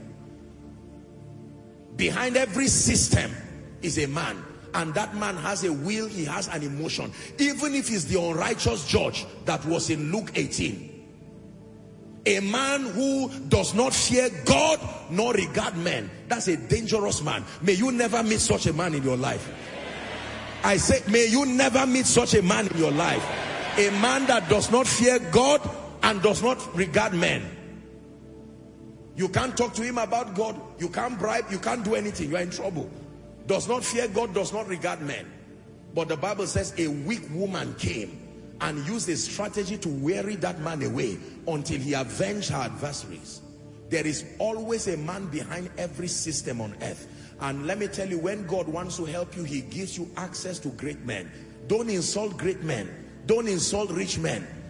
Behind every system is a man. And that man has a will, he has an emotion. Even if he's the unrighteous judge that was in Luke eighteen. A man who does not fear God nor regard men. That's a dangerous man. May you never meet such a man in your life. I say, may you never meet such a man in your life. A man that does not fear God and does not regard men. You can't talk to him about God. You can't bribe. You can't do anything. You are in trouble. Does not fear God, does not regard men. But the Bible says a weak woman came and used a strategy to weary that man away until he avenged her adversaries. There is always a man behind every system on earth. And let me tell you, when God wants to help you, he gives you access to great men. Don't insult great men. Don't insult rich men.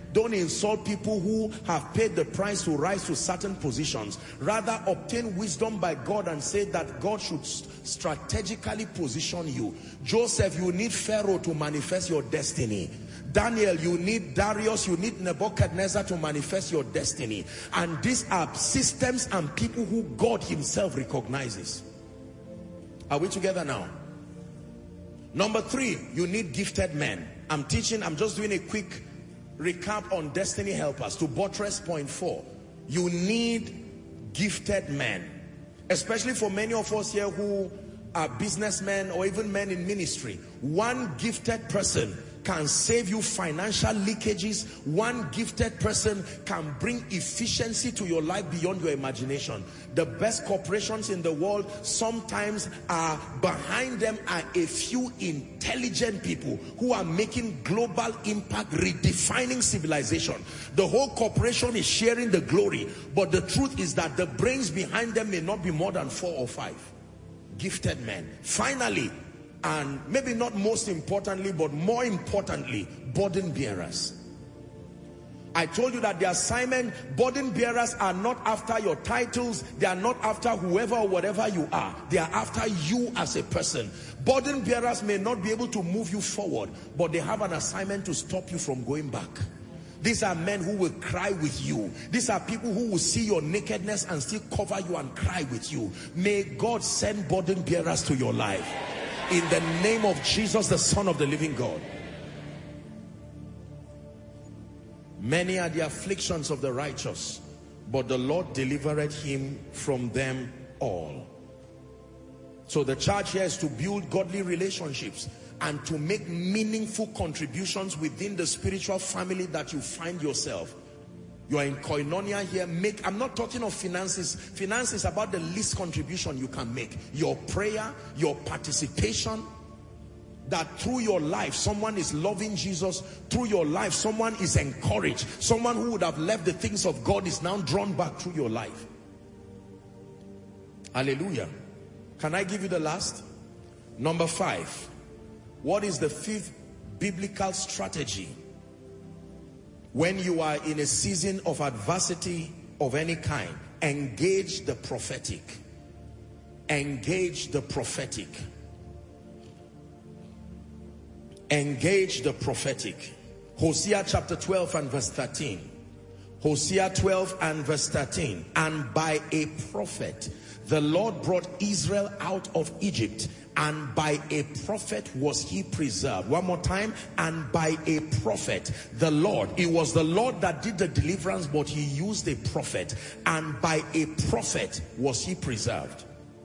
Don't insult people who have paid the price to rise to certain positions. Rather, obtain wisdom by God and say that God should strategically position you. Joseph, you need Pharaoh to manifest your destiny. Daniel, you need Darius, you need Nebuchadnezzar to manifest your destiny. And these are systems and people who God himself recognizes. Are we together now? Number three, you need gifted men. I'm teaching, I'm just doing a quick recap on destiny helpers to buttress point four. You need gifted men, especially for many of us here who are businessmen or even men in ministry. One gifted person can save you financial leakages. One gifted person can bring efficiency to your life beyond your imagination. The best corporations in the world, sometimes are behind them are a few intelligent people who are making global impact, redefining civilization. The whole corporation is sharing the glory, but the truth is that the brains behind them may not be more than four or five. Gifted men. Finally, and maybe not most importantly, but more importantly, burden bearers. I told you that the assignment, burden bearers are not after your titles, they are not after whoever or whatever you are, they are after you as a person. Burden bearers may not be able to move you forward, but they have an assignment to stop you from going back. These are men who will cry with you. These are people who will see your nakedness and still cover you and cry with you. May God send burden bearers to your life. In the name of Jesus, the Son of the living God. Many are the afflictions of the righteous, but the Lord delivered him from them all. So the charge here is to build godly relationships and to make meaningful contributions within the spiritual family that you find yourself. You are in koinonia here. Make, I'm not talking of finances. Finance is about the least contribution you can make. Your prayer, your participation, that through your life, someone is loving Jesus. Through your life, someone is encouraged. Someone who would have left the things of God is now drawn back through your life. Hallelujah. Can I give you the last? Number five. What is the fifth biblical strategy when you are in a season of adversity of any kind? Engage the prophetic. Engage the prophetic. Engage the prophetic. Hosea chapter twelve and verse thirteen. Hosea twelve and verse thirteen. And by a prophet the Lord brought Israel out of Egypt, and by a prophet was he preserved. One more time. And by a prophet, the Lord, it was the Lord that did the deliverance, but he used a prophet, and by a prophet was he preserved.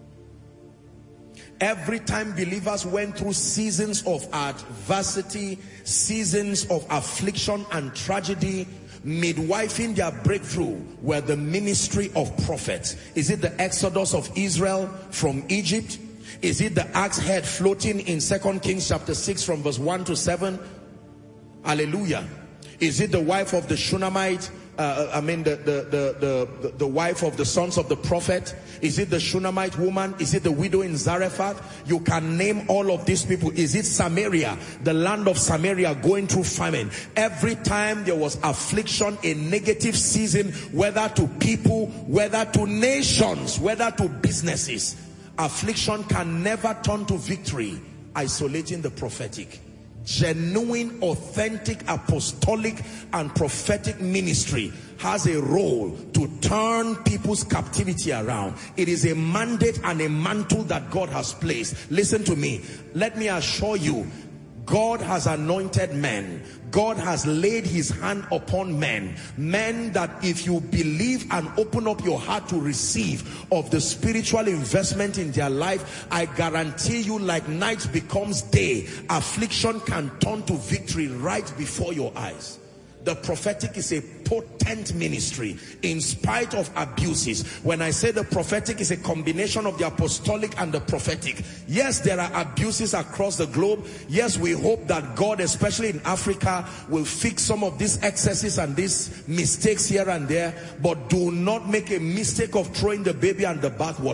Every time believers went through seasons of adversity, seasons of affliction and tragedy, midwifing their breakthrough were the ministry of prophets. Is it the exodus of Israel from Egypt? Is it the axe head floating in Second Kings chapter six from verse one to seven? Hallelujah. Is it the wife of the Shunammite? Uh, I mean the, the, the, the, the wife of the sons of the prophet? Is it the Shunammite woman? Is it the widow in Zarephath? You can name all of these people. Is it Samaria, the land of Samaria going through famine? Every time there was affliction, a negative season, whether to people, whether to nations, whether to businesses, affliction can never turn to victory. Isolating the prophetic. Genuine, authentic, apostolic and prophetic ministry has a role to turn people's captivity around. It is a mandate and a mantle that God has placed. Listen to me. Let me assure you, God has anointed men. God has laid his hand upon men. Men that if you believe and open up your heart to receive of the spiritual investment in their life, I guarantee you, like night becomes day, affliction can turn to victory right before your eyes. The prophetic is a potent ministry in spite of abuses. When I say the prophetic is a combination of the apostolic and the prophetic, yes, there are abuses across the globe. Yes, we hope that God, especially in Africa, will fix some of these excesses and these mistakes here and there. But do not make a mistake of throwing the baby and the bathwater.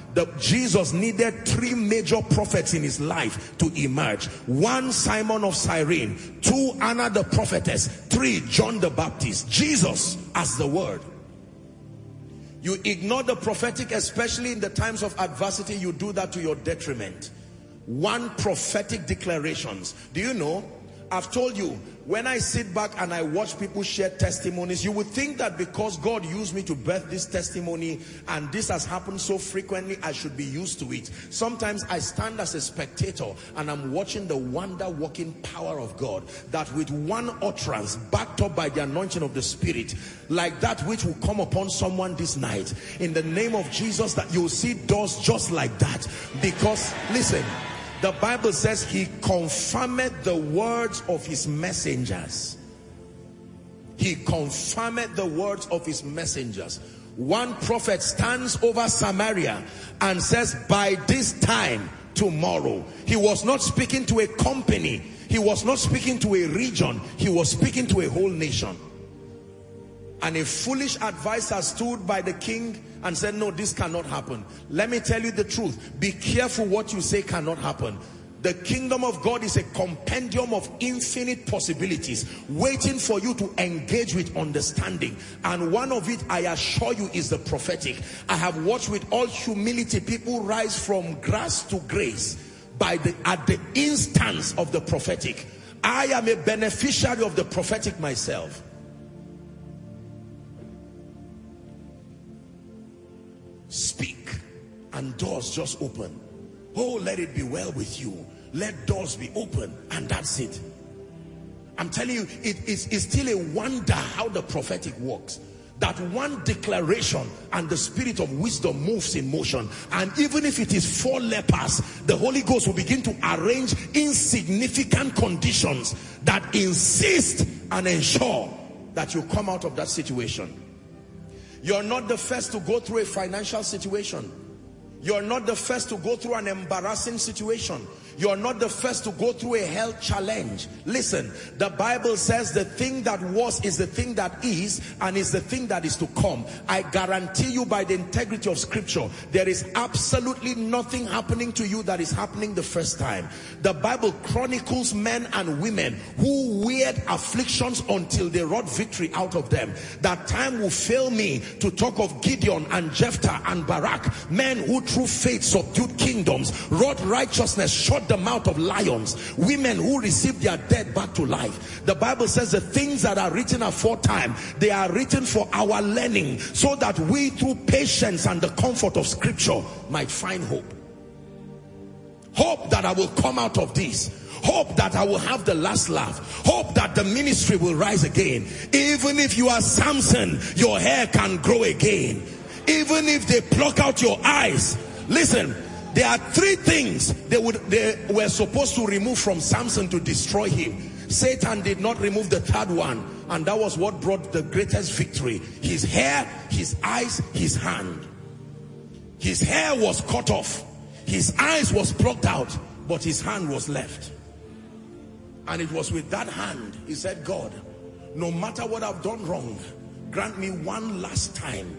The, Jesus needed three major prophets in his life to emerge. One, Simon of Cyrene. Two, Anna the prophetess. Three, John the Baptist. Jesus as the word. You ignore the prophetic, especially in the times of adversity. You do that to your detriment. One, prophetic declarations. Do you know, I've told you, when I sit back and I watch people share testimonies, you would think that because God used me to birth this testimony and this has happened so frequently, I should be used to it. Sometimes I stand as a spectator and I'm watching the wonder-working power of God, that with one utterance backed up by the anointing of the Spirit, like that which will come upon someone this night, in the name of Jesus, that you'll see doors just like that. Because, listen, the Bible says he confirmed the words of his messengers. He confirmed the words of his messengers. One prophet stands over Samaria and says, by this time tomorrow. He was not speaking to a company. He was not speaking to a region. He was speaking to a whole nation. And a foolish advisor stood by the king and said, no, this cannot happen. Let me tell you the truth. Be careful what you say cannot happen. The kingdom of God is a compendium of infinite possibilities waiting for you to engage with understanding. And one of it, I assure you, is the prophetic. I have watched with all humility people rise from grass to grace by the, at the instance of the prophetic. I am a beneficiary of the prophetic myself. Speak and doors just open. Oh, let it be well with you. Let doors be open, and that's it. I'm telling you, it is it's still a wonder how the prophetic works. That one declaration and the spirit of wisdom moves in motion. And even if it is four lepers, the Holy Ghost will begin to arrange insignificant conditions that insist and ensure that you come out of that situation. You're not the first to go through a financial situation. You're not the first to go through an embarrassing situation. You're not the first to go through a health challenge. Listen, the Bible says the thing that was is the thing that is, and is the thing that is to come. I guarantee you by the integrity of scripture, there is absolutely nothing happening to you that is happening the first time. The Bible chronicles men and women who weared afflictions until they wrought victory out of them. That time will fail me to talk of Gideon and Jephthah and Barak, men who through faith subdued kingdoms, wrought righteousness, shut the mouth of lions, women who received their dead back to life. The Bible says the things that are written aforetime, they are written for our learning, so that we through patience and the comfort of scripture might find hope. Hope that I will come out of this. Hope that I will have the last laugh. Hope that the ministry will rise again. Even if you are Samson, your hair can grow again. Even if they pluck out your eyes. Listen, there are three things they would they were supposed to remove from Samson to destroy him. Satan did not remove the third one, and that was what brought the greatest victory. His hair, his eyes, his hand. His hair was cut off, his eyes was plucked out, but his hand was left. And it was with that hand he said, God, no matter what I've done wrong, grant me one last time.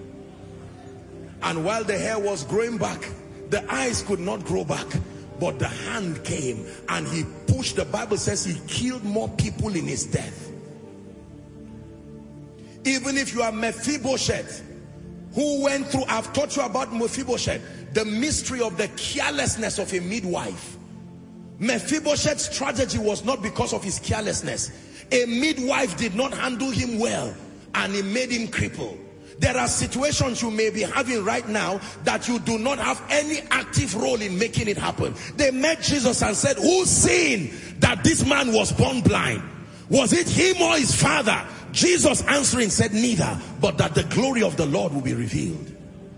And while the hair was growing back, the eyes could not grow back, but the hand came and he pushed. The Bible says he killed more people in his death. Even if you are Mephibosheth, who went through, I've taught you about Mephibosheth, the mystery of the carelessness of a midwife. Mephibosheth's tragedy was not because of his carelessness. A midwife did not handle him well and he made him cripple. There are situations you may be having right now that you do not have any active role in making it happen. They met Jesus and said, who's seen that this man was born blind? Was it him or his father? Jesus answering said, neither, but that the glory of the Lord will be revealed.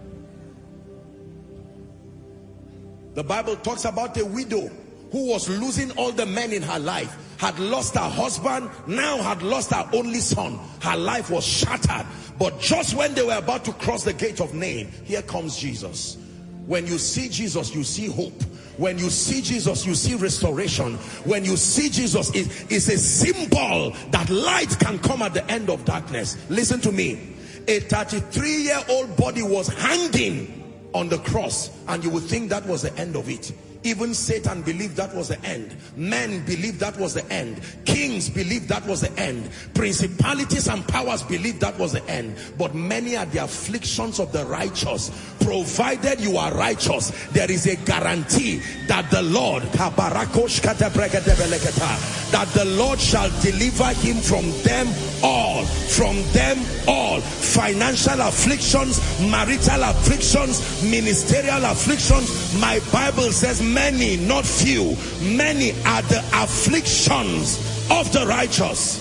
The Bible talks about a widow who was losing all the men in her life, had lost her husband, now had lost her only son. Her life was shattered. But just when they were about to cross the gate of Nain, here comes Jesus. When you see Jesus, you see hope. When you see Jesus, you see restoration. When you see Jesus, it is a symbol that light can come at the end of darkness. Listen to me. A thirty-three year old body was hanging on the cross, and you would think that was the end of it. Even Satan believed that was the end. Men believed that was the end. Kings believed that was the end. Principalities and powers believed that was the end. But many are the afflictions of the righteous. Provided you are righteous, there is a guarantee that the Lord, that the Lord shall deliver him from them all. From them all. Financial afflictions, marital afflictions, ministerial afflictions. My Bible says many, not few, many are the afflictions of the righteous.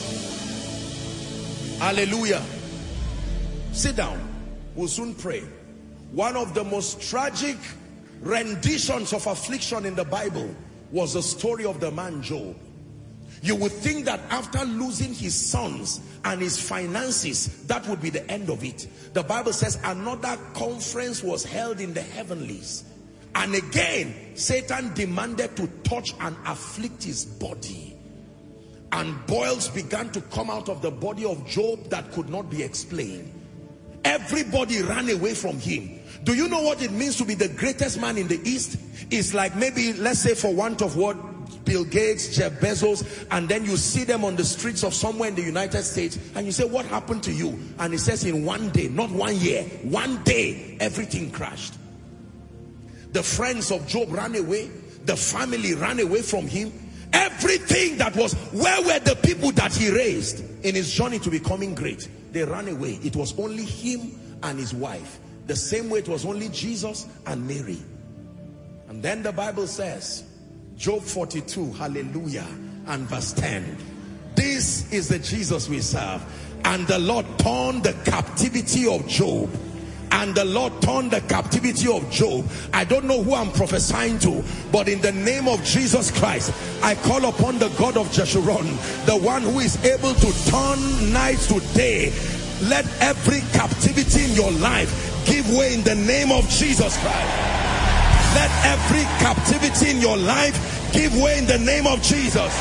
Hallelujah. Sit down. We'll soon pray. One of the most tragic renditions of affliction in the Bible was the story of the man Job. You would think that after losing his sons and his finances, that would be the end of it. The Bible says another conference was held in the heavenlies. And again, Satan demanded to touch and afflict his body. And boils began to come out of the body of Job that could not be explained. Everybody ran away from him. Do you know what it means to be the greatest man in the East? It's like maybe, let's say for want of word, Bill Gates, Jeff Bezos, and then you see them on the streets of somewhere in the United States, and you say, what happened to you? And it says in one day, not one year, one day, everything crashed. The friends of Job ran away. The family ran away from him. Everything that was, where were the people that he raised in his journey to becoming great? They ran away. It was only him and his wife. The same way it was only Jesus and Mary. And then the Bible says, Job forty-two, hallelujah, and verse ten. This is the Jesus we serve. And the Lord turned the captivity of Job. And the Lord turned the captivity of Job. I don't know who I'm prophesying to, but in the name of Jesus Christ, I call upon the God of Jeshurun, the one who is able to turn night to day. Let every captivity in your life give way in the name of Jesus Christ. Let every captivity in your life give way in the name of Jesus.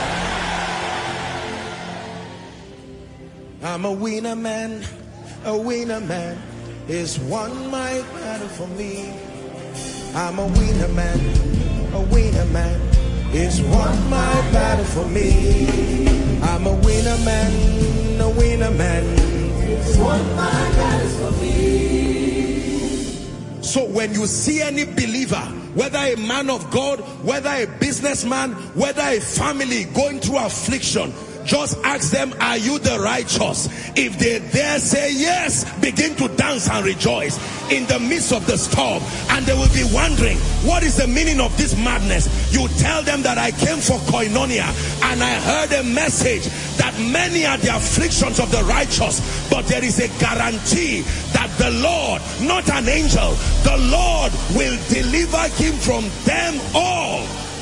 I'm a winner man, a winner man. Is one my battle for me. I'm a winner man, a winner man. Is one my battle for me. I'm a winner man, a winner man. Is one my battle for me. So when you see any believer, whether a man of God, whether a businessman, whether a family going through affliction, just ask them, are you the righteous? If they dare say yes, begin to dance and rejoice in the midst of the storm. And they will be wondering, what is the meaning of this madness? You tell them that I came for koinonia, and I heard a message that many are the afflictions of the righteous, but there is a guarantee that the Lord, not an angel, the Lord will deliver him from them all.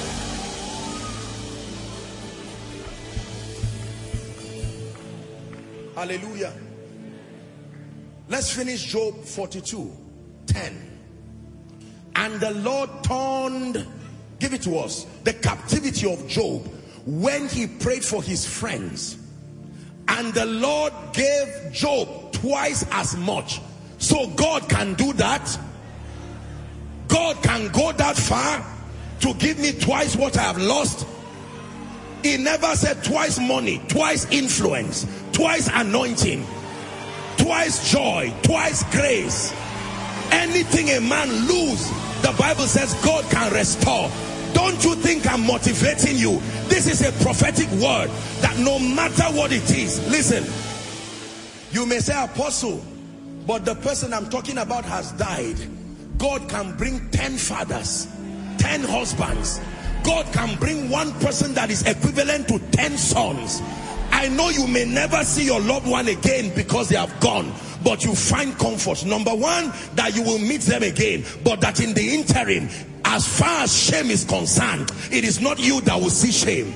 Hallelujah. Let's finish Job forty-two, ten. And the Lord turned, give it to us, the captivity of Job when he prayed for his friends. And the Lord gave Job twice as much. So God can do that. God can go that far to give me twice what I have lost. He never said twice money, twice influence, twice anointing, twice joy, twice grace. Anything a man lose, the Bible says God can restore. Don't you think I'm motivating you? This is a prophetic word that no matter what it is, listen, you may say, Apostle, but the person I'm talking about has died. God can bring ten fathers, ten husbands. God can bring one person that is equivalent to ten sons. I know you may never see your loved one again because they have gone, but you find comfort. Number one, that you will meet them again, but that in the interim, as far as shame is concerned, it is not you that will see shame.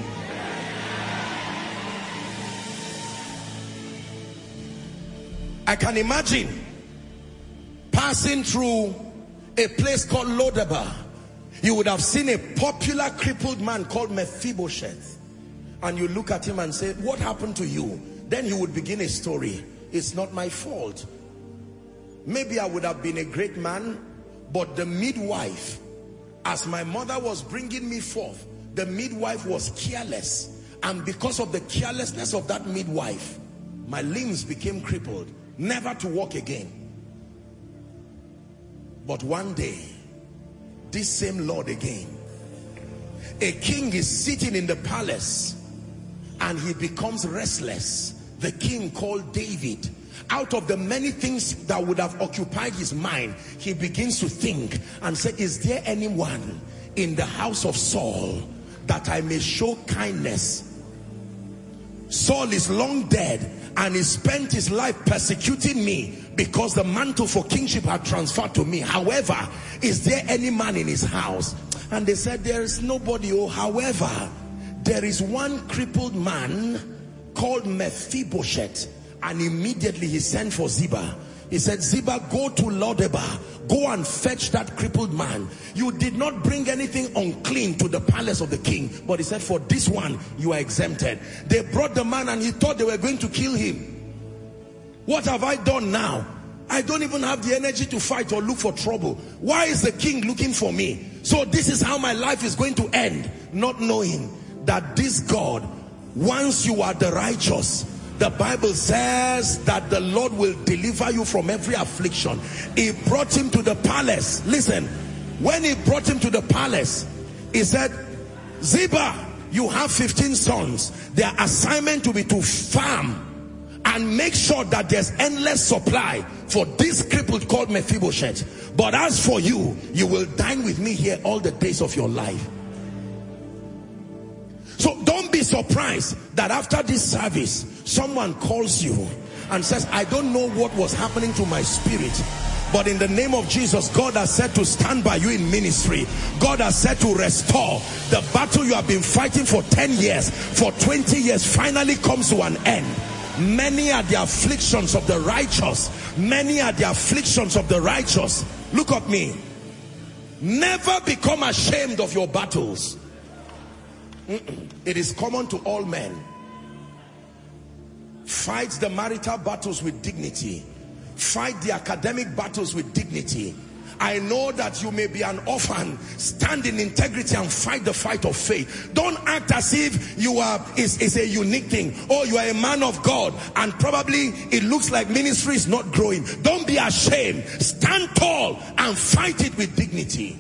I can imagine passing through a place called Lodebar. You would have seen a popular crippled man called Mephibosheth. And you look at him and say, what happened to you? Then he would begin a story. It's not my fault. Maybe I would have been a great man, But the midwife, as my mother was bringing me forth, the midwife was careless. And because of the carelessness of that midwife, my limbs became crippled, never to walk again. But one day, this same Lord again, a king is sitting in the palace and he becomes restless. The king called David. Out of the many things that would have occupied his mind, he begins to think and say, is there anyone in the house of Saul that I may show kindness? Saul is long dead and he spent his life persecuting me because the mantle for kingship had transferred to me. However, is there any man in his house? And they said, there is nobody. Oh, however, there is one crippled man called Mephibosheth. And immediately he sent for Ziba. He said, Ziba, go to Lodebar, go and fetch that crippled man. You did not bring anything unclean to the palace of the king, but he said, for this one you are exempted. They brought the man and he thought they were going to kill him. What have I done now? I don't even have the energy to fight or look for trouble. Why is the king looking for me? So this is how my life is going to end. Not knowing that this God, once you are the righteous, the Bible says that the Lord will deliver you from every affliction. He brought him to the palace. Listen, when he brought him to the palace, he said, Ziba, you have fifteen sons. Their assignment to be to farm and make sure that there's endless supply for this crippled called Mephibosheth. But as for you, you will dine with me here all the days of your life. So don't be surprised that after this service, someone calls you and says, I don't know what was happening to my spirit, but in the name of Jesus, God has said to stand by you in ministry. God has said to restore. The battle you have been fighting for ten years, for twenty years, finally comes to an end. Many are the afflictions of the righteous. Many are the afflictions of the righteous. Look at me. Never become ashamed of your battles. It is common to all men. Fight the marital battles with dignity. Fight the academic battles with dignity. I know that you may be an orphan. Stand in integrity and fight the fight of faith. Don't act as if you are is, is a unique thing. Oh, you are a man of God and probably it looks like ministry is not growing. Don't be ashamed. Stand tall and fight it with dignity.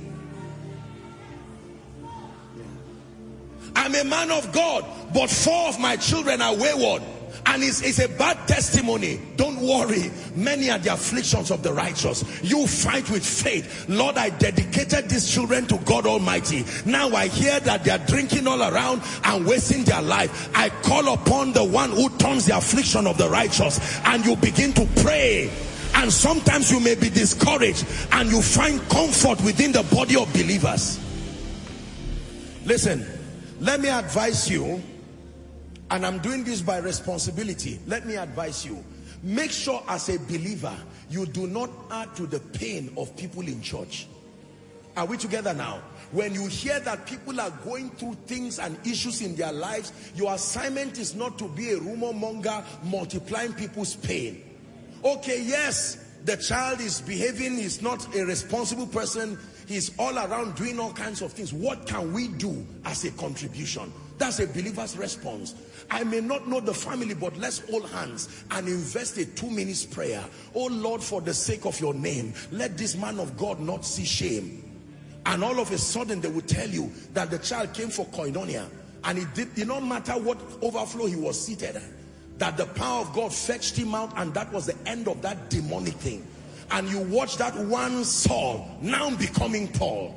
I'm a man of God, but four of my children are wayward. And it's, it's a bad testimony. Don't worry. Many are the afflictions of the righteous. You fight with faith. Lord, I dedicated these children to God Almighty. Now I hear that they are drinking all around and wasting their life. I call upon the one who turns the affliction of the righteous. And you begin to pray. And sometimes you may be discouraged. And you find comfort within the body of believers. Listen, let me advise you. And I'm doing this by responsibility. Let me advise you. Make sure as a believer, you do not add to the pain of people in church. Are we together now? When you hear that people are going through things and issues in their lives, your assignment is not to be a rumor monger multiplying people's pain. Okay, yes, the child is behaving, he's not a responsible person, he's all around doing all kinds of things. What can we do as a contribution? That's a believer's response. I may not know the family, but let's hold hands and invest a two minutes prayer. Oh Lord, for the sake of your name, let this man of God not see shame. And all of a sudden they will tell you that the child came for koinonia and it did, did not matter what overflow he was seated at, that the power of God fetched him out, and that was the end of that demonic thing. And you watch that one Saul now becoming Paul.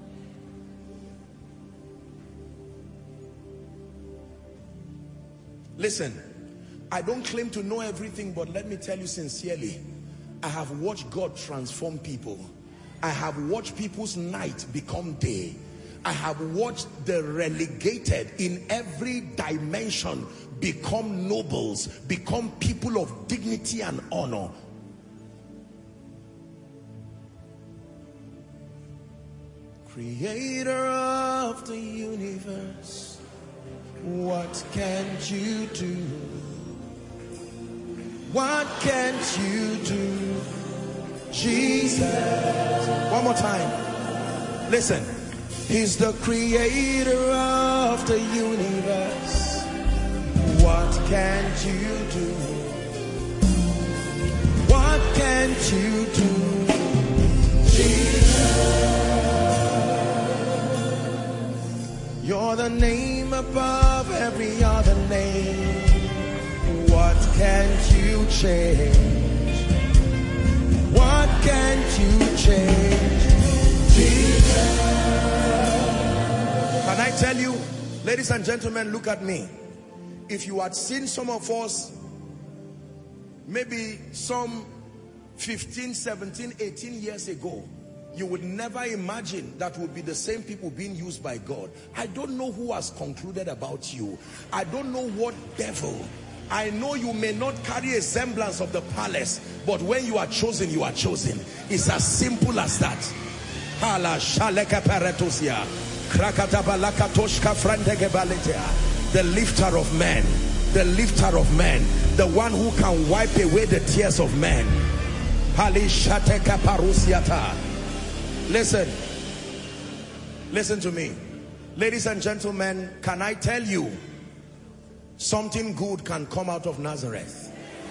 Listen, I don't claim to know everything, but let me tell you sincerely, I have watched God transform people. I have watched people's night become day. I have watched the relegated in every dimension become nobles, become people of dignity and honor. Creator of the universe, what can't you do? What can't you do? Jesus. One more time. Listen. He's the creator of the universe. What can't you do? What can't you do? Jesus. You're the name above every other name. What can't you change? What can't you change? Jesus. Can I tell you, ladies and gentlemen, look at me. If you had seen some of us, maybe some fifteen, seventeen, eighteen years ago, you would never imagine that would be the same people being used by God. I don't know who has concluded about you. I don't know what devil. I know you may not carry a semblance of the palace, but when you are chosen, you are chosen. It's as simple as that. The lifter of men, the lifter of men, the one who can wipe away the tears of men. Listen, listen to me, ladies and gentlemen. Can I tell you something good can come out of Nazareth?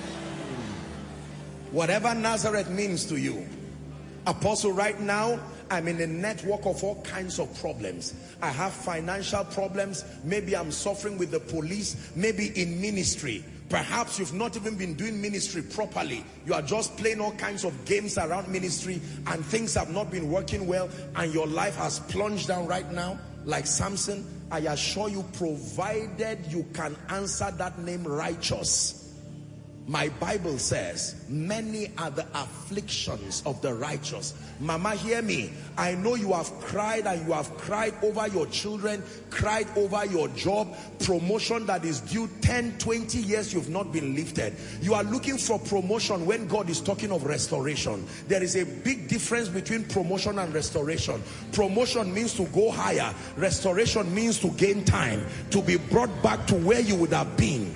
Whatever Nazareth means to you. Apostle, right now I'm in a network of all kinds of problems. I have financial problems. Maybe I'm suffering with the police. Maybe in ministry. Perhaps you've not even been doing ministry properly. You are just playing all kinds of games around ministry and things have not been working well, and your life has plunged down right now like Samson. I assure you, provided you can answer that name righteous, my Bible says, many are the afflictions of the righteous. Mama, hear me. I know you have cried and you have cried over your children, cried over your job, promotion that is due ten, twenty years, you've not been lifted. You are looking for promotion when God is talking of restoration. There is a big difference between promotion and restoration. Promotion means to go higher. Restoration means to gain time, to be brought back to where you would have been.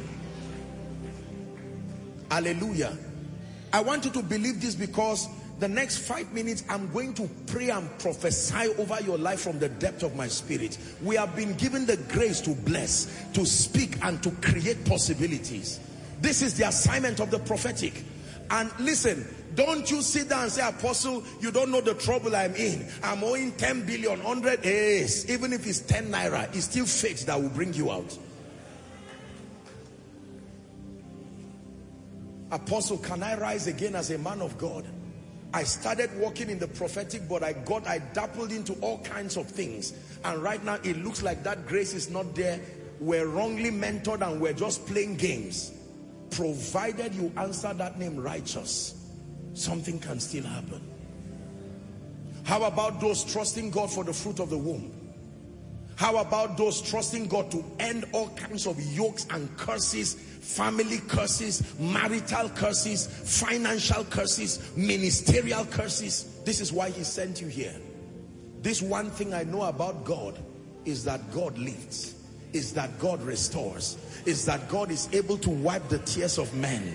Hallelujah. I want you to believe this, because the next five minutes I'm going to pray and prophesy over your life from the depth of my spirit. We have been given the grace to bless, to speak, and to create possibilities. This is the assignment of the prophetic. And listen, don't you sit down and say, Apostle, you don't know the trouble I'm in. I'm owing ten billion, one hundred days. Even if it's ten naira, it's still faith that will bring you out. Apostle, can I rise again as a man of God? I started walking in the prophetic, but I got, I dabbled into all kinds of things. And right now it looks like that grace is not there. We're wrongly mentored and we're just playing games. Provided you answer that name righteous, something can still happen. How about those trusting God for the fruit of the womb? How about those trusting God to end all kinds of yokes and curses, family curses, marital curses, financial curses, ministerial curses? This is why he sent you here. This one thing I know about God is that God lifts, is that God restores, is that God is able to wipe the tears of men.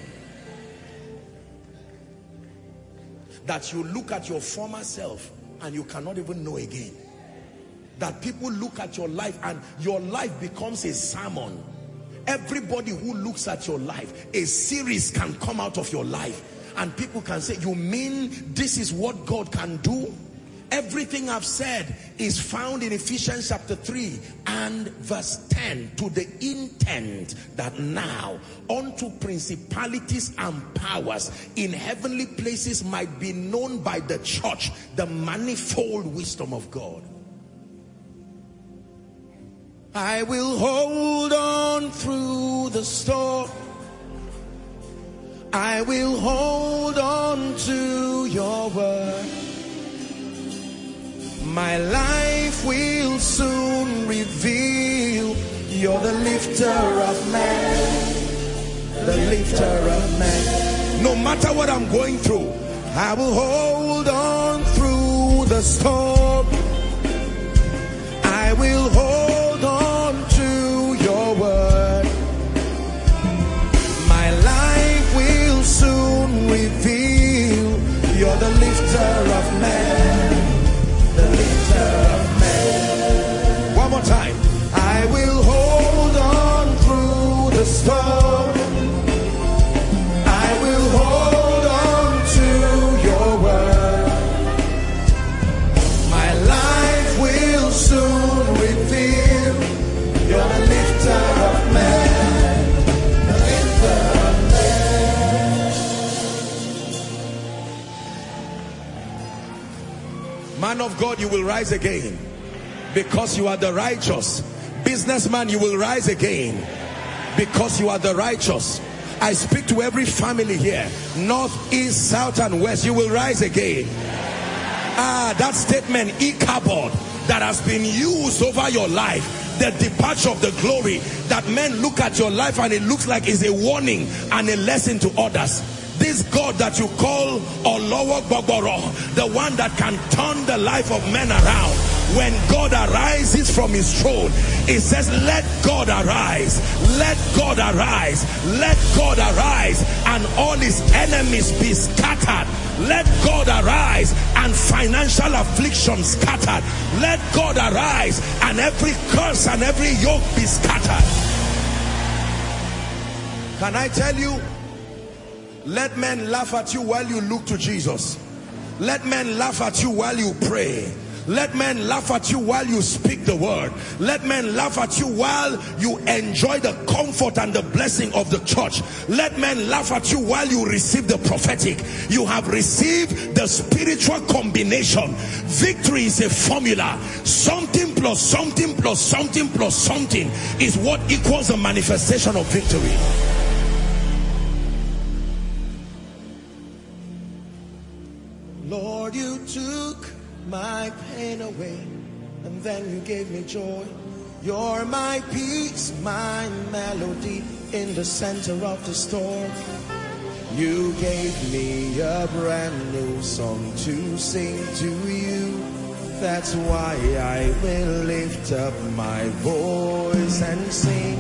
That you look at your former self and you cannot even know again. That people look at your life and your life becomes a sermon. Everybody who looks at your life, a series can come out of your life, and people can say, you mean this is what God can do? Everything I've said is found in Ephesians chapter three and verse ten, to the intent that now unto principalities and powers in heavenly places might be known by the church the manifold wisdom of God. I will hold on through the storm. I will hold on to your word. My life will soon reveal you're the lifter of man. The lifter of man. No matter what I'm going through, I will hold on through the storm. I will hold on to your word. My life will soon reveal you're the lifter Man of God, you will rise again because you are the righteous. Businessman, you will rise again because you are the righteous. I speak to every family here, north, east, south and west. You will rise again. Ah, that statement, Ichabod, that has been used over your life, the departure of the glory, that men look at your life and it looks like it's a warning and a lesson to others. This God that you call Olowo Gbogboro, the one that can turn the life of men around, when God arises from his throne, it says, let God arise, let God arise, let God arise, and all his enemies be scattered. Let God arise and financial affliction scattered. Let God arise and every curse and every yoke be scattered. Can I tell you, let men laugh at you while you look to Jesus. Let men laugh at you while you pray. Let men laugh at you while you speak the word. Let men laugh at you while you enjoy the comfort and the blessing of the church. Let men laugh at you while you receive the prophetic. You have received the spiritual combination. Victory is a formula. Something plus something plus something plus something is what equals the manifestation of victory. Lord, you took my pain away, and then you gave me joy. You're my peace, my melody in the center of the storm. You gave me a brand new song to sing to you. That's why I will lift up my voice and sing.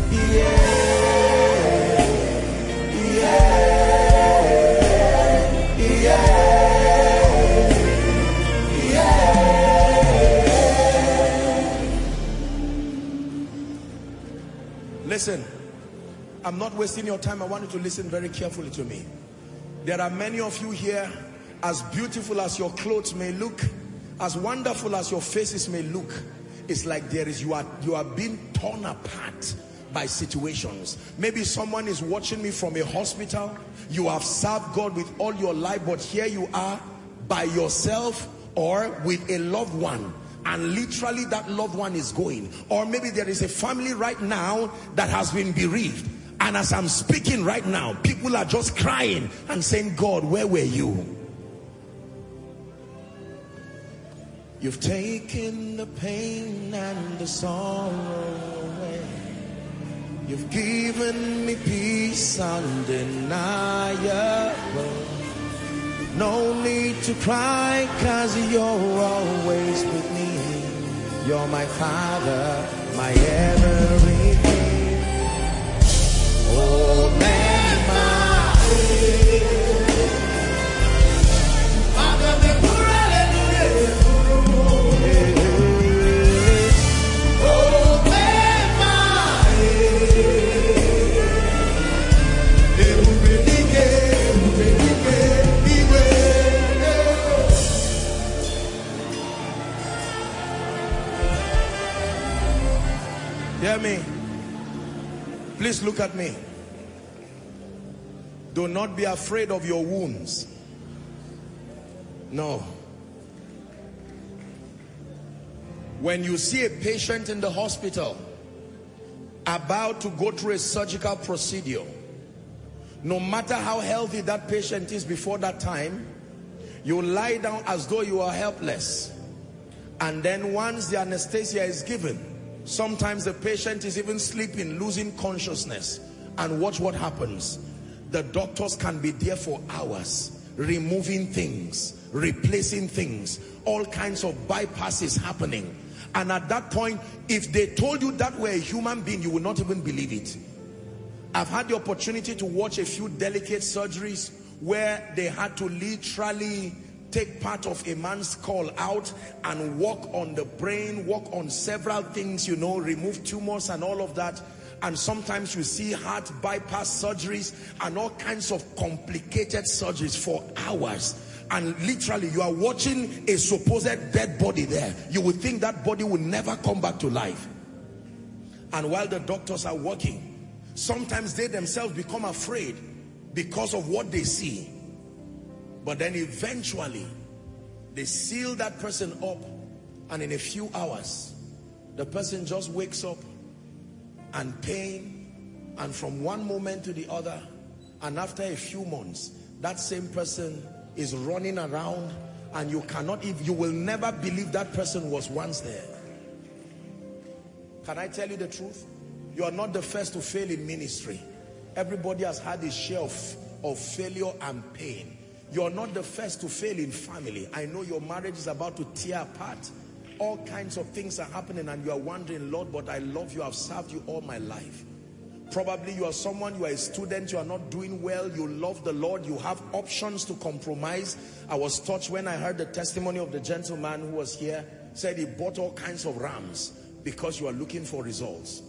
Yeah, yeah, yeah. Listen, I'm not wasting your time. I want you to listen very carefully to me. There are many of you here, as beautiful as your clothes may look, as wonderful as your faces may look, it's like there is, you are, you are being torn apart by situations. Maybe someone is watching me from a hospital. You have served God with all your life, but here you are by yourself or with a loved one, and literally that loved one is going. Or maybe there is a family right now that has been bereaved, and as I'm speaking right now, people are just crying and saying, God, where were you? You've taken the pain and the sorrow away. You've given me peace undeniable. No need to cry, cause you're always with me. You're my Father, my everything. Oh, man, my Hear me. Please look at me. Do not be afraid of your wounds. No. When you see a patient in the hospital about to go through a surgical procedure, no matter how healthy that patient is before that time, you lie down as though you are helpless. And then once the anesthesia is given, sometimes the patient is even sleeping, losing consciousness. And watch what happens. The doctors can be there for hours, removing things, replacing things, all kinds of bypasses happening. And at that point, if they told you that were a human being, you would not even believe it. I've had the opportunity to watch a few delicate surgeries where they had to literally take part of a man's skull out and work on the brain, work on several things, you know, remove tumors and all of that. And sometimes you see heart bypass surgeries and all kinds of complicated surgeries for hours. And literally you are watching a supposed dead body there. You would think that body will never come back to life. And while the doctors are working, sometimes they themselves become afraid because of what they see. But then eventually, They seal that person up, and in a few hours, the person just wakes up and pain, and from one moment to the other, and after a few months, that same person is running around, and you cannot, if you will never believe that person was once there. Can I tell you the truth? You are not the first to fail in ministry. Everybody has had his share of, of failure and pain. You are not the first to fail in family. I know your marriage is about to tear apart. All kinds of things are happening and you are wondering, Lord, but I love you. I've served you all my life. Probably you are someone, you are a student, you are not doing well, you love the Lord, you have options to compromise. I was touched when I heard the testimony of the gentleman who was here, said he bought all kinds of rams because you are looking for results.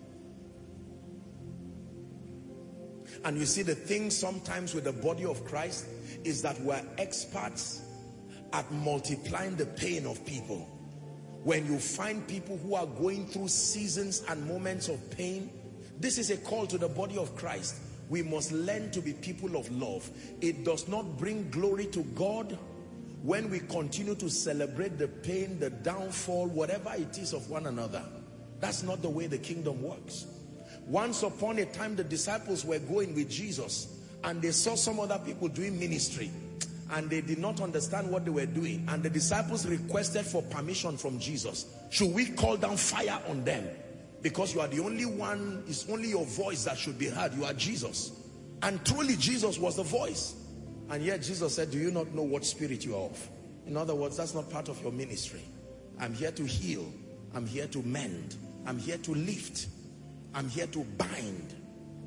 And you see, the thing sometimes with the body of Christ is that we're experts at multiplying the pain of people. When you find people who are going through seasons and moments of pain, this is a call to the body of Christ. We must learn to be people of love. It does not bring glory to God when we continue to celebrate the pain, the downfall, whatever it is of one another. That's not the way the kingdom works. Once upon a time, the disciples were going with Jesus and they saw some other people doing ministry and they did not understand what they were doing. And the disciples requested for permission from Jesus. Should we call down fire on them? Because you are the only one, it's only your voice that should be heard. You are Jesus. And truly Jesus was the voice. And yet Jesus said, do you not know what spirit you are of? In other words, that's not part of your ministry. I'm here to heal. I'm here to mend. I'm here to lift. I'm here to bind.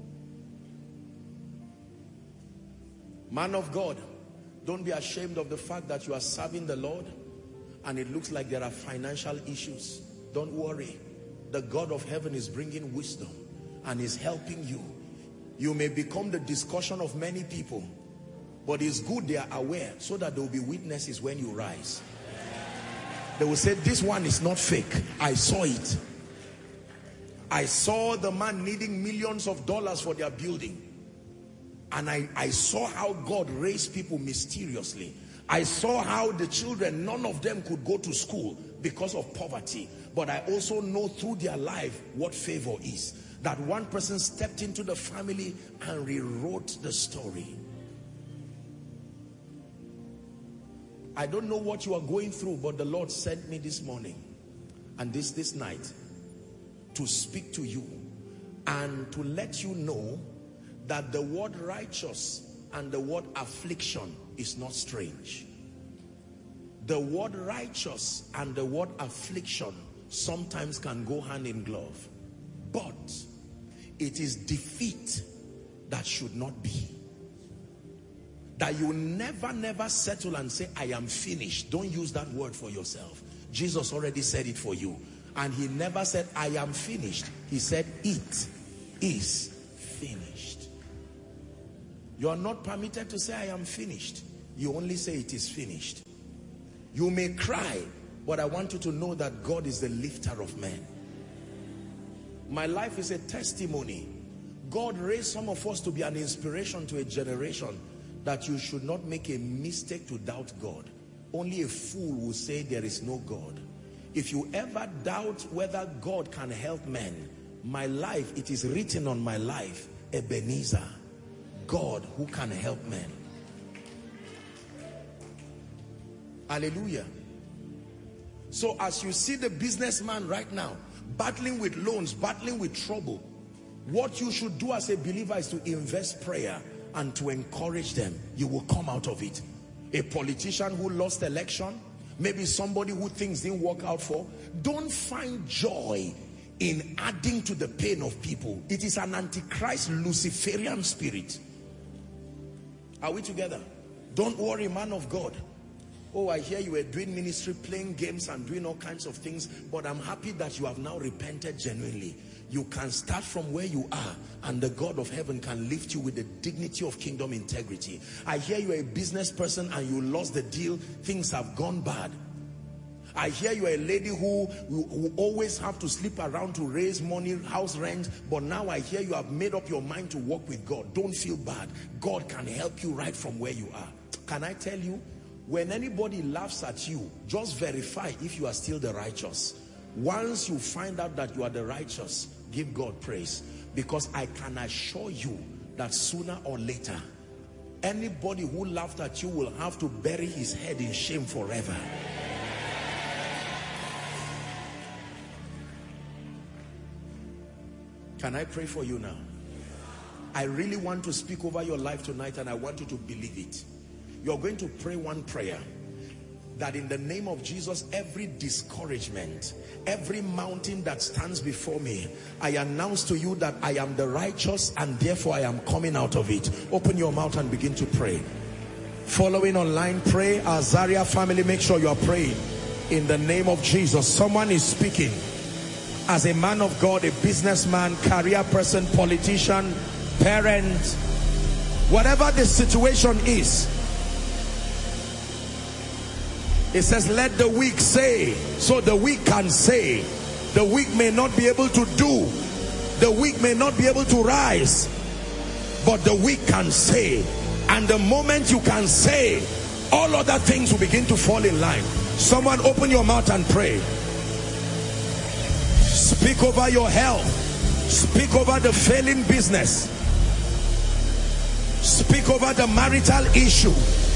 Man of God, don't be ashamed of the fact that you are serving the Lord and it looks like there are financial issues. Don't worry. The God of heaven is bringing wisdom and is helping you. You may become the discussion of many people, but it's good they are aware so that there will be witnesses when you rise. They will say, this one is not fake. I saw it. I saw the man needing millions of dollars for their building. And I, I saw how God raised people mysteriously. I saw how the children, none of them could go to school because of poverty. But I also know through their life what favor is. That one person stepped into the family and rewrote the story. I don't know what you are going through, but the Lord sent me this morning and this this night to speak to you and to let you know that the word righteous and the word affliction is not strange. The word righteous and the word affliction sometimes can go hand in glove, but it is defeat that should not be. That you never never settle and say, I am finished. Don't use that word for yourself. Jesus already said it for you. And he never said, I am finished. He said, it is finished. You are not permitted to say, I am finished. You only say it is finished. You may cry, but I want you to know that God is the lifter of men. My life is a testimony. God raised some of us to be an inspiration to a generation that you should not make a mistake to doubt God. Only a fool will say there is no God. If you ever doubt whether God can help men, my life, it is written on my life, Ebenezer, God who can help men. Hallelujah. So as you see the businessman right now, battling with loans, battling with trouble, what you should do as a believer is to invest prayer and to encourage them. You will come out of it. A politician who lost election, maybe somebody who things didn't work out for, don't find joy in adding to the pain of people. It is an antichrist Luciferian spirit. Are we together? Don't worry, man of God. Oh, I hear you were doing ministry, playing games and doing all kinds of things, but I'm happy that you have now repented genuinely. You can start from where you are and the God of heaven can lift you with the dignity of kingdom integrity. I hear you are a business person and you lost the deal. Things have gone bad. I hear you are a lady who, who, who always have to sleep around to raise money, house rent, but now I hear you have made up your mind to walk with God. Don't feel bad. God can help you right from where you are. Can I tell you, When anybody laughs at you, just verify if you are still the righteous. Once you find out that you are the righteous, give God praise. Because I can assure you that sooner or later, anybody who laughed at you will have to bury his head in shame forever. Can I pray for you now? I really want to speak over your life tonight, and I want you to believe it. You're going to pray one prayer, that in the name of Jesus, every discouragement, every mountain that stands before me, I announce to you that I am the righteous, and therefore I am coming out of it. Open your mouth and begin to pray. Following online, pray. Our Zaria family, make sure you are praying in the name of Jesus. Someone is speaking as a man of God, a businessman, career person, politician, parent, whatever the situation is. It says, let the weak say. So the weak can say. The weak may not be able to do. The weak may not be able to rise. But the weak can say. And the moment you can say, all other things will begin to fall in line. Someone open your mouth and pray. Speak over your health. Speak over the failing business. Speak over the marital issue.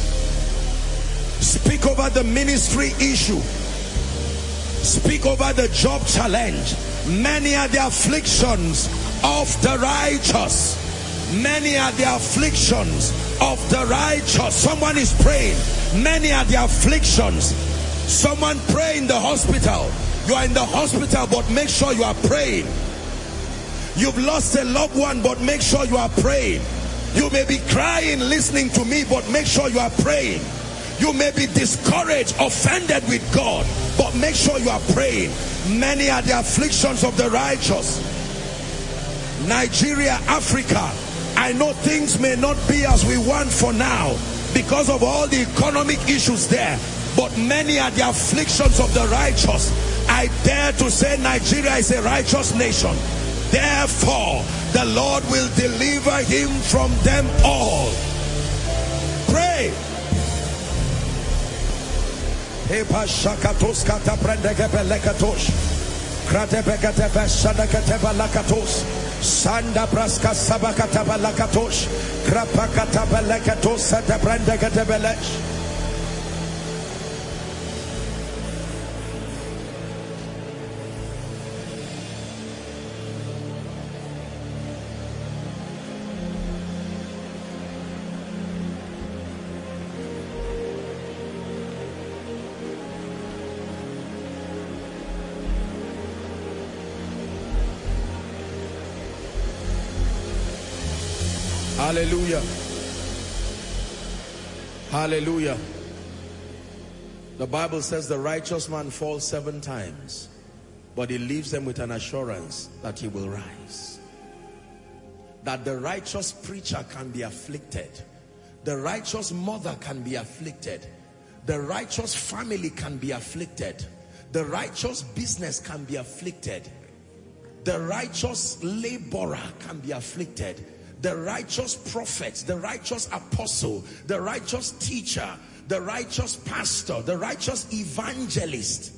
Speak over the ministry issue. Speak over the job challenge. Many are the afflictions of the righteous. Many are the afflictions of the righteous. Someone is praying. Many are the afflictions. Someone pray in the hospital. You are in the hospital, but make sure you are praying. You've lost a loved one, but make sure you are praying. You may be crying listening to me, but make sure you are praying. You may be discouraged, offended with God, but make sure you are praying. Many are the afflictions of the righteous. Nigeria, Africa, I know things may not be as we want for now because of all the economic issues there, but many are the afflictions of the righteous. I dare to say Nigeria is a righteous nation. Therefore, the Lord will deliver him from them all. Pray. Sanda braska sabakata balakatos krapakata balakatos sata branda katebelesh. Hallelujah. Hallelujah. The Bible says the righteous man falls seven times, but he leaves them with an assurance that he will rise. That the righteous preacher can be afflicted. The righteous mother can be afflicted. The righteous family can be afflicted. The righteous business can be afflicted. The righteous laborer can be afflicted. The righteous prophet, the righteous apostle, the righteous teacher, the righteous pastor, the righteous evangelist.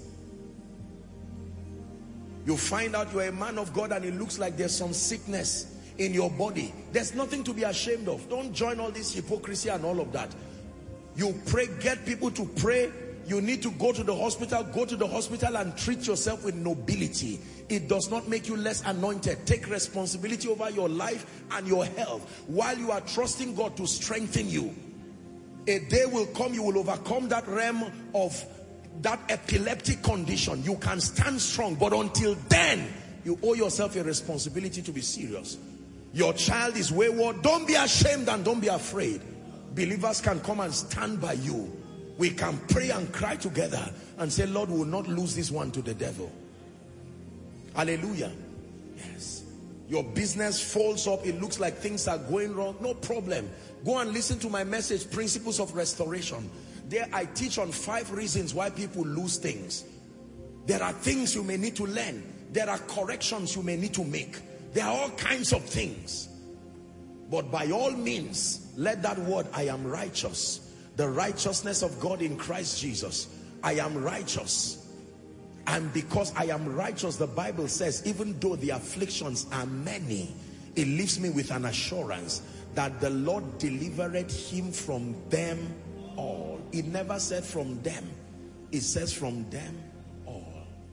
You find out you're a man of God and it looks like there's some sickness in your body. There's nothing to be ashamed of. Don't join all this hypocrisy and all of that. You pray, get people to pray. You need to go to the hospital, go to the hospital and treat yourself with nobility. It does not make you less anointed. Take responsibility over your life and your health while you are trusting God to strengthen you. A day will come, you will overcome that realm of that epileptic condition. You can stand strong, but until then, you owe yourself a responsibility to be serious. Your child is wayward. Don't be ashamed and don't be afraid. Believers can come and stand by you. We can pray and cry together and say, Lord, we will not lose this one to the devil. Hallelujah. Yes. Your business falls up. It looks like things are going wrong. No problem. Go and listen to my message, Principles of Restoration. There I teach on five reasons why people lose things. There are things you may need to learn. There are corrections you may need to make. There are all kinds of things. But by all means, let that word, I am righteous, The righteousness of God in Christ Jesus. I am righteous. And because I am righteous, the Bible says, even though the afflictions are many, it leaves me with an assurance that the Lord delivered him from them all. It never said from them. It says from them all.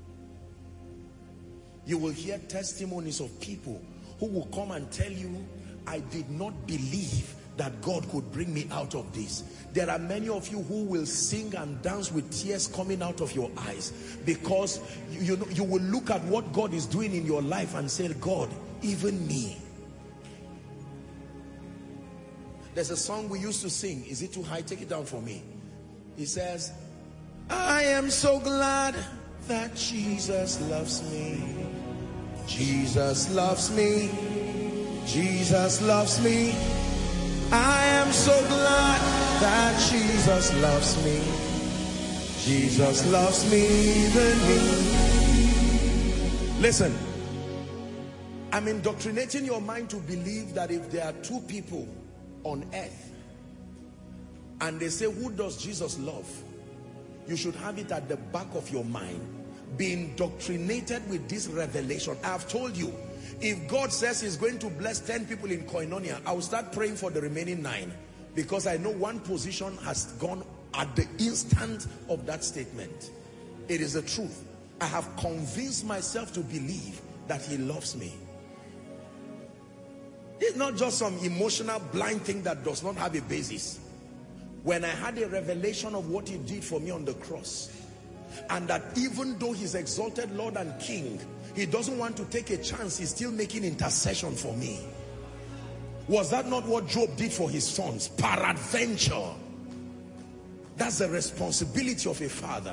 You will hear testimonies of people who will come and tell you, I did not believe that God could bring me out of this. There are many of you who will sing and dance with tears coming out of your eyes, because you, you know, you will look at what God is doing in your life and say, God, even me. There's a song we used to sing. Is it too high? Take it down for me. He says, I am so glad that Jesus loves me. Jesus loves me. Jesus loves me. I am so glad that Jesus loves me. Jesus loves me even me. Listen, I'm indoctrinating your mind to believe that if there are two people on earth and they say, who does Jesus love? You should have it at the back of your mind. Be indoctrinated with this revelation. I have told you, if God says he's going to bless ten people in Koinonia, I will start praying for the remaining nine, because I know one position has gone at the instant of that statement. It is the truth. I have convinced myself to believe that he loves me. It's not just some emotional blind thing that does not have a basis. When I had a revelation of what he did for me on the cross, and that even though he's exalted Lord and King, he doesn't want to take a chance, he's still making intercession for me. Was that not what Job did for his sons? Peradventure. That's the responsibility of a father.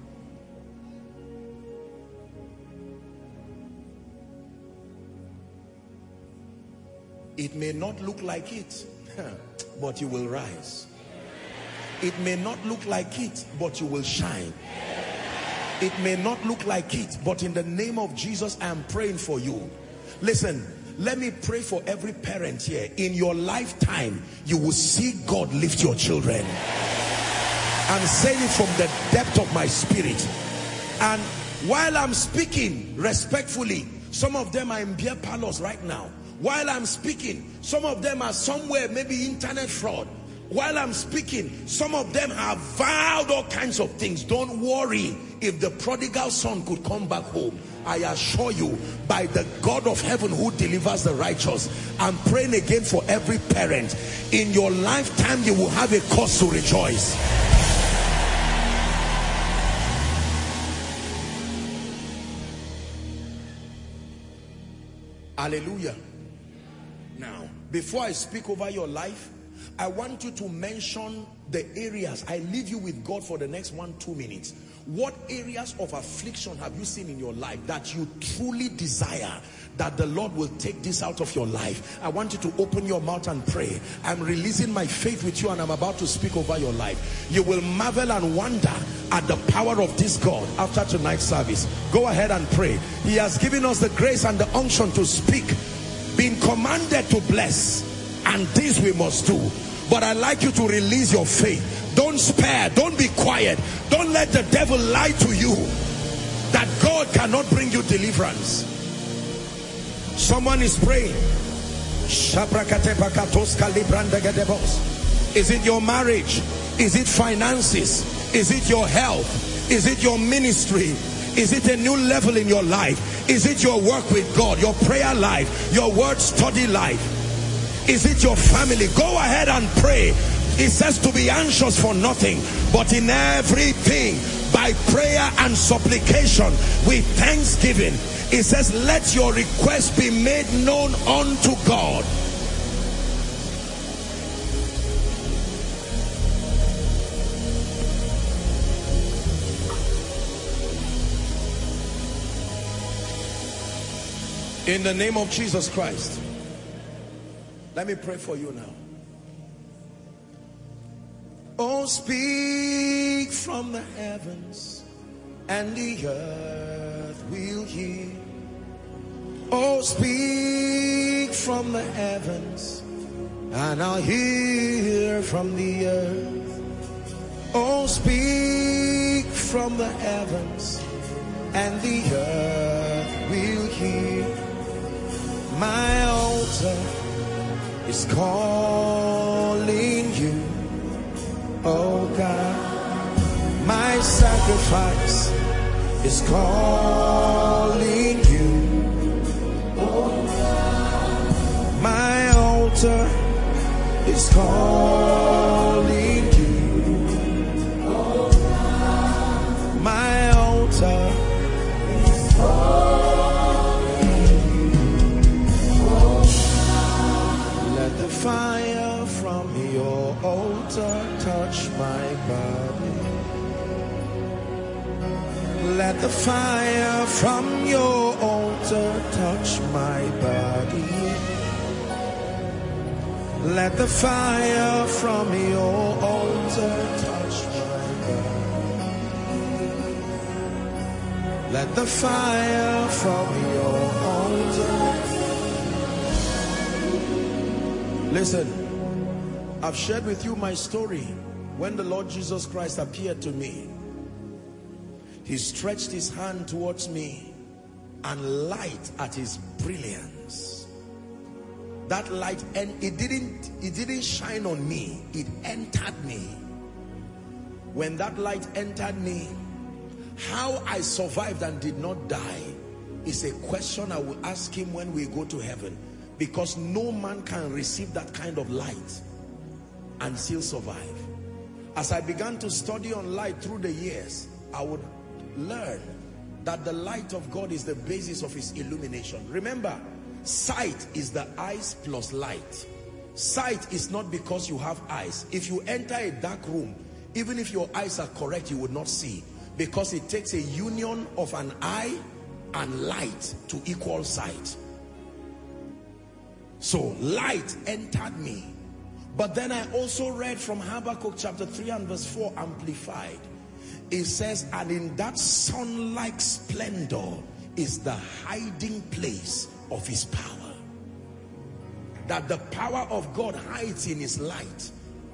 It may not look like it, but you will rise. It may not look like it, but you will shine. It may not look like it, but in the name of Jesus, I am praying for you. Listen, let me pray for every parent here. In your lifetime, you will see God lift your children. I'm saying it from the depth of my spirit. And while I'm speaking respectfully, some of them are in beer parlors right now. While I'm speaking, some of them are somewhere, maybe internet fraud. While I'm speaking, some of them have vowed all kinds of things. Don't worry. If the prodigal son could come back home, I assure you, by the God of heaven who delivers the righteous, I'm praying again for every parent. In your lifetime, you will have a cause to rejoice. Hallelujah. Now, before I speak over your life, I want you to mention the areas. I leave you with God for the next one, two minutes. What areas of affliction have you seen in your life that you truly desire that the Lord will take this out of your life? I want you to open your mouth and pray. I'm releasing my faith with you, and I'm about to speak over your life. You will marvel and wonder at the power of this God after tonight's service. Go ahead and pray. He has given us the grace and the unction to speak, being commanded to bless, and this we must do. But I'd like you to release your faith. Don't spare. Don't be quiet. Don't let the devil lie to you that God cannot bring you deliverance. Someone is praying. Is it your marriage? Is it finances? Is it your health? Is it your ministry? Is it a new level in your life? Is it your work with God, your prayer life, your word study life? Is it your family? Go ahead and pray. It says to be anxious for nothing, but in everything by prayer and supplication with thanksgiving. It says, let your request be made known unto God. In the name of Jesus Christ. Let me pray for you now. Oh, speak from the heavens, and the earth will hear. Oh, speak from the heavens, and I'll hear from the earth. Oh, speak from the heavens, and the earth will hear. My altar is calling you, oh God. My sacrifice is calling you, oh God. My altar is calling you, oh God. My altar is calling you, oh God. Let the fire from your altar touch my body. Let the fire from your altar touch my body. Let the fire from your altar touch my body. Let the fire from your altar. Listen, I've shared with you my story. When the Lord Jesus Christ appeared to me, he stretched his hand towards me, and light at his brilliance. That light, and it didn't it didn't shine on me, it entered me. When that light entered me, how I survived and did not die is a question I will ask him when we go to heaven, because no man can receive that kind of light and still survive. As I began to study on light through the years, I would learn that the light of God is the basis of his illumination. Remember, sight is the eyes plus light. Sight is not because you have eyes. If you enter a dark room, even if your eyes are correct, you would not see, because it takes a union of an eye and light to equal sight. So light entered me. But then I also read from Habakkuk chapter three and verse four, amplified. It says, and in that sun-like splendor is the hiding place of his power. That the power of God hides in his light.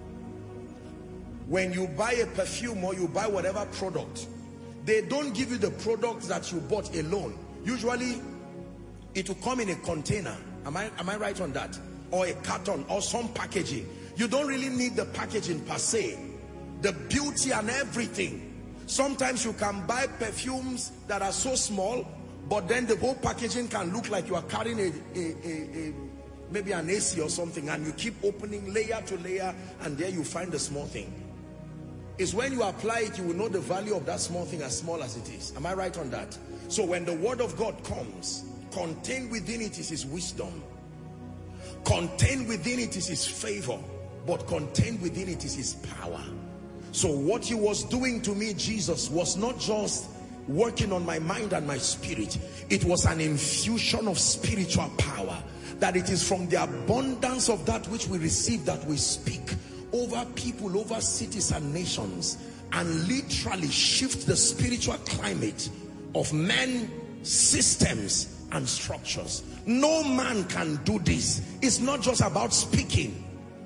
When you buy a perfume or you buy whatever product, they don't give you the product that you bought alone. Usually it will come in a container. Am I, am I right on that? Or a carton or some packaging. You don't really need the packaging per se. The beauty and everything. Sometimes you can buy perfumes that are so small, but then the whole packaging can look like you are carrying a, a, a, a maybe an A C or something, and you keep opening layer to layer, and there you find the small thing. It's when you apply it, you will know the value of that small thing, as small as it is. Am I right on that? So when the word of God comes, contained within it is his wisdom. Contained within it is his favor. But contained within it is his power. So what he was doing to me, Jesus, was not just working on my mind and my spirit. It was an infusion of spiritual power. That it is from the abundance of that which we receive that we speak over people, over cities and nations, and literally shift the spiritual climate of men, systems and structures. No man can do this. It's not just about speaking.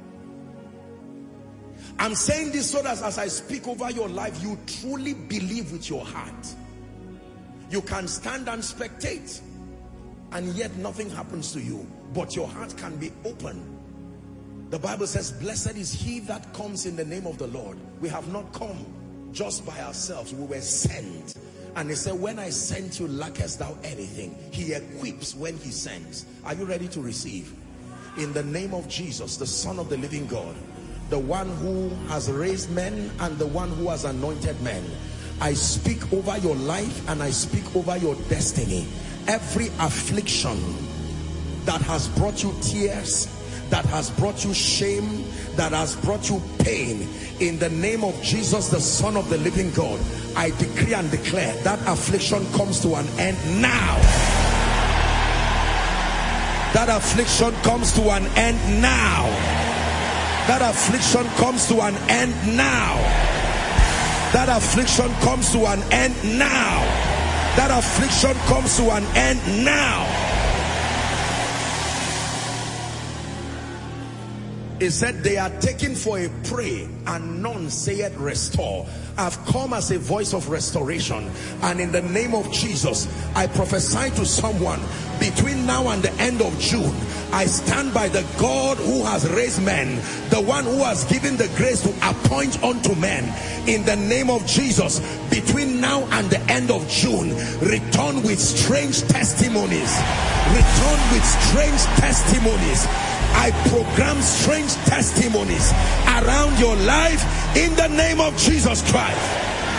I'm saying this so that as I speak over your life, you truly believe with your heart. You can stand and spectate, and yet nothing happens to you, but your heart can be open. The Bible says, blessed is he that comes in the name of the Lord. We have not come just by ourselves. We were sent. And he said, when I sent you, lackest thou anything? He equips when he sends. Are you ready to receive? In the name of Jesus, the Son of the living God, the one who has raised men and the one who has anointed men, I speak over your life and I speak over your destiny. Every affliction that has brought you tears, that has brought you shame, that has brought you pain, in the name of Jesus, the Son of the living God, I decree and declare that affliction comes to an end now. That affliction comes to an end now. That affliction comes to an end now. That affliction comes to an end now. That affliction comes to an end now. It said they are taken for a prey and none saith restore. I've come as a voice of restoration, and in the name of Jesus I prophesy to someone, between now and the end of June, I stand by the God who has raised men, the one who has given the grace to appoint unto men. In the name of Jesus, between now and the end of June, return with strange testimonies. Return with strange testimonies. I program strange testimonies around your life in the name of Jesus Christ.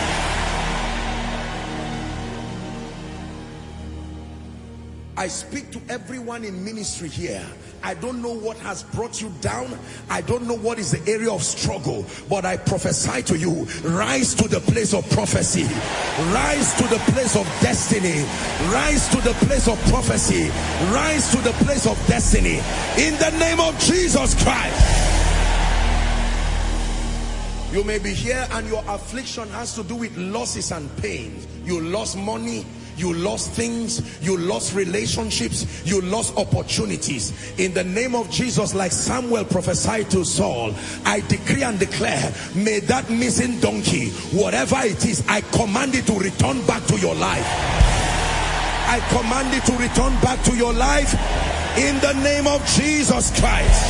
I speak to everyone in ministry here. I don't know what has brought you down. I don't know what is the area of struggle, but I prophesy to you, rise to the place of prophecy. Rise to the place of destiny. Rise to the place of prophecy. Rise to the place of destiny. In the name of Jesus Christ. You may be here and your affliction has to do with losses and pains. You lost money. You lost things, you lost relationships, you lost opportunities. In the name of Jesus, like Samuel prophesied to Saul, I decree and declare, may that missing donkey, whatever it is, I command it to return back to your life. I command it to return back to your life in the name of Jesus Christ.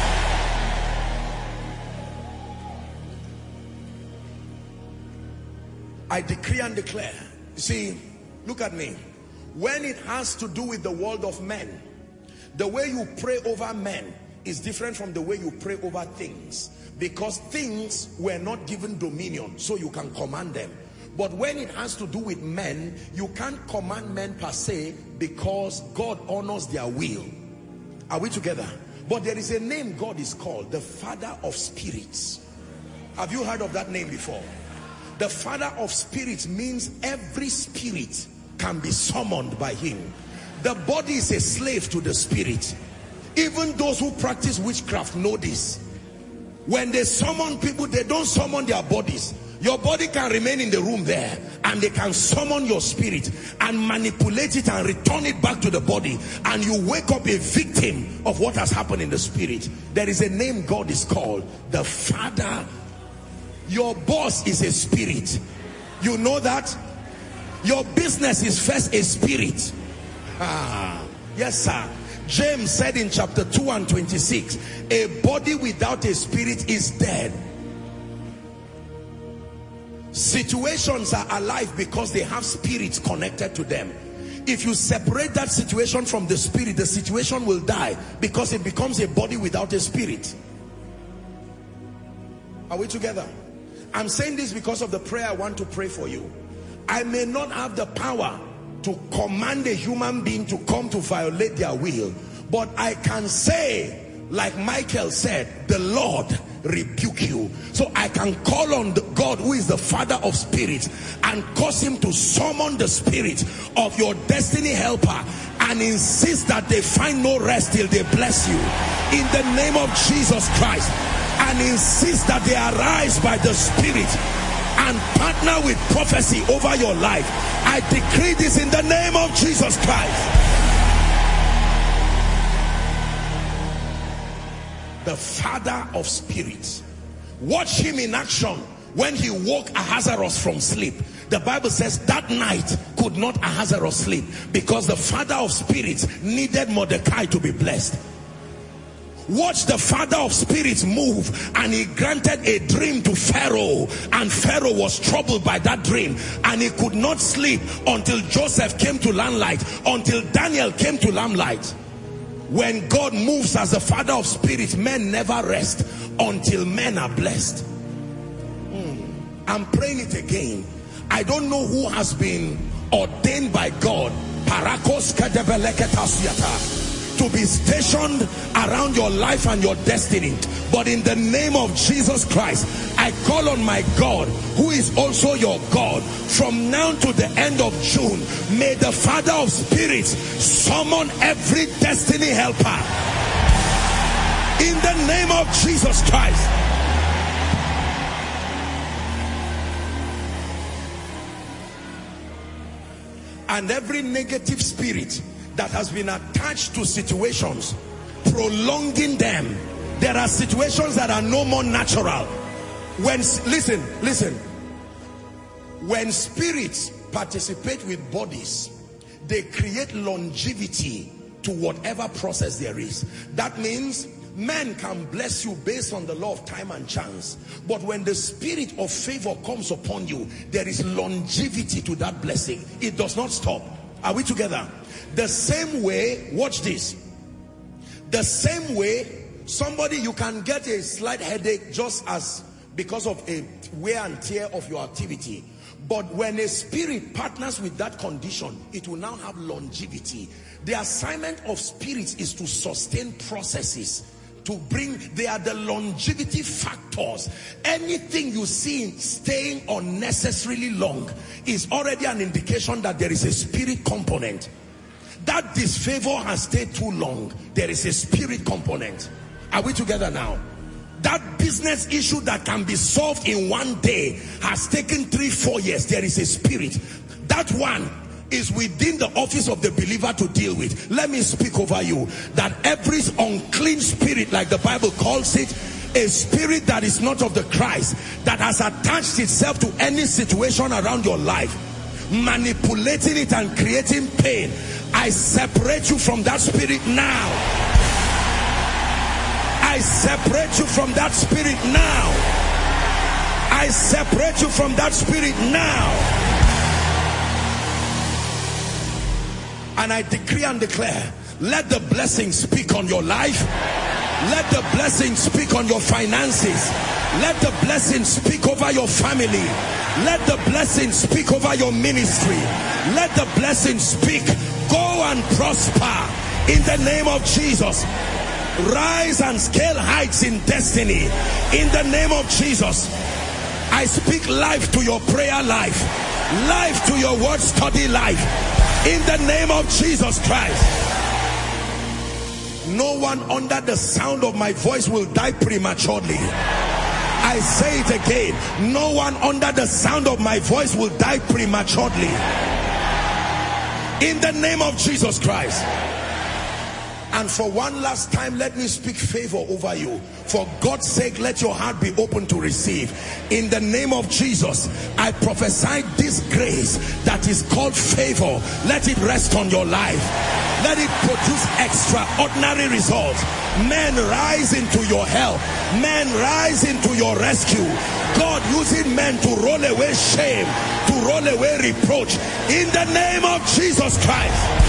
I decree and declare. See, look at me. When it has to do with the world of men, the way you pray over men is different from the way you pray over things, because things were not given dominion, so you can command them. But when it has to do with men, you can't command men per se, because God honors their will. Are we together? But there is a name God is called, the Father of Spirits. Have you heard of that name before? The Father of Spirits means every spirit can be summoned by him. The body is a slave to the spirit. Even those who practice witchcraft know this. When they summon people, they don't summon their bodies. Your body can remain in the room there, and they can summon your spirit and manipulate it and return it back to the body, and you wake up a victim of what has happened in the spirit. There is a name God is called, the Father. Your boss is a spirit. You know that? Your business is first a spirit. Ah, yes, sir. James said in chapter two and twenty-six, a body without a spirit is dead. Situations are alive because they have spirits connected to them. If you separate that situation from the spirit, the situation will die, because it becomes a body without a spirit. Are we together? I'm saying this because of the prayer I want to pray for you. I may not have the power to command a human being to come to violate their will, but I can say, like Michael said, the Lord rebuke you. So I can call on the God who is the Father of spirits and cause him to summon the spirit of your destiny helper and insist that they find no rest till they bless you in the name of Jesus Christ, and insist that they arise by the spirit and partner with prophecy over your life. I decree this in the name of Jesus Christ. The Father of spirits. Watch him in action when he woke Ahasuerus from sleep. The Bible says that night could not Ahasuerus sleep, because the Father of spirits needed Mordecai to be blessed. Watch the Father of spirits move, and he granted a dream to Pharaoh, and Pharaoh was troubled by that dream, and he could not sleep until Joseph came to limelight, until Daniel came to limelight. When God moves as the Father of spirits, men never rest until men are blessed. hmm. I'm praying it again. I don't know who has been ordained by God to be stationed around your life and your destiny, but in the name of Jesus Christ, I call on my God, who is also your God. From now to the end of June, may the Father of spirits summon every destiny helper in the name of Jesus Christ. And every negative spirit that has been attached to situations, prolonging them, There are situations that are no more natural. When, listen, listen. When spirits participate with bodies, they create longevity to whatever process there is. That means men can bless you based on the law of time and chance. But when the spirit of favor comes upon you, there is longevity to that blessing. It does not stop. Are we together? The same way, watch this. The same way, somebody, you can get a slight headache just as because of a wear and tear of your activity. But when a spirit partners with that condition, it will now have longevity. The assignment of spirits is to sustain processes, to bring, they are the longevity factors. Anything you see staying unnecessarily long is already an indication that there is a spirit component. That disfavor has stayed too long, there is a spirit component. Are we together now? That business issue that can be solved in one day has taken three, four years. There is a spirit. That one is within the office of the believer to deal with. Let me speak over you that every unclean spirit, like the Bible calls it, a spirit that is not of the Christ, that has attached itself to any situation around your life, manipulating it and creating pain, I separate you from that spirit now. I separate you from that spirit now. I separate you from that spirit now. And I decree and declare, let the blessing speak on your life. Let the blessing speak on your finances. Let the blessing speak over your family. Let the blessing speak over your ministry. Let the blessing speak. Go and prosper in the name of Jesus. Rise and scale heights in destiny in the name of Jesus. I speak life to your prayer life, life to your word study life in the name of Jesus Christ. No one under the sound of my voice will die prematurely. I say it again, no one under the sound of my voice will die prematurely in the name of Jesus Christ. And for one last time, let me speak favor over you. For God's sake, let your heart be open to receive. In the name of Jesus, I prophesy this grace that is called favor. Let it rest on your life. Let it produce extraordinary results. Men rise into your help. Men rise into your rescue. God using men to roll away shame, to roll away reproach. In the name of Jesus Christ.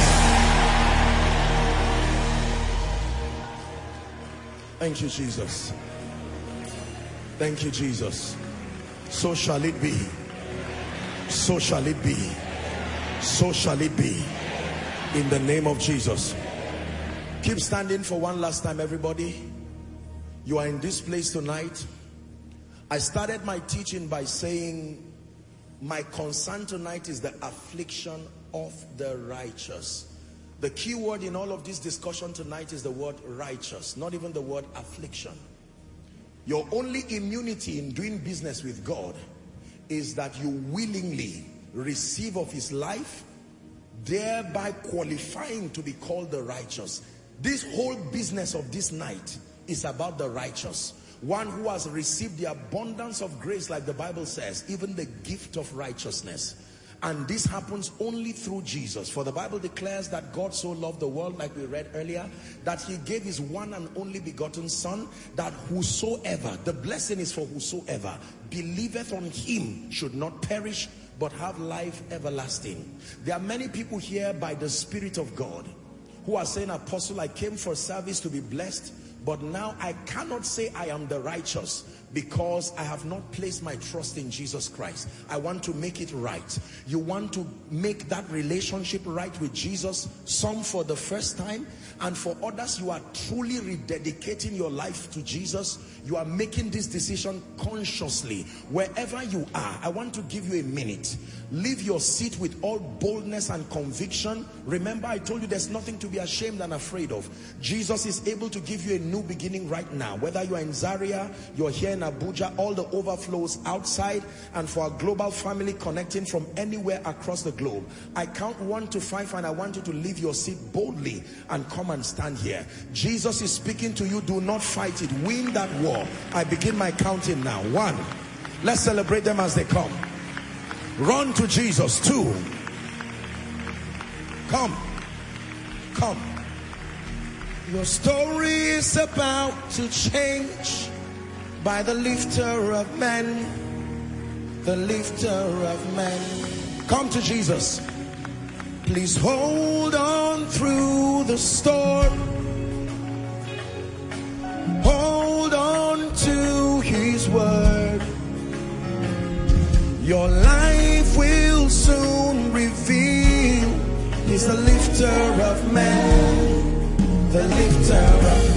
Thank you, Jesus. Thank you, Jesus. So shall it be. So shall it be. So shall it be. In the name of Jesus. Keep standing for one last time, everybody. You are in this place tonight. I started my teaching by saying, my concern tonight is the affliction of the righteous. The key word in all of this discussion tonight is the word righteous, not even the word affliction. Your only immunity in doing business with God is that you willingly receive of his life, thereby qualifying to be called the righteous. This whole business of this night is about the righteous. One who has received the abundance of grace, like the Bible says, even the gift of righteousness. And this happens only through Jesus. For the Bible declares that God so loved the world, like we read earlier, that he gave his one and only begotten son, that whosoever, the blessing is for whosoever, believeth on him should not perish, but have life everlasting. There are many people here by the Spirit of God who are saying, Apostle, I came for service to be blessed, but now I cannot say I am the righteous because I have not placed my trust in Jesus Christ. I want to make it right. You want to make that relationship right with Jesus, some for the first time, and for others you are truly rededicating your life to Jesus. You are making this decision consciously. Wherever you are, I want to give you a minute. Leave your seat with all boldness and conviction. Remember, I told you there's nothing to be ashamed and afraid of. Jesus is able to give you a new beginning right now. Whether you are in Zaria, you're here in Abuja, all the overflows outside, and for our global family connecting from anywhere across the globe. I count one to five and I want you to leave your seat boldly and come and stand here. Jesus is speaking to you. Do not fight it. Win that war. I begin my counting now. One. Let's celebrate them as they come. Run to Jesus. Two. Come. Come. Your story is about to change by the lifter of men, the lifter of men. Come to Jesus. Please hold on through the storm. Hold on to his word. Your life will soon reveal he's the lifter of men, the lifter of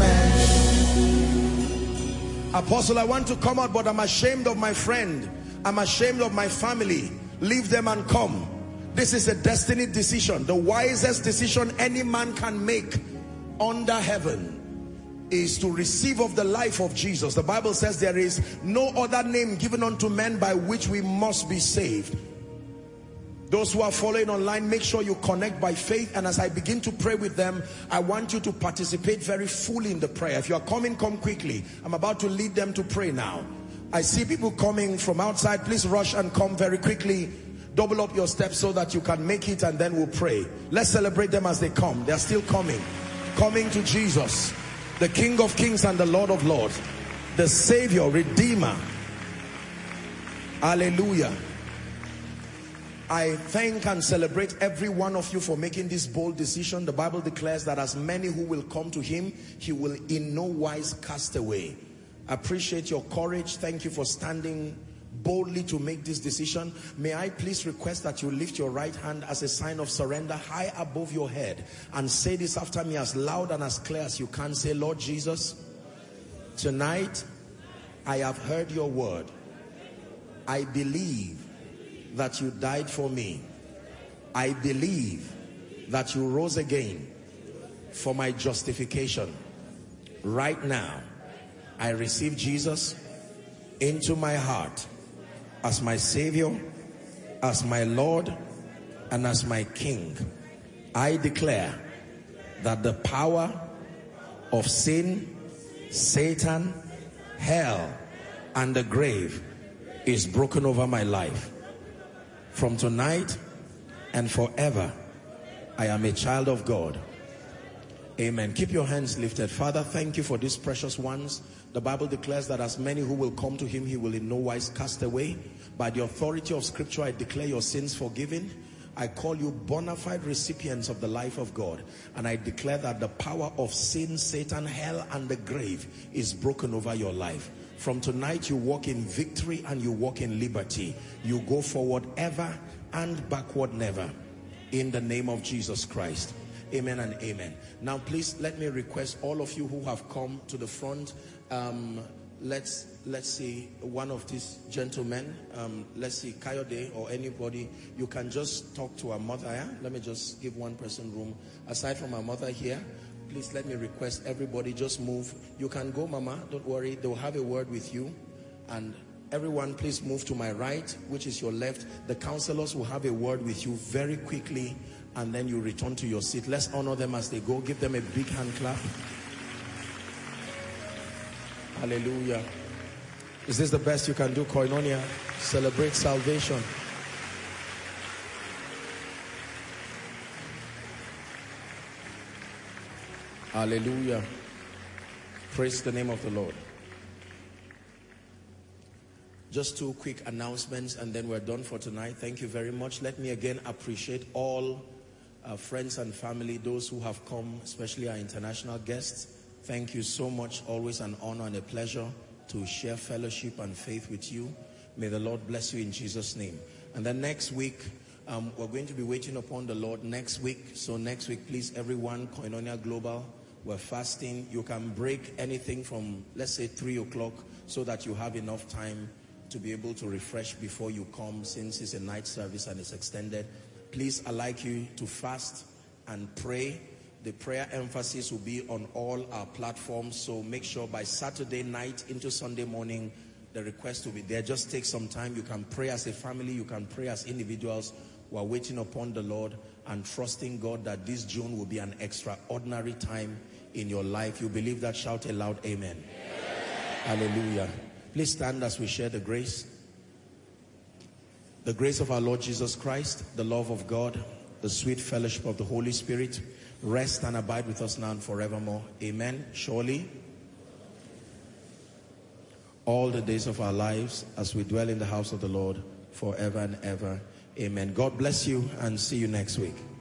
men. Apostle, I want to come out, but I'm ashamed of my friend. I'm ashamed of my family. Leave them and come. This is a destiny decision. The wisest decision any man can make under heaven is to receive of the life of Jesus. The Bible says there is no other name given unto men by which we must be saved. Those who are following online, make sure you connect by faith. And as I begin to pray with them, I want you to participate very fully in the prayer. If you are coming, come quickly. I'm about to lead them to pray now. I see people coming from outside. Please rush and come very quickly. Double up your steps so that you can make it, and then we'll pray. Let's celebrate them as they come. They're still coming. Coming to Jesus, the King of Kings and the Lord of Lords, the Savior, Redeemer. Hallelujah. I thank and celebrate every one of you for making this bold decision. The Bible declares that as many who will come to him, he will in no wise cast away. I appreciate your courage. Thank you for standing boldly to make this decision. May I please request that you lift your right hand as a sign of surrender high above your head and say this after me as loud and as clear as you can. Say, Lord Jesus, tonight I have heard your word. I believe that you died for me. I believe that you rose again for my justification. Right now, I receive Jesus into my heart as my Savior, as my Lord, and as my King. I declare that the power of sin, Satan, hell, and the grave is broken over my life. From tonight and forever, I am a child of God. Amen. Keep your hands lifted. Father, thank you for these precious ones. The Bible declares that as many who will come to him, he will in no wise cast away. By the authority of scripture, I declare your sins forgiven. I call you bona fide recipients of the life of God. And I declare that the power of sin, Satan, hell, and the grave is broken over your life. From tonight, you walk in victory and you walk in liberty. You go forward ever and backward never. In the name of Jesus Christ. Amen and amen. Now, please let me request all of you who have come to the front. Um, let's let's see one of these gentlemen. Um, let's see Kayode or anybody. You can just talk to our mother. Yeah? Let me just give one person room. Aside from our mother here, please let me request everybody just move. You can go, Mama. Don't worry. They'll have a word with you. And everyone, please move to my right, which is your left. The counselors will have a word with you very quickly. And then you return to your seat. Let's honor them as they go. Give them a big hand clap. Hallelujah. Is this the best you can do, Koinonia? Celebrate salvation. Hallelujah. Praise the name of the Lord. Just two quick announcements and then we're done for tonight. Thank you very much. Let me again appreciate all Uh, friends and family, those who have come, especially our international guests. Thank you so much. Always an honor and a pleasure to share fellowship and faith with you. May the Lord bless you in Jesus' name. And then next week, um, we're going to be waiting upon the Lord next week. So next week, please, everyone, Koinonia Global, we're fasting. You can break anything from, let's say, three o'clock so that you have enough time to be able to refresh before you come, since it's a night service and it's extended. Please, I'd like you to fast and pray. The prayer emphasis will be on all our platforms, so make sure by Saturday night into Sunday morning, the request will be there. Just take some time. You can pray as a family, you can pray as individuals. We're waiting upon the Lord and trusting God that this June will be an extraordinary time in your life. You believe that? Shout a loud amen. Amen. Hallelujah. Please stand as we share the grace. The grace of our Lord Jesus Christ, the love of God, the sweet fellowship of the Holy Spirit, rest and abide with us now and forevermore. Amen. Surely, all the days of our lives as we dwell in the house of the Lord forever and ever. Amen. God bless you and see you next week.